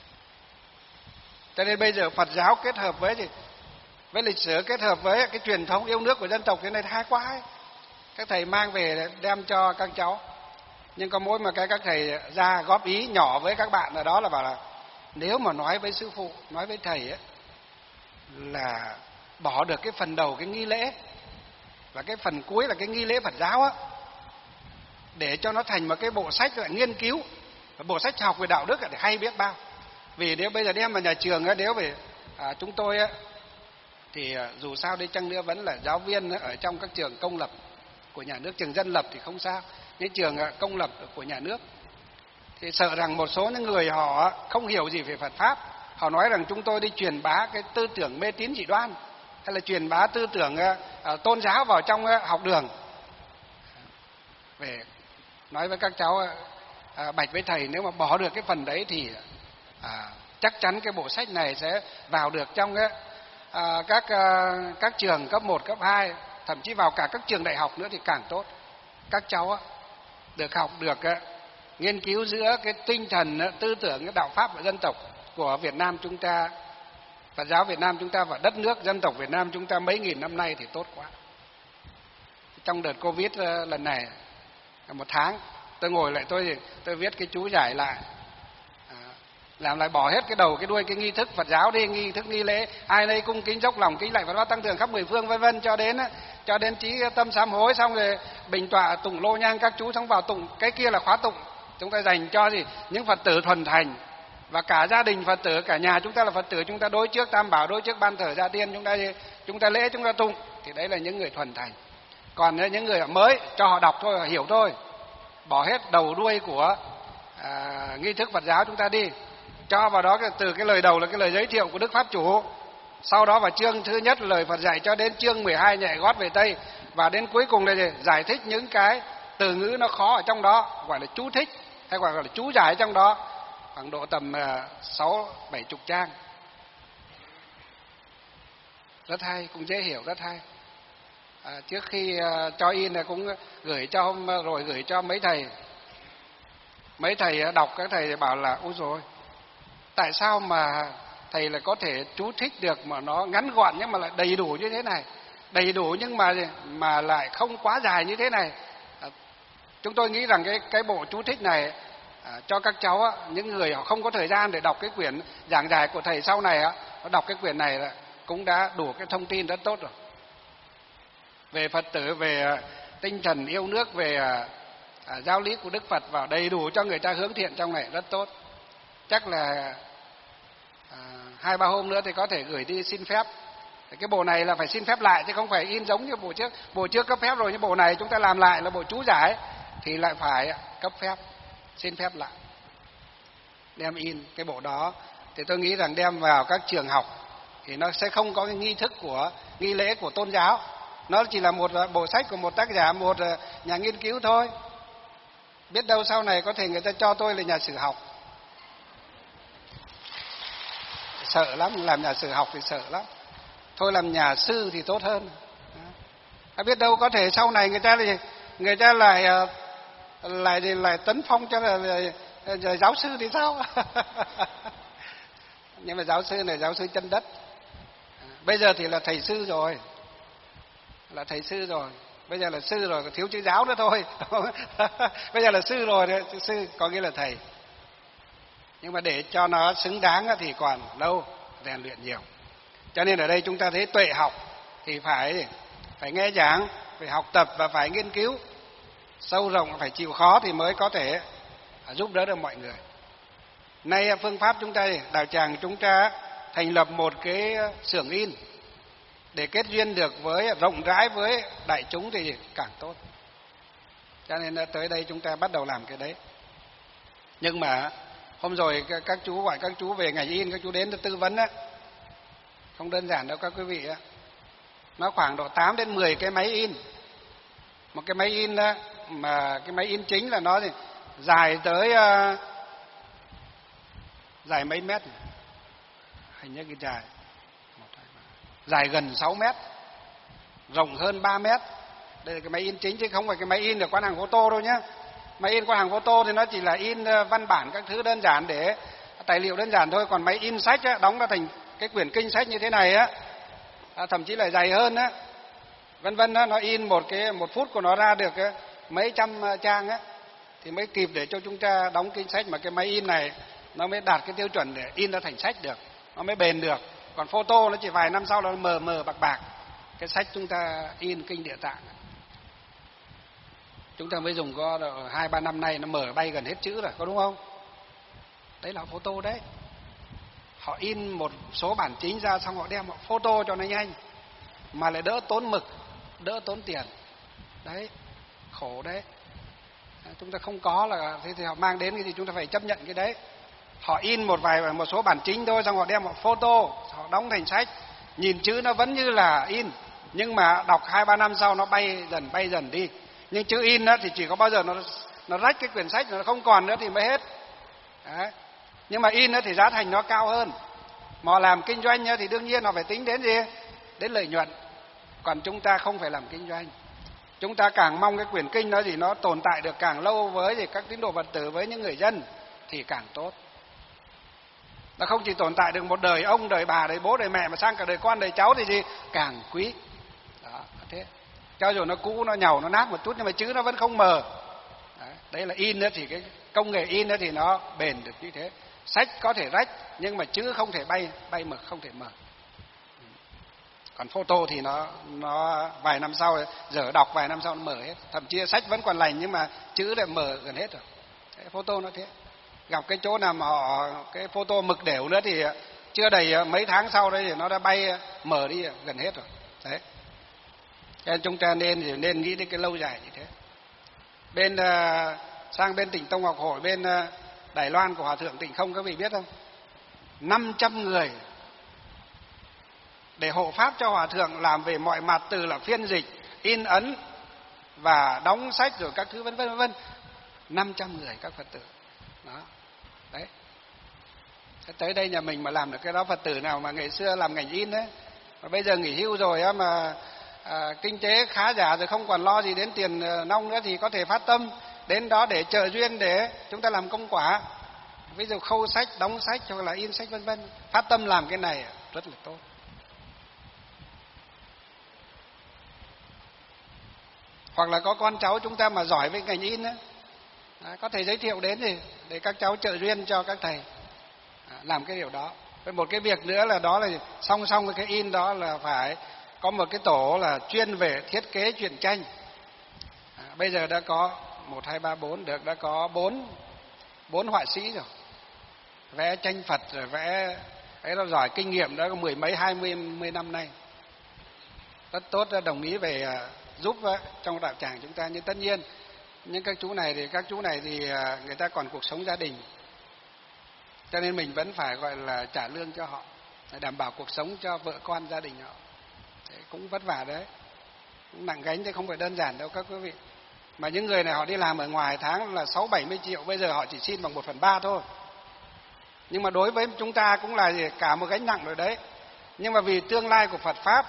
Cho nên bây giờ Phật giáo kết hợp với gì? Với lịch sử, kết hợp với cái truyền thống yêu nước của dân tộc, thế này hay quá ấy. Các thầy mang về đem cho các cháu. Nhưng có mỗi mà cái các thầy ra góp ý nhỏ với các bạn ở đó là bảo là nếu mà nói với sư phụ, nói với thầy ấy, là bỏ được cái phần đầu cái nghi lễ và cái phần cuối là cái nghi lễ Phật giáo á, để cho nó thành một cái bộ sách lại nghiên cứu, bộ sách học về đạo đức để hay biết bao. Vì nếu bây giờ đem vào nhà trường á, nếu về à, chúng tôi á, thì à, dù sao đi chăng nữa vẫn là giáo viên ở trong các trường công lập của nhà nước, trường dân lập thì không sao, những trường à, công lập của nhà nước thì sợ rằng một số những người họ không hiểu gì về Phật pháp, họ nói rằng chúng tôi đi truyền bá cái tư tưởng mê tín dị đoan hay là truyền bá tư tưởng uh, tôn giáo vào trong uh, học đường. Về nói với các cháu uh, bạch với thầy, nếu mà bỏ được cái phần đấy thì uh, chắc chắn cái bộ sách này sẽ vào được trong uh, các uh, các trường cấp một, cấp hai, thậm chí vào cả các trường đại học nữa thì càng tốt. Các cháu uh, được học được uh, nghiên cứu giữa cái tinh thần uh, tư tưởng cái đạo pháp và dân tộc của Việt Nam chúng ta, Phật giáo Việt Nam chúng ta và đất nước dân tộc Việt Nam chúng ta mấy nghìn năm nay thì tốt quá. Trong đợt Covid lần này một tháng tôi ngồi lại tôi tôi viết cái chú giải lại, à, làm lại bỏ hết cái đầu cái đuôi cái nghi thức Phật giáo đi, nghi thức nghi lễ ai nấy cung kính dốc lòng kính lạy Phật pháp tăng thường khắp mười phương vân vân cho đến cho đến trí tâm sám hối, xong rồi bình tọa tụng lô nhang các chú xong vào tụng, cái kia là khóa tụng chúng ta dành cho gì những Phật tử thuần thành. Và cả gia đình Phật tử, cả nhà chúng ta là Phật tử, chúng ta đối trước Tam Bảo, đối trước Ban Thờ Gia Tiên, chúng ta chúng ta lễ, chúng ta tụng, thì đấy là những người thuần thành. Còn những người mới cho họ đọc thôi, họ hiểu thôi. bỏ hết đầu đuôi của à, nghi thức Phật giáo chúng ta đi, cho vào đó từ cái lời đầu là cái lời giới thiệu của Đức Pháp Chủ, sau đó vào chương thứ nhất lời Phật dạy cho đến chương mười hai nhảy gót về Tây, và đến cuối cùng là giải thích những cái từ ngữ nó khó ở trong đó, gọi là chú thích hay gọi là chú giải trong đó, khoảng độ tầm sáu bảy chục trang, rất hay, cũng dễ hiểu, rất hay. À, trước khi uh, cho in này cũng gửi cho hôm rồi gửi cho mấy thầy, mấy thầy đọc, các thầy bảo là ôi rồi, tại sao mà thầy lại có thể chú thích được mà nó ngắn gọn nhưng mà lại đầy đủ như thế này, đầy đủ nhưng mà mà lại không quá dài như thế này. À, chúng tôi nghĩ rằng cái cái bộ chú thích này à, cho các cháu á, những người họ không có thời gian để đọc cái quyển giảng giải của thầy sau này á, đọc cái quyển này là cũng đã đủ cái thông tin rất tốt rồi, về Phật tử, về tinh thần yêu nước, về à, giáo lý của Đức Phật vào đầy đủ cho người ta hướng thiện trong này, rất tốt. Chắc là à, hai ba hôm nữa thì có thể gửi đi xin phép. Cái bộ này là phải xin phép lại chứ không phải in giống như bộ trước. Bộ trước cấp phép rồi, nhưng bộ này chúng ta làm lại là bộ chú giải thì lại phải cấp phép, xin phép lại đem in cái bộ đó. Thì tôi nghĩ rằng đem vào các trường học thì nó sẽ không có cái nghi thức của nghi lễ của tôn giáo, nó chỉ là một bộ sách của một tác giả, một nhà nghiên cứu thôi. Biết đâu sau này có thể người ta cho tôi là nhà sử học. Sợ lắm, làm nhà sử học thì sợ lắm. Thôi làm nhà sư thì tốt hơn. À, biết đâu có thể sau này người ta thì người ta lại lại lại, lại tấn phong cho là, là, là giáo sư thì sao? Nhưng mà giáo sư này giáo sư chân đất. À, bây giờ thì là thầy sư rồi, là thầy sư rồi, bây giờ là sư rồi, thiếu chữ giáo nữa thôi. Bây giờ là sư rồi, sư có nghĩa là thầy. Nhưng mà để cho nó xứng đáng thì còn lâu, rèn luyện nhiều. Cho nên ở đây chúng ta thấy tuệ học thì phải phải nghe giảng, phải học tập và phải nghiên cứu sâu rộng, phải chịu khó thì mới có thể giúp đỡ được mọi người. Nay phương pháp chúng ta, đạo tràng chúng ta thành lập một cái xưởng in để kết duyên được với rộng rãi với đại chúng thì càng tốt. Cho nên tới đây chúng ta bắt đầu làm cái đấy. Nhưng mà hôm rồi các chú gọi các chú về ngành in, các chú đến tư vấn á, không đơn giản đâu các quý vị á. Nó khoảng độ tám đến mười cái máy in. Một cái máy in á, mà cái máy in chính là nó thì dài tới uh, dài mấy mét, hình như cái dài dài gần sáu mét, rộng hơn ba mét. Đây là cái máy in chính chứ không phải cái máy in ở quán hàng photo đâu nhá. Máy in quán hàng photo thì nó chỉ là in văn bản các thứ đơn giản để tài liệu đơn giản thôi, còn máy in sách á, đóng ra thành cái quyển kinh sách như thế này á, à, thậm chí là dày hơn á, vân vân á, nó in một cái một phút của nó ra được á, mấy trăm trang á, thì mới kịp để cho chúng ta đóng kinh sách. Mà cái máy in này nó mới đạt cái tiêu chuẩn để in ra thành sách được, nó mới bền được. Còn photo nó chỉ vài năm sau nó mờ mờ bạc bạc. Cái sách chúng ta in kinh Địa Tạng chúng ta mới dùng có hai ba năm nay nó mở bay gần hết chữ rồi, có đúng không? Đấy là photo đấy. Họ in một số bản chính ra xong họ đem họ photo cho nó nhanh, mà lại đỡ tốn mực, đỡ tốn tiền. Đấy, khổ đấy. Chúng ta không có là thế thì họ mang đến cái gì chúng ta phải chấp nhận cái đấy. Họ in một vài một số bản chính thôi, xong họ đem họ photo, họ đóng thành sách, nhìn chữ nó vẫn như là in, nhưng mà đọc hai ba năm sau nó bay dần bay dần đi. Nhưng chữ in á, thì chỉ có bao giờ nó nó rách cái quyển sách nó không còn nữa thì mới hết. Đấy. Nhưng mà in á, thì giá thành nó cao hơn. Mà làm kinh doanh á, thì đương nhiên nó phải tính đến gì? Đến lợi nhuận. Còn chúng ta không phải làm kinh doanh. Chúng ta càng mong cái quyển kinh đó gì nó tồn tại được càng lâu với thì các tín đồ Phật tử, với những người dân thì càng tốt. Nó không chỉ tồn tại được một đời ông, đời bà, đời bố, đời mẹ, mà sang cả đời con, đời cháu thì gì? Càng quý. Đó, thế. Cho dù nó cũ, nó nhàu, nó nát một chút nhưng mà chữ nó vẫn không mờ. Đấy, đấy là in đó, thì cái công nghệ in đó thì nó bền được như thế. Sách có thể rách nhưng mà chữ không thể bay, bay mực không thể mờ. Còn photo thì nó nó vài năm sau, giờ đọc vài năm sau nó mở hết. Thậm chí sách vẫn còn lành nhưng mà chữ lại mở gần hết rồi. Đấy, photo nó thế. Gặp cái chỗ nào mà họ cái photo mực đều nữa thì chưa đầy mấy tháng sau đấy thì nó đã bay mở đi gần hết rồi. Đấy. Cho nên chúng ta nên nên nghĩ đến cái lâu dài như thế. Bên uh, sang bên Tịnh Tông Học Hội bên Đài Loan của Hòa Thượng Tịnh Không, các vị biết không? năm trăm người để hộ pháp cho Hòa Thượng, làm về mọi mặt, từ là phiên dịch, in ấn và đóng sách rồi các thứ vân vân vân vân. năm trăm người các Phật tử. Đó. Đấy. Tới đây nhà mình mà làm được cái đó, Phật tử nào mà ngày xưa làm ngành in đấy, mà bây giờ nghỉ hưu rồi á, mà à, kinh tế khá giả rồi, không còn lo gì đến tiền nong nữa, thì có thể phát tâm đến đó để trợ duyên để chúng ta làm công quả. Ví dụ khâu sách, đóng sách hoặc là in sách vân vân, phát tâm làm cái này rất là tốt. Hoặc là có con cháu chúng ta mà giỏi với ngành in á, có thể giới thiệu đến thì để các cháu trợ duyên cho các thầy làm cái điều đó. Với một cái việc nữa là đó là song song với cái in đó là phải có một cái tổ là chuyên về thiết kế truyện tranh. À, bây giờ đã có một hai ba bốn được đã có bốn bốn họa sĩ rồi, vẽ tranh Phật rồi vẽ ấy, nó giỏi, kinh nghiệm đó có mười mấy hai mươi mươi năm nay, rất tốt, đồng ý về giúp trong đạo tràng chúng ta. Nhưng tất nhiên những các chú này thì các chú này thì người ta còn cuộc sống gia đình, cho nên mình vẫn phải gọi là trả lương cho họ, đảm bảo cuộc sống cho vợ con gia đình họ. Đấy, cũng vất vả đấy, cũng nặng gánh chứ không phải đơn giản đâu các quý vị. Mà những người này họ đi làm ở ngoài tháng là sáu bảy mươi triệu, bây giờ họ chỉ xin bằng một phần ba thôi. Nhưng mà đối với chúng ta cũng là cả một gánh nặng rồi đấy. Nhưng mà vì tương lai của Phật Pháp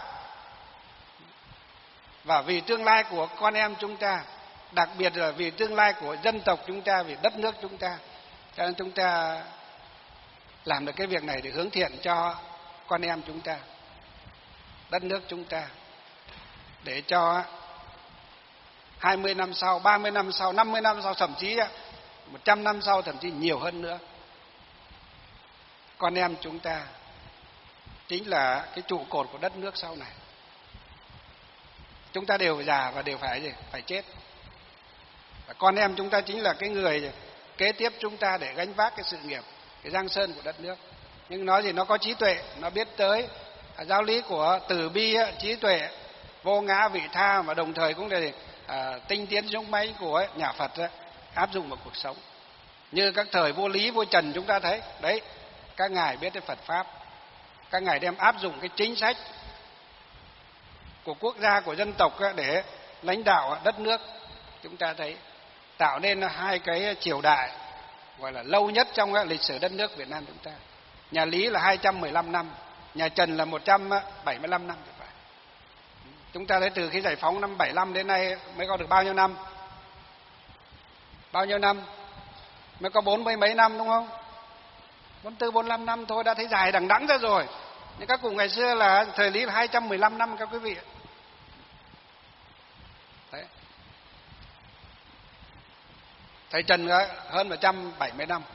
và vì tương lai của con em chúng ta, đặc biệt là vì tương lai của dân tộc chúng ta, vì đất nước chúng ta, cho nên chúng ta làm được cái việc này để hướng thiện cho con em chúng ta, đất nước chúng ta, để cho hai mươi năm sau, ba mươi năm sau, năm mươi năm sau, thậm chí một trăm năm sau, thậm chí nhiều hơn nữa, con em chúng ta chính là cái trụ cột của đất nước sau này. Chúng ta đều già và đều phải gì? Phải chết. Và con em chúng ta chính là cái người kế tiếp chúng ta để gánh vác cái sự nghiệp, cái giang sơn của đất nước. Nhưng nói gì nó có trí tuệ, nó biết tới giáo lý của từ bi, trí tuệ, vô ngã vị tha, mà đồng thời cũng là à, tinh tiến giống máy của nhà Phật áp dụng vào cuộc sống. Như các thời vua Lý, vua Trần chúng ta thấy đấy, các ngài biết đến Phật pháp, các ngài đem áp dụng cái chính sách của quốc gia, của dân tộc để lãnh đạo đất nước. Chúng ta thấy tạo nên hai cái triều đại gọi là lâu nhất trong lịch sử đất nước Việt Nam chúng ta. Nhà Lý là hai trăm mười lăm năm, nhà Trần là một trăm bảy mươi lăm năm. Chúng ta thấy từ khi giải phóng năm bảy lăm đến nay mới có được bao nhiêu năm? Bao nhiêu năm? Mới có bốn mươi mấy năm đúng không? bốn mươi tư, bốn mươi lăm năm thôi đã thấy dài đằng đẵng ra rồi. Nhưng các cụ ngày xưa là thời Lý là hai trăm mười lăm năm các quý vị. Đấy. Thầy Trần hơn một trăm bảy mươi năm.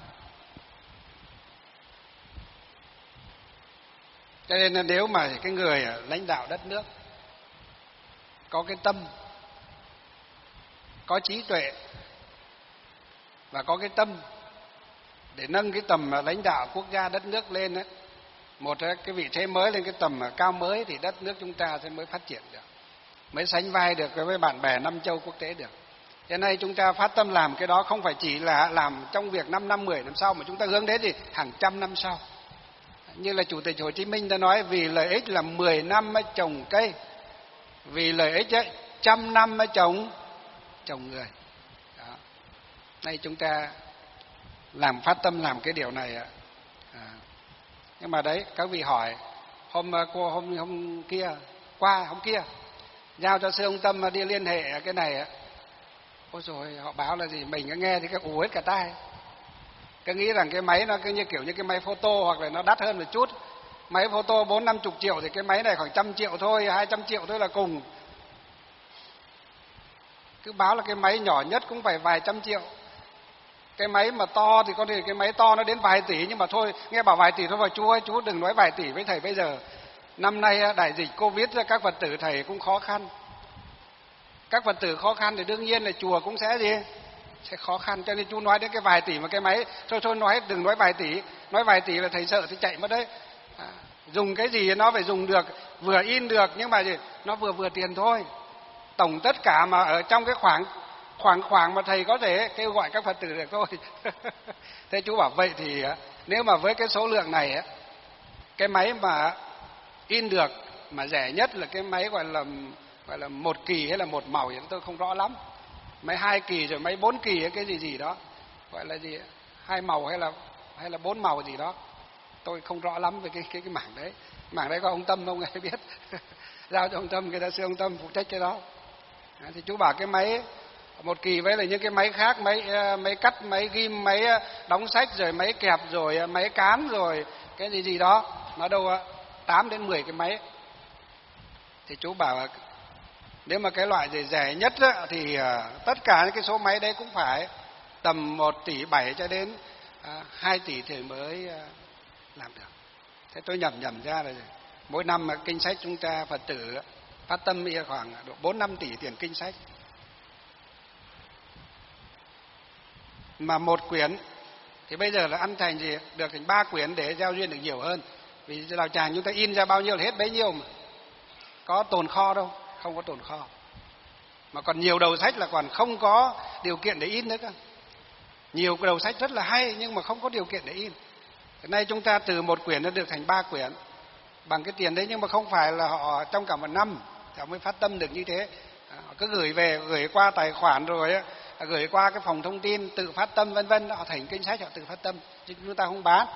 Cho nên nếu mà cái người lãnh đạo đất nước có cái tâm, có trí tuệ và có cái tâm để nâng cái tầm lãnh đạo quốc gia đất nước lên ấy, một cái vị thế mới, lên cái tầm cao mới, thì đất nước chúng ta sẽ mới phát triển được, mới sánh vai được với bạn bè năm châu quốc tế được. Cho nên chúng ta phát tâm làm cái đó không phải chỉ là làm trong việc năm năm, mười năm sau, mà chúng ta hướng đến thì hàng trăm năm sau. Như là Chủ tịch Hồ Chí Minh đã nói, vì lợi ích là mười năm mới trồng cây, vì lợi ích ấy, trăm năm mới trồng trồng người. Đó. Nay chúng ta làm phát tâm làm cái điều này. À. Nhưng mà đấy, các vị hỏi hôm cô hôm hôm kia qua hôm kia giao cho sư ông Tâm đi liên hệ cái này. Ôi rồi họ báo là gì, mình nghe thì cái ù hết cả tai. Cứ nghĩ rằng cái máy nó cứ như kiểu như cái máy photo, hoặc là nó đắt hơn một chút. Máy photo bốn năm chục triệu thì cái máy này khoảng trăm triệu thôi, hai trăm triệu thôi là cùng. Cứ báo là cái máy nhỏ nhất cũng phải vài trăm triệu. Cái máy mà to thì có thể cái máy to nó đến vài tỷ, nhưng mà thôi, nghe bảo vài tỷ thôi, mà chú ơi, chú đừng nói vài tỷ với thầy bây giờ. Năm nay đại dịch Covid, các Phật tử thầy cũng khó khăn. Các Phật tử khó khăn thì đương nhiên là chùa cũng sẽ gì? Sẽ khó khăn, cho nên chú nói đến cái vài tỷ mà cái máy, thôi thôi nói đừng nói vài tỷ, nói vài tỷ là thầy sợ thì chạy mất đấy. À, dùng cái gì nó phải dùng được, vừa in được nhưng mà gì? Nó vừa vừa tiền thôi. Tổng tất cả mà ở trong cái khoảng khoảng khoảng mà thầy có thể kêu gọi các Phật tử được thôi. Thế chú bảo vậy thì nếu mà với cái số lượng này á, cái máy mà in được mà rẻ nhất là cái máy gọi là gọi là một kỳ hay là một màu thì tôi không rõ lắm. Máy hai kỳ rồi máy bốn kỳ hay cái gì gì đó, gọi là gì hai màu hay là hay là bốn màu gì đó, tôi không rõ lắm về cái cái cái mảng đấy. Mảng đấy có ông Tâm ông ấy biết. Giao cho ông Tâm, cái đó sư ông Tâm phụ trách cái đó. Đấy, thì chú bảo cái máy một kỳ với là những cái máy khác, máy máy cắt, máy ghim, máy đóng sách, rồi máy kẹp, rồi máy cán, rồi cái gì gì đó, nó đâu tám đến mười cái máy. Thì chú bảo nếu mà cái loại gì rẻ nhất á, thì tất cả những cái số máy đấy cũng phải tầm một tỷ bảy cho đến hai tỷ thì mới làm được. Thế tôi nhẩm nhẩm ra là mỗi năm mà kinh sách chúng ta Phật tử phát tâm khoảng độ bốn năm tỷ tiền kinh sách. Mà một quyển thì bây giờ là ăn thành gì được thành ba quyển để giao duyên được nhiều hơn. Vì Lào Tràng chúng ta in ra bao nhiêu là hết bấy nhiêu mà. Có tồn kho đâu, không có tồn kho. Mà còn nhiều đầu sách là còn không có điều kiện để in nữa cơ. Nhiều đầu sách rất là hay nhưng mà không có điều kiện để in. Hiện nay chúng ta từ một quyển nó được thành ba quyển bằng cái tiền đấy, nhưng mà không phải là họ trong cả một năm họ mới phát tâm được như thế. Họ cứ gửi về, gửi qua tài khoản rồi gửi qua cái phòng thông tin tự phát tâm vân vân, họ thành kinh sách họ tự phát tâm chứ chúng ta không bán.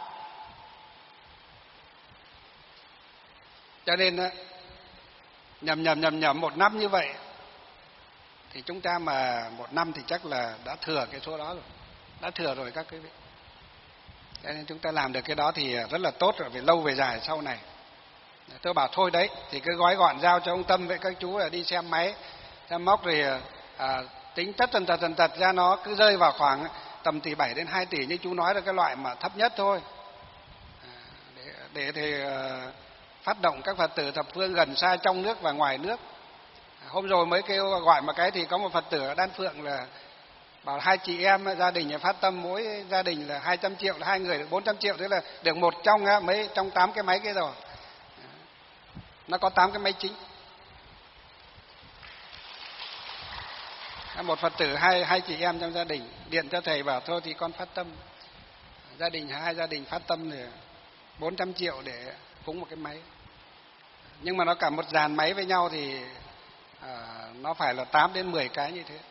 Cho nên nhầm nhầm nhầm nhầm một năm như vậy thì chúng ta mà một năm thì chắc là đã thừa cái số đó rồi, đã thừa rồi các quý vị. Cho nên chúng ta làm được cái đó thì rất là tốt rồi, về lâu về dài sau này. Tôi bảo thôi đấy thì cứ gói gọn giao cho ông Tâm với các chú là đi xem máy, xem móc rồi à, tính tất tần tật tần tật ra nó cứ rơi vào khoảng tầm tỷ bảy đến hai tỷ như chú nói là cái loại mà thấp nhất thôi. À, để để thì uh, phát động các Phật tử thập phương gần xa trong nước và ngoài nước. À, hôm rồi mới kêu gọi một cái thì có một Phật tử ở Đan Phượng là bảo hai chị em gia đình phát tâm mỗi gia đình là hai trăm triệu, là hai người được bốn trăm triệu, thế là được một trong mấy trong tám cái máy kia rồi. Nó có tám cái máy chính. Một Phật tử hai hai chị em trong gia đình điện cho thầy bảo thôi thì con phát tâm, gia đình hai gia đình phát tâm thì bốn trăm triệu để cúng một cái máy. Nhưng mà nó cả một dàn máy với nhau thì à, nó phải là tám đến mười cái như thế.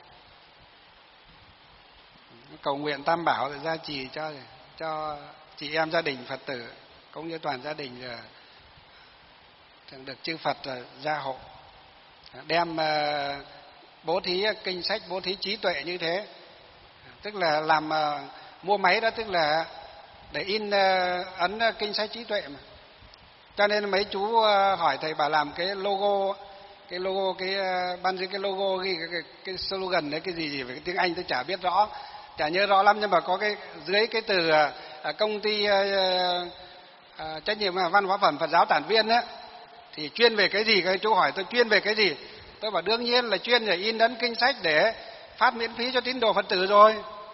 Cầu nguyện Tam Bảo để gia trì cho cho chị em gia đình Phật tử cũng như toàn gia đình là được chư Phật gia hộ, đem uh, bố thí kinh sách, bố thí trí tuệ như thế, tức là làm uh, mua máy đó, tức là để in uh, ấn kinh sách trí tuệ mà. Cho nên mấy chú uh, hỏi thầy bà làm cái logo, cái logo cái uh, ban dưới cái logo ghi cái, cái, cái slogan đấy cái gì gì về cái tiếng Anh tôi chả biết rõ, chả nhớ rõ lắm, nhưng mà có cái dưới cái từ uh, công ty uh, uh, trách nhiệm văn hóa phẩm Phật giáo Tản Viên á, thì chuyên về cái gì? Các chú hỏi tôi chuyên về cái gì? Tôi bảo đương nhiên là chuyên về in ấn kinh sách để phát miễn phí cho tín đồ Phật tử rồi.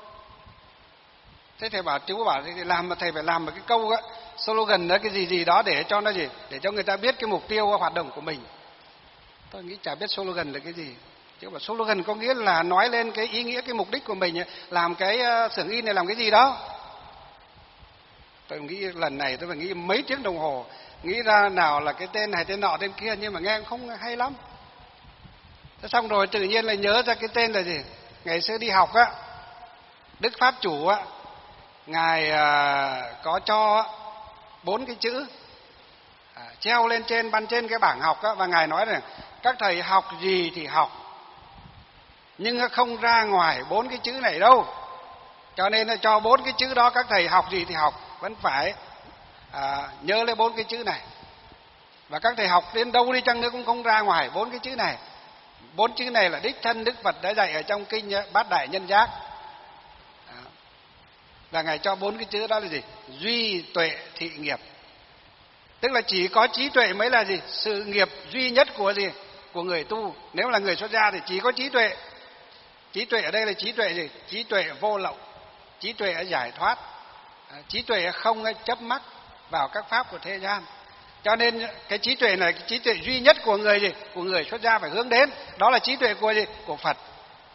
Thế thầy bảo, chú bảo thì làm mà thầy phải làm một cái câu á, slogan đó cái gì gì đó để cho nó gì? Để cho người ta biết cái mục tiêu hoạt động của mình. Tôi nghĩ chả biết slogan là cái gì. Chứ bảo slogan có nghĩa là nói lên cái ý nghĩa, cái mục đích của mình, làm cái uh, xưởng in này làm cái gì đó. Tôi nghĩ lần này tôi phải nghĩ mấy tiếng đồng hồ, nghĩ ra nào là cái tên này tên nọ tên kia, nhưng mà nghe không hay lắm. Thế xong rồi tự nhiên lại nhớ ra cái tên là gì? Ngày xưa đi học á, Đức Pháp Chủ á, ngài à, có cho bốn cái chữ à, treo lên trên ban trên cái bảng học á, và ngài nói rằng các thầy học gì thì học, nhưng không ra ngoài bốn cái chữ này đâu. Cho nên là cho bốn cái chữ đó, các thầy học gì thì học, vẫn phải à, nhớ lấy bốn cái chữ này. Và các thầy học đến đâu đi chăng nữa cũng không ra ngoài bốn cái chữ này. Bốn chữ này là đích thân Đức Phật đã dạy ở trong kinh Bát Đại Nhân Giác. Đó. Và ngài cho bốn cái chữ đó là gì? Duy tuệ thị nghiệp. Tức là chỉ có trí tuệ mới là gì? Sự nghiệp duy nhất của gì? Của người tu. Nếu là người xuất gia thì chỉ có trí tuệ. Trí tuệ ở đây là trí tuệ gì? Trí tuệ vô lậu, trí tuệ giải thoát, trí tuệ không chấp mắc vào các pháp của thế gian. Cho nên cái trí tuệ này, cái trí tuệ duy nhất của người gì? Của người xuất gia phải hướng đến. Đó là trí tuệ của gì? Của Phật.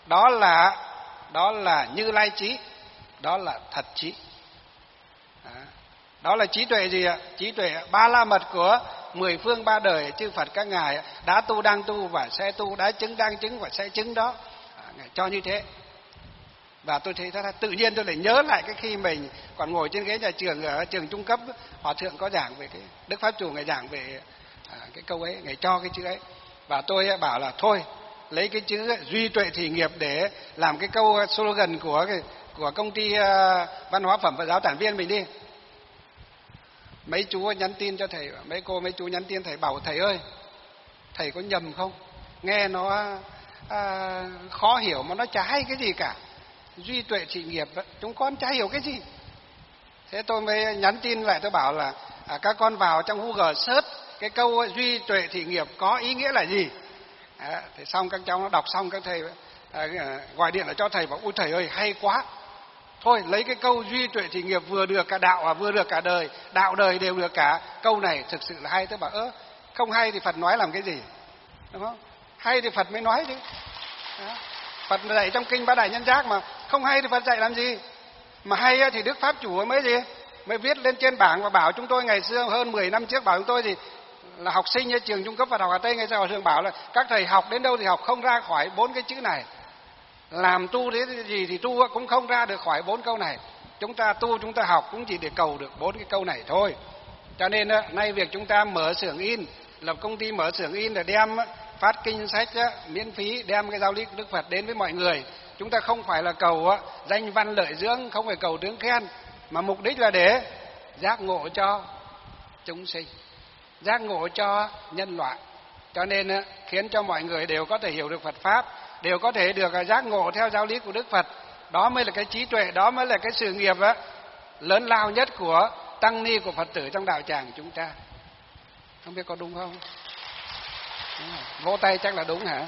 đó là đó là Như Lai trí, đó là thật trí. Đó, đó là trí tuệ gì ạ? Trí tuệ ba la mật của mười phương ba đời chư Phật các ngài đã tu, đang tu và sẽ tu, đã chứng, đang chứng và sẽ chứng đó. À, ngài cho như thế. Và tôi thấy thật tự nhiên tôi lại nhớ lại cái khi mình còn ngồi trên ghế nhà trường ở trường trung cấp, hòa thượng có giảng về cái Đức Pháp Chủ, ngài giảng về à, cái câu ấy, ngài cho cái chữ ấy, và tôi bảo là thôi lấy cái chữ duy tuệ thị nghiệp để làm cái câu slogan của cái, của công ty uh, văn hóa phẩm Phật giáo Tản Viên mình đi. Mấy chú nhắn tin cho thầy, mấy cô mấy chú nhắn tin thầy, bảo thầy ơi, thầy có nhầm không? Nghe nó à, khó hiểu mà nó chả hay cái gì cả. Duy tuệ thị nghiệp, chúng con chả hiểu cái gì. Thế tôi mới nhắn tin lại, tôi bảo là à, các con vào trong Google search cái câu duy tuệ thị nghiệp có ý nghĩa là gì. À, thế xong các cháu nó đọc xong, các thầy à, gọi điện lại cho thầy, bảo ôi thầy ơi hay quá. Thôi lấy cái câu duy tuệ thị nghiệp vừa được cả đạo và vừa được cả đời, đạo đời đều được cả, câu này thực sự là hay. Tôi bảo ơ, không hay thì Phật nói làm cái gì, đúng không? Hay thì Phật mới nói chứ. Đó. Phật dạy trong kinh Bát Đại Nhân Giác mà, không hay thì Phật dạy làm gì? Mà hay thì Đức Pháp Chủ mới gì? Mới viết lên trên bảng và bảo chúng tôi ngày xưa hơn mười năm trước, bảo chúng tôi thì là học sinh ở trường trung cấp Phật học Hà Tây, ngày xưa thường bảo là các thầy học đến đâu thì học, không ra khỏi bốn cái chữ này. Làm tu thế gì thì tu cũng không ra được khỏi bốn câu này. Chúng ta tu, chúng ta học cũng chỉ để cầu được bốn cái câu này thôi. Cho nên nay việc chúng ta mở xưởng in, lập công ty mở xưởng in là đem phát kinh sách miễn phí, đem cái giáo lý của Đức Phật đến với mọi người. Chúng ta không phải là cầu danh văn lợi dưỡng, không phải cầu tiếng khen, mà mục đích là để giác ngộ cho chúng sinh, giác ngộ cho nhân loại. Cho nên khiến cho mọi người đều có thể hiểu được Phật Pháp, đều có thể được giác ngộ theo giáo lý của Đức Phật. Đó mới là cái trí tuệ, đó mới là cái sự nghiệp đó, lớn lao nhất của tăng ni, của Phật tử trong đạo tràng chúng ta. Không biết có đúng không? Đúng rồi. Vỗ tay chắc là đúng hả?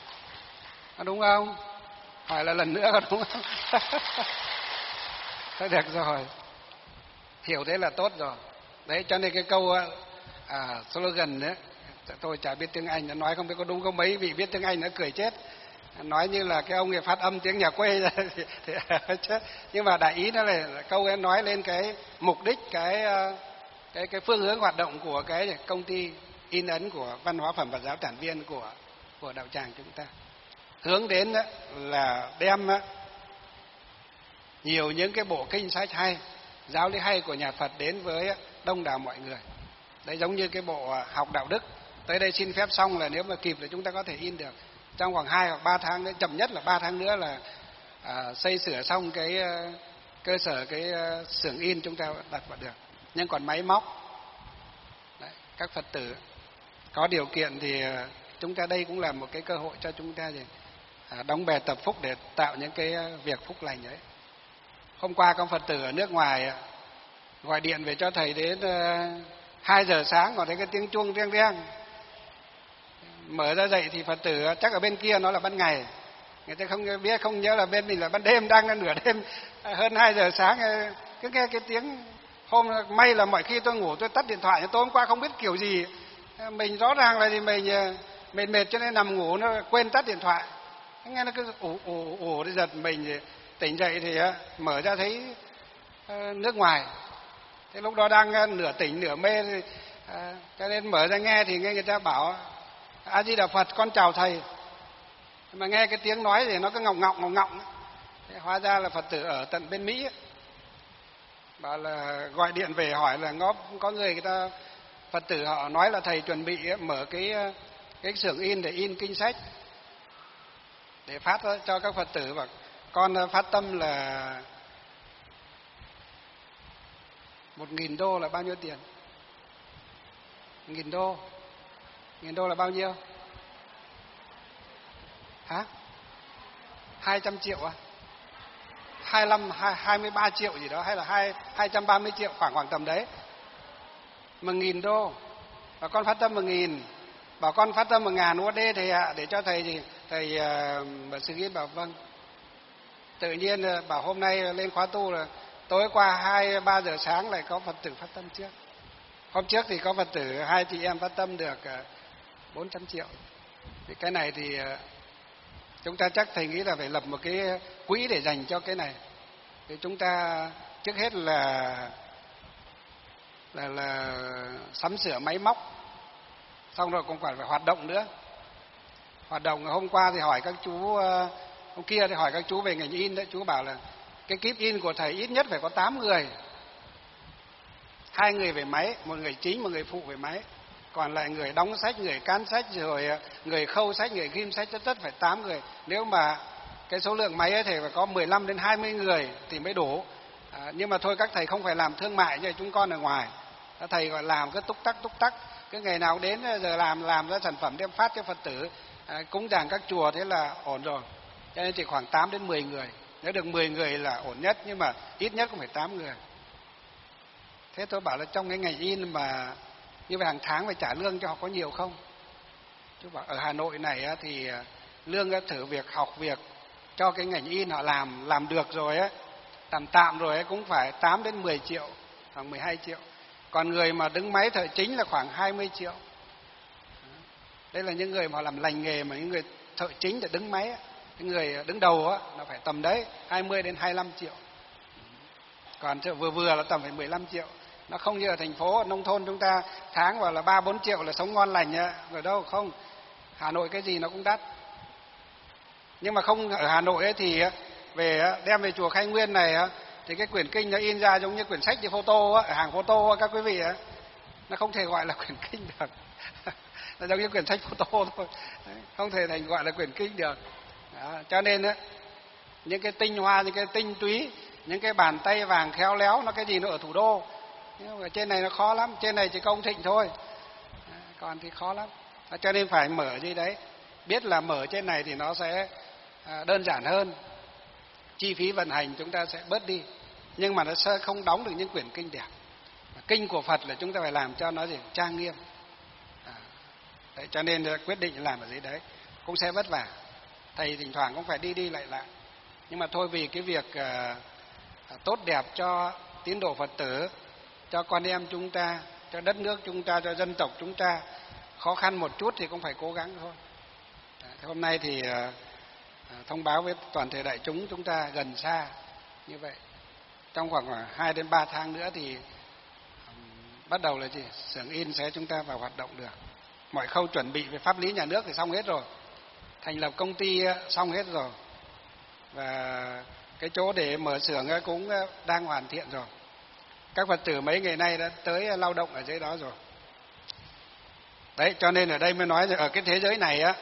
Có đúng không? Hỏi là lần nữa có đúng không? Thôi được rồi, hiểu thế là tốt rồi. Đấy, cho nên cái câu à, slogan đấy, tôi chả biết tiếng Anh, nó nói không biết có đúng không, mấy vị biết tiếng Anh nó cười chết, nói như là cái ông ấy phát âm tiếng nhà quê ra thì, thì chết. Nhưng mà đại ý nó là câu ấy nói lên cái mục đích, cái cái cái phương hướng hoạt động của cái công ty in ấn của Văn hóa Phẩm Phật giáo Tản Viên của của đạo tràng chúng ta, hướng đến là đem nhiều những cái bộ kinh sách hay, giáo lý hay của nhà Phật đến với đông đảo mọi người. Đấy, giống như cái bộ học đạo đức, tới đây xin phép xong là nếu mà kịp là chúng ta có thể in được trong khoảng hai hoặc ba tháng nữa, chậm nhất là ba tháng nữa là à, xây sửa xong cái uh, cơ sở, cái uh, xưởng in chúng ta đặt vào được. Nhưng còn máy móc, đấy, các Phật tử có điều kiện thì uh, chúng ta đây cũng là một cái cơ hội cho chúng ta thì uh, đóng bè tập phúc để tạo những cái uh, việc phúc lành đấy. Hôm qua con Phật tử ở nước ngoài uh, gọi điện về cho thầy đến uh, hai giờ sáng còn thấy cái tiếng chuông reng reng. Mở ra dậy thì Phật tử chắc ở bên kia nó là ban ngày, người ta không biết, không nhớ là bên mình là ban đêm, đang là nửa đêm hơn hai giờ sáng, cứ nghe cái tiếng. Hôm may là mọi khi tôi ngủ tôi tắt điện thoại, tối hôm qua không biết kiểu gì, mình rõ ràng là thì mình mệt mệt cho nên nằm ngủ nó quên tắt điện thoại, nghe nó cứ ủ ủ ủ, giật mình tỉnh dậy thì mở ra thấy nước ngoài. Thế lúc đó đang nửa tỉnh nửa mê thì, à, cho nên mở ra nghe thì nghe người ta bảo A Di Đà Phật, con chào thầy. Mà nghe cái tiếng nói thì nó cứ ngọng ngọng ngọng ngọng. Thế hóa ra là Phật tử ở tận bên Mỹ ấy. Bảo là gọi điện về hỏi là có, có người người ta Phật tử họ nói là thầy chuẩn bị mở cái cái xưởng in để in kinh sách để phát cho các Phật tử, và con phát tâm là một nghìn đô là bao nhiêu tiền? Nghìn đô, nghìn đô là bao nhiêu? Hả? Hai trăm triệu à? Hai mươi lăm, hai mươi ba triệu gì đó, hay là hai hai trăm ba mươi triệu, khoảng khoảng tầm đấy. Một nghìn đô, và con phát tâm một nghìn, bảo con phát tâm một ngàn u ét đê thầy ạ, để cho thầy thì thầy uh, sự yên bảo vâng. Tự nhiên uh, bảo hôm nay lên khóa tu là tối qua hai ba giờ sáng lại có Phật tử phát tâm trước. Hôm trước thì có Phật tử hai chị em phát tâm được bốn trăm triệu. Thì cái này thì chúng ta chắc thầy nghĩ là phải lập một cái quỹ để dành cho cái này. Thì chúng ta trước hết là là là sắm sửa máy móc, xong rồi cũng phải phải hoạt động nữa. Hoạt động hôm qua thì hỏi các chú, hôm kia thì hỏi các chú về ngành in đấy, chú bảo là cái kíp in của thầy ít nhất phải có tám người, hai người về máy, một người chính, một người phụ về máy, còn lại người đóng sách, người can sách, rồi người khâu sách, người ghim sách, tất tất phải tám người. Nếu mà cái số lượng máy ấy thì phải có mười lăm đến hai mươi người thì mới đủ. À, nhưng mà thôi các thầy không phải làm thương mại như chúng con ở ngoài, các thầy gọi làm cứ túc tắc túc tắc, cứ ngày nào đến giờ làm làm ra sản phẩm đem phát cho Phật tử, à, cúng dường các chùa, thế là ổn rồi. Cho nên chỉ khoảng tám đến mười người, nếu được mười người là ổn nhất, nhưng mà ít nhất cũng phải tám người. Thế tôi bảo là trong cái ngành in mà như vậy hàng tháng phải trả lương cho họ có nhiều không? Chú bảo ở Hà Nội này thì lương thử việc, học việc cho cái ngành in họ làm làm được rồi á, tạm tạm rồi ấy, cũng phải tám đến mười triệu, khoảng mười hai triệu. Còn người mà đứng máy thợ chính là khoảng hai mươi triệu. Đây là những người mà làm lành nghề, mà những người thợ chính để đứng máy, những người đứng đầu á, nó phải tầm đấy hai mươi đến hai mươi lăm triệu. Còn vừa vừa là tầm phải mười lăm triệu. Nó không như ở thành phố, nông thôn chúng ta tháng vào là ba bốn triệu là sống ngon lành á, rồi đâu không. Hà Nội cái gì nó cũng đắt. Nhưng mà không, ở Hà Nội ấy thì về đem về chùa Khai Nguyên này thì cái quyển kinh nó in ra giống như quyển sách đi photo á, ở hàng photo các quý vị á, nó không thể gọi là quyển kinh được. Nó giống như quyển sách photo thôi, không thể thành gọi là quyển kinh được. Đó, cho nên á, những cái tinh hoa, những cái tinh túy, những cái bàn tay vàng khéo léo, nó cái gì nó ở thủ đô. Nhưng mà trên này nó khó lắm, trên này chỉ có ông Thịnh thôi, còn thì khó lắm. Cho nên phải mở gì đấy, biết là mở trên này thì nó sẽ đơn giản hơn, chi phí vận hành chúng ta sẽ bớt đi, nhưng mà nó sẽ không đóng được những quyển kinh đẹp. Kinh của Phật là chúng ta phải làm cho nó gì trang nghiêm. À, đấy, cho nên quyết định làm ở dưới đấy cũng sẽ vất vả, thầy thỉnh thoảng cũng phải đi đi lại lại, nhưng mà thôi vì cái việc uh, tốt đẹp cho tín đồ Phật tử, cho con em chúng ta, cho đất nước chúng ta, cho dân tộc chúng ta, khó khăn một chút thì cũng phải cố gắng thôi. À, hôm nay thì uh, thông báo với toàn thể đại chúng chúng ta gần xa như vậy, trong khoảng hai đến ba tháng nữa thì um, bắt đầu là gì xưởng in sẽ chúng ta vào hoạt động được. Mọi khâu chuẩn bị về pháp lý nhà nước thì xong hết rồi, thành lập công ty xong hết rồi, và cái chỗ để mở xưởng cũng đang hoàn thiện rồi. Các Phật tử mấy ngày nay đã tới lao động ở dưới đó rồi. Đấy, cho nên ở đây mới nói là ở cái thế giới này á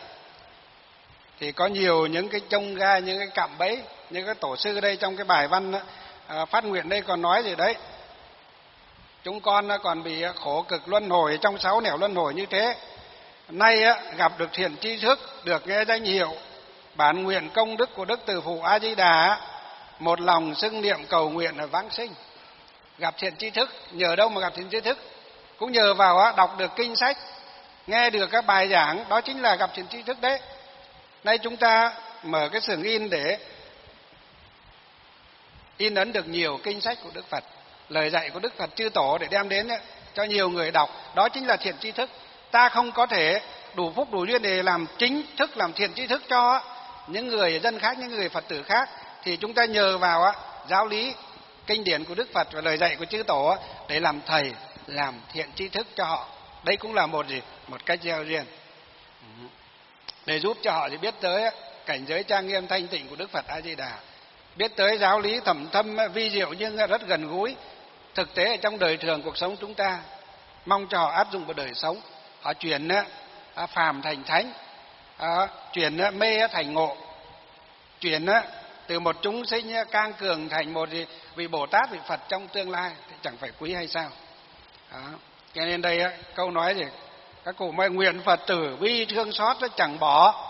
thì có nhiều những cái chông gai, những cái cạm bẫy. Như cái tổ sư đây trong cái bài văn á, phát nguyện đây còn nói gì đấy, chúng con còn bị khổ cực luân hồi trong sáu nẻo luân hồi như thế, nay á, gặp được thiện tri thức, được nghe danh hiệu, bản nguyện công đức của Đức Từ Phụ A Di Đà, một lòng xưng niệm cầu nguyện ở vãng sinh. Gặp thiện tri thức, nhờ đâu mà gặp thiện tri thức? Cũng nhờ vào á, đọc được kinh sách, nghe được các bài giảng, đó chính là gặp thiện tri thức đấy. Nay chúng ta mở cái xưởng in để in ấn được nhiều kinh sách của Đức Phật, lời dạy của Đức Phật chư tổ để đem đến cho nhiều người đọc, đó chính là thiện tri thức. Ta không có thể đủ phúc đủ duyên để làm chính thức, làm thiện tri thức cho những người dân khác, những người Phật tử khác, thì chúng ta nhờ vào giáo lý kinh điển của Đức Phật và lời dạy của chư tổ để làm thầy, làm thiện tri thức cho họ. Đây cũng là một gì một cách gieo duyên để giúp cho họ biết tới cảnh giới trang nghiêm thanh tịnh của Đức Phật A Di Đà, biết tới giáo lý thầm thâm vi diệu nhưng rất gần gũi thực tế ở trong đời thường cuộc sống chúng ta. Mong cho họ áp dụng vào đời sống, họ chuyển phàm thành thánh, chuyển mê thành ngộ, chuyển từ một chúng sinh cang cường thành một vị Bồ Tát, vị Phật trong tương lai, thì chẳng phải quý hay sao? Đó. Cho nên đây câu nói gì các cụ mới nguyện Phật tử bi thương xót chẳng bỏ,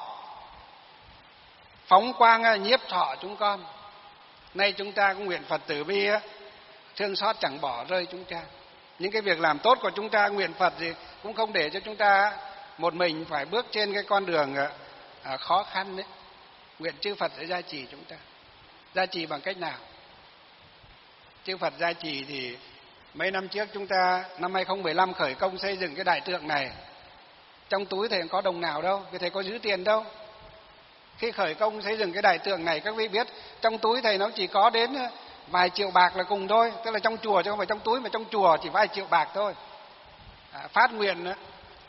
phóng quang nhiếp thọ chúng con. Nay chúng ta cũng nguyện Phật tử bi thương xót chẳng bỏ rơi chúng ta. Những cái việc làm tốt của chúng ta, nguyện Phật gì cũng không để cho chúng ta một mình phải bước trên cái con đường khó khăn đấy. Nguyện chư Phật sẽ gia trì chúng ta. Gia trì bằng cách nào? Chư Phật gia trì thì mấy năm trước chúng ta, năm hai không một năm khởi công xây dựng cái đại tượng này, trong túi thầy có đồng nào đâu, vì thầy có giữ tiền đâu. Khi khởi công xây dựng cái đại tượng này, các vị biết trong túi thầy nó chỉ có đến vài triệu bạc là cùng thôi, tức là trong chùa chứ không phải trong túi, mà trong chùa chỉ vài triệu bạc thôi. À, phát nguyện nữa.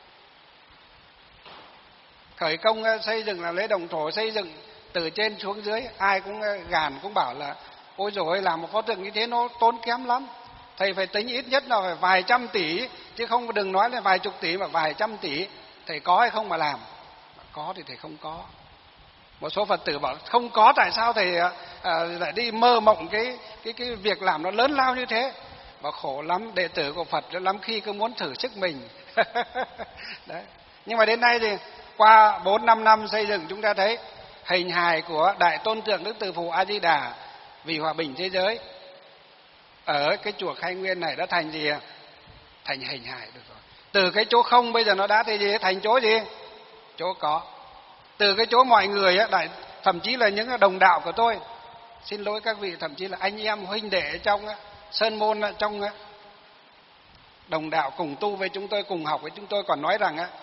Khởi công xây dựng là lấy đồng thổ xây dựng từ trên xuống dưới, ai cũng gàn cũng bảo là ôi dồi, làm một pho tượng như thế nó tốn kém lắm. Thầy phải tính ít nhất là phải vài trăm tỷ, chứ không đừng nói là vài chục tỷ mà vài trăm tỷ. Thầy có hay không mà làm? Có thì thầy không có. Một số Phật tử bảo không có, tại sao thầy à, lại đi mơ mộng cái cái cái việc làm nó lớn lao như thế? Bảo khổ lắm, đệ tử của Phật lắm khi cứ muốn thử sức mình. Đấy. Nhưng mà đến nay thì qua bốn năm năm xây dựng, chúng ta thấy hình hài của Đại Tôn Tượng Đức Từ Phụ A Di Đà vì hòa bình thế giới ở cái chùa Khai Nguyên này đã thành gì? Thành hình hài được rồi. Từ cái chỗ không bây giờ nó đã thành gì? Thành chỗ gì? Chỗ có. Từ cái chỗ mọi người á, đại thậm chí là những đồng đạo của tôi, xin lỗi các vị, thậm chí là anh em huynh đệ trong sơn môn, trong đồng đạo cùng tu với chúng tôi, cùng học với chúng tôi còn nói rằng á,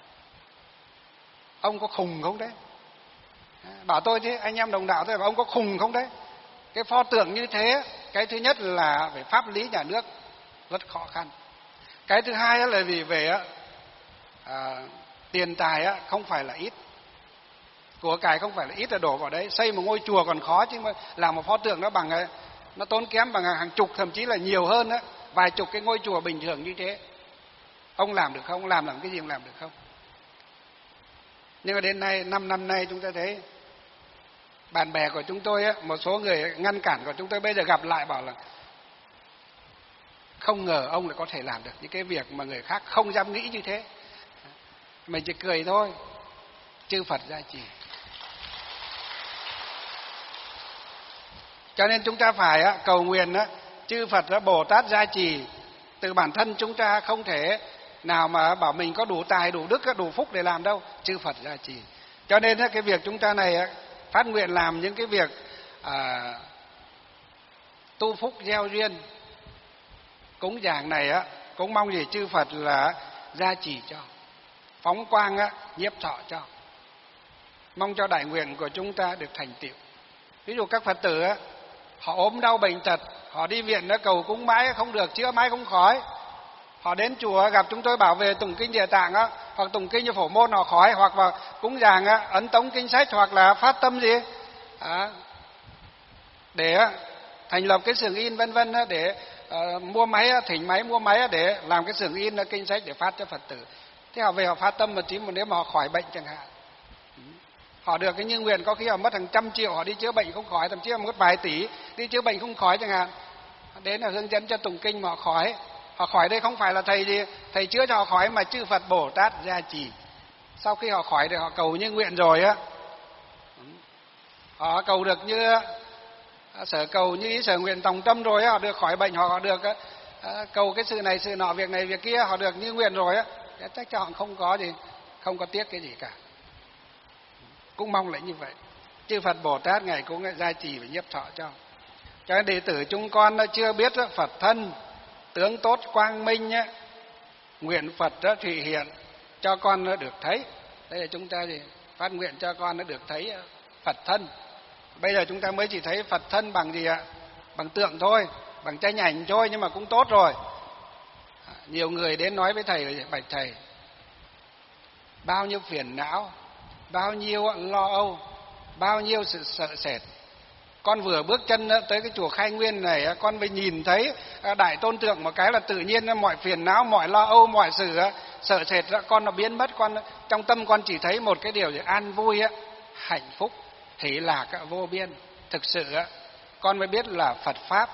ông có khùng không đấy? Bảo tôi thế, anh em đồng đạo tôi bảo ông có khùng không đấy? Cái pho tượng như thế, cái thứ nhất là về pháp lý nhà nước rất khó khăn. Cái thứ hai là vì về à, tiền tài á, không phải là ít, của cải không phải là ít là đổ vào đấy. Xây một ngôi chùa còn khó, chứ mà làm một pho tượng nó bằng nó tốn kém bằng hàng chục, thậm chí là nhiều hơn á, vài chục cái ngôi chùa bình thường như thế. Ông làm được không? Làm làm cái gì ông làm được không? Nhưng mà đến nay, năm năm nay chúng ta thấy bạn bè của chúng tôi á, một số người ngăn cản của chúng tôi bây giờ gặp lại bảo là không ngờ ông lại có thể làm được những cái việc mà người khác không dám nghĩ như thế. Mình chỉ cười thôi. Chư Phật gia trì. Cho nên chúng ta phải á, cầu nguyện á, chư Phật á, Bồ Tát gia trì. Từ bản thân chúng ta không thể nào mà bảo mình có đủ tài, đủ đức, đủ phúc để làm đâu. Chư Phật gia trì. Cho nên á, cái việc chúng ta này á, phát nguyện làm những cái việc à, tu phúc gieo duyên, cúng dường này á, cũng mong gì chư Phật là gia trì cho, phóng quang á, nhiếp thọ cho, mong cho đại nguyện của chúng ta được thành tựu. Ví dụ các Phật tử á, họ ốm đau bệnh tật, họ đi viện nó cầu cúng mãi không được, chữa mãi không khỏi, họ đến chùa gặp chúng tôi bảo về tụng kinh Địa Tạng á, hoặc tụng kinh cho Phổ Môn họ khỏi, hoặc là cúng dường á, ấn tống kinh sách, hoặc là phát tâm gì à, để thành lập cái xưởng in vân vân, để uh, mua máy, thỉnh máy mua máy để làm cái xưởng in kinh sách để phát cho Phật tử. Thế họ về họ phát tâm một tí, một nếu mà họ khỏi bệnh chẳng hạn, họ được cái như nguyện, có khi họ mất hàng trăm triệu họ đi chữa bệnh không khỏi, thậm chí là mất vài tỷ đi chữa bệnh không khỏi chẳng hạn. Đến là hướng dẫn cho tụng kinh mà họ khỏi. Họ khỏi đây không phải là thầy gì thầy chữa cho họ khỏi, mà chư Phật Bồ Tát gia trì. Sau khi họ khỏi thì họ cầu như nguyện rồi á, họ cầu được như sở cầu như ý sở nguyện tòng tâm rồi á, họ được khỏi bệnh, họ được à, cầu cái sự này sự nọ, việc này việc kia, họ được như nguyện rồi á, chắc chắn họ không có gì, không có tiếc cái gì cả. Cũng mong là như vậy. Chư Phật Bồ Tát ngài cũng gia trì và nhiếp thọ cho. Cho nên đệ tử chúng con chưa biết Phật thân tướng tốt quang minh á, nguyện Phật đó thủy hiện cho con nó được thấy. Đây là chúng ta gì phát nguyện cho con nó được thấy Phật thân. Bây giờ chúng ta mới chỉ thấy Phật thân bằng gì ạ? Bằng tượng thôi, bằng tranh ảnh thôi, nhưng mà cũng tốt rồi. Nhiều người đến nói với thầy, bạch thầy, bao nhiêu phiền não, bao nhiêu lo âu, bao nhiêu sự sợ sệt. Con vừa bước chân tới cái chùa Khai Nguyên này, con mới nhìn thấy Đại Tôn Tượng một cái là tự nhiên mọi phiền não, mọi lo âu, mọi sự sợ sệt con nó biến mất. Con trong tâm con chỉ thấy một cái điều gì an vui, hạnh phúc, hỷ lạc vô biên. Thực sự con mới biết là Phật pháp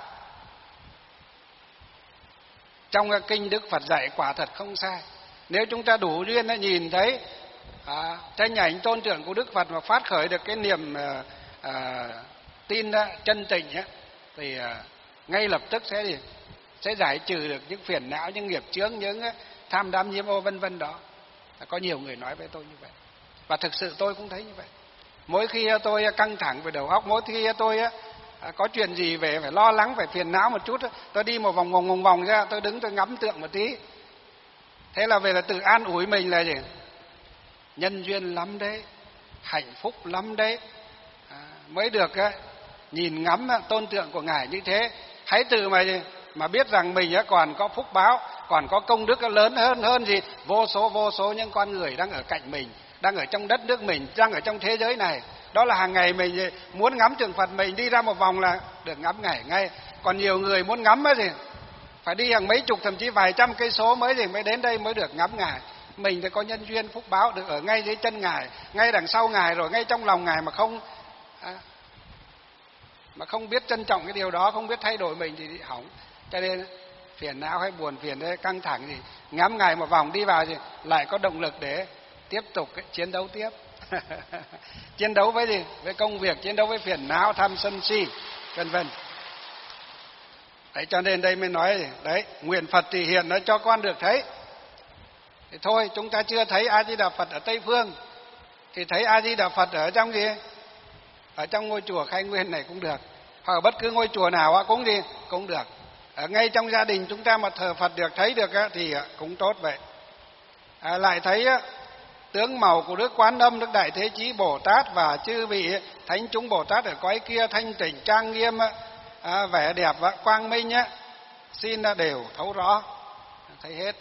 trong kinh Đức Phật dạy quả thật không sai. Nếu chúng ta đủ duyên nhìn thấy à, tranh ảnh tôn tượng của Đức Phật mà phát khởi được cái niềm à, à, tin chân tình ấy, thì à, ngay lập tức sẽ gì sẽ giải trừ được những phiền não, những nghiệp chướng, những tham đam nhiễm ô vân vân đó. Có nhiều người nói với tôi như vậy, và thực sự tôi cũng thấy như vậy. Mỗi khi tôi căng thẳng về đầu óc, mỗi khi tôi có chuyện gì về phải lo lắng, phải phiền não một chút, tôi đi một vòng vòng vòng vòng ra, tôi đứng tôi ngắm tượng một tí, thế là về là tự an ủi mình là gì? Nhân duyên lắm đấy, hạnh phúc lắm đấy. À, mới được á, nhìn ngắm tôn tượng của Ngài như thế, hãy tự mà mà biết rằng mình á còn có phúc báo, còn có công đức lớn hơn hơn gì vô số vô số những con người đang ở cạnh mình, đang ở trong đất nước mình, đang ở trong thế giới này. Đó là hàng ngày mình muốn ngắm tượng Phật, mình đi ra một vòng là được ngắm Ngài ngay. Còn nhiều người muốn ngắm ấy thì phải đi hàng mấy chục thậm chí vài trăm cây số mới thì mới đến đây mới được ngắm Ngài. Mình thì có nhân duyên phúc báo được ở ngay dưới chân Ngài, ngay đằng sau Ngài rồi, ngay trong lòng Ngài mà không à, mà không biết trân trọng cái điều đó, không biết thay đổi mình thì hỏng. Cho nên phiền não hay buồn phiền hay căng thẳng thì ngắm Ngài một vòng đi vào thì lại có động lực để tiếp tục cái chiến đấu tiếp. Chiến đấu với gì? Với công việc, chiến đấu với phiền não, tham sân si, vân vân. Đấy, cho nên đây mới nói gì? Đấy, nguyện Phật thì hiện nó cho con được thấy. Thì thôi, chúng ta chưa thấy A Di Đà Phật ở Tây Phương thì thấy A Di Đà Phật ở trong gì? Ở trong ngôi chùa Khai Nguyên này cũng được, hoặc ở bất cứ ngôi chùa nào cũng gì cũng được. Ở ngay trong gia đình chúng ta mà thờ Phật được, thấy được thì cũng tốt vậy. À, lại thấy tướng màu của Đức Quán Âm, Đức Đại Thế Chí Bồ Tát và chư vị thánh chúng Bồ Tát ở cõi kia thanh tịnh trang nghiêm, à, vẻ đẹp và quang minh á, xin đều thấu rõ, thấy hết.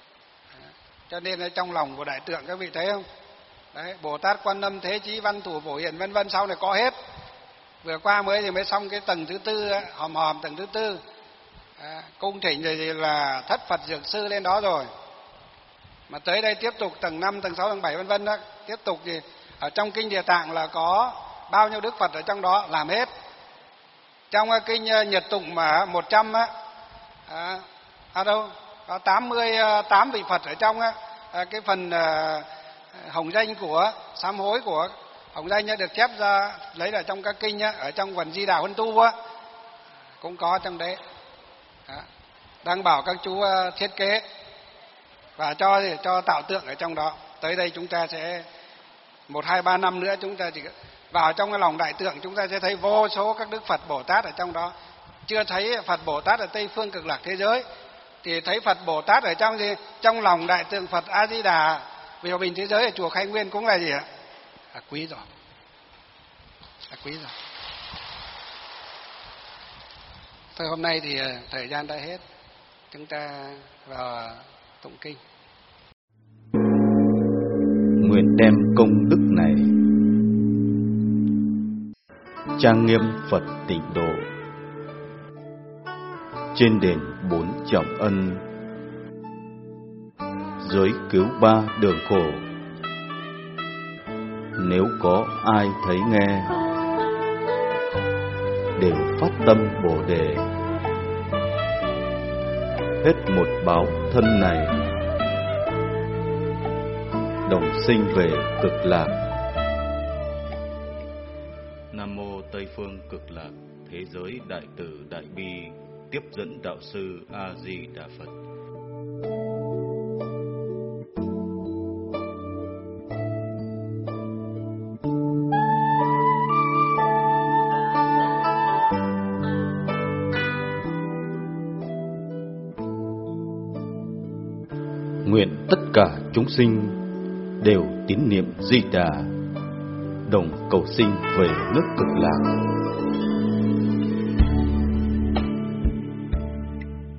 Cho nên trong lòng của đại tượng các vị thấy không? Đấy, Bồ Tát Quan Âm Thế Chí Văn Thủ Phổ Hiền vân vân, sau này có hết. Vừa qua mới thì mới xong cái tầng thứ tư, hòm hòm tầng thứ tư, à, cung thỉnh rồi thì là thất Phật Dược Sư lên đó rồi. Mà tới đây tiếp tục tầng năm, tầng sáu, tầng bảy vân vân đó, tiếp tục thì ở trong kinh Địa Tạng là có bao nhiêu đức Phật ở trong đó làm hết. Trong kinh Nhật Tụng mà một trăm á, à, à đâu có tám mươi tám vị Phật ở trong á, à, cái phần à, hồng danh của sám hối của hồng danh á, được chép ra lấy ở trong các kinh á, ở trong quần Di Đà Huân Tu á cũng có trong đấy. Đó. Đang bảo các chú thiết kế và cho cho tạo tượng ở trong đó. Tới đây chúng ta sẽ một hai ba năm nữa chúng ta chỉ vào trong cái lòng đại tượng, chúng ta sẽ thấy vô số các đức Phật Bồ Tát ở trong đó. Chưa thấy Phật Bồ Tát ở Tây Phương Cực Lạc thế giới thì thấy Phật Bồ Tát ở trong gì? Trong lòng đại tượng Phật A Di Đà vì hòa bình thế giới ở chùa Khai Nguyên cũng là gì ạ? Là quý rồi. Là quý rồi. Thôi hôm nay thì thời gian đã hết. Chúng ta vào tụng kinh. Nguyện đem công đức này trang nghiêm Phật Tịnh Độ, trên đền bốn trọng ân, dưới cứu ba đường khổ. Nếu có ai thấy nghe, đều phát tâm Bồ Đề, hết một báo thân này, đồng sinh về Cực Lạc. Nam mô Tây Phương Cực Lạc Thế Giới Đại Từ Đại Bi Tiếp dẫn Đạo Sư A Di Đà Phật. Nguyện tất cả chúng sinh đều tín niệm Di Đà, đồng cầu sinh về nước Cực Lạc.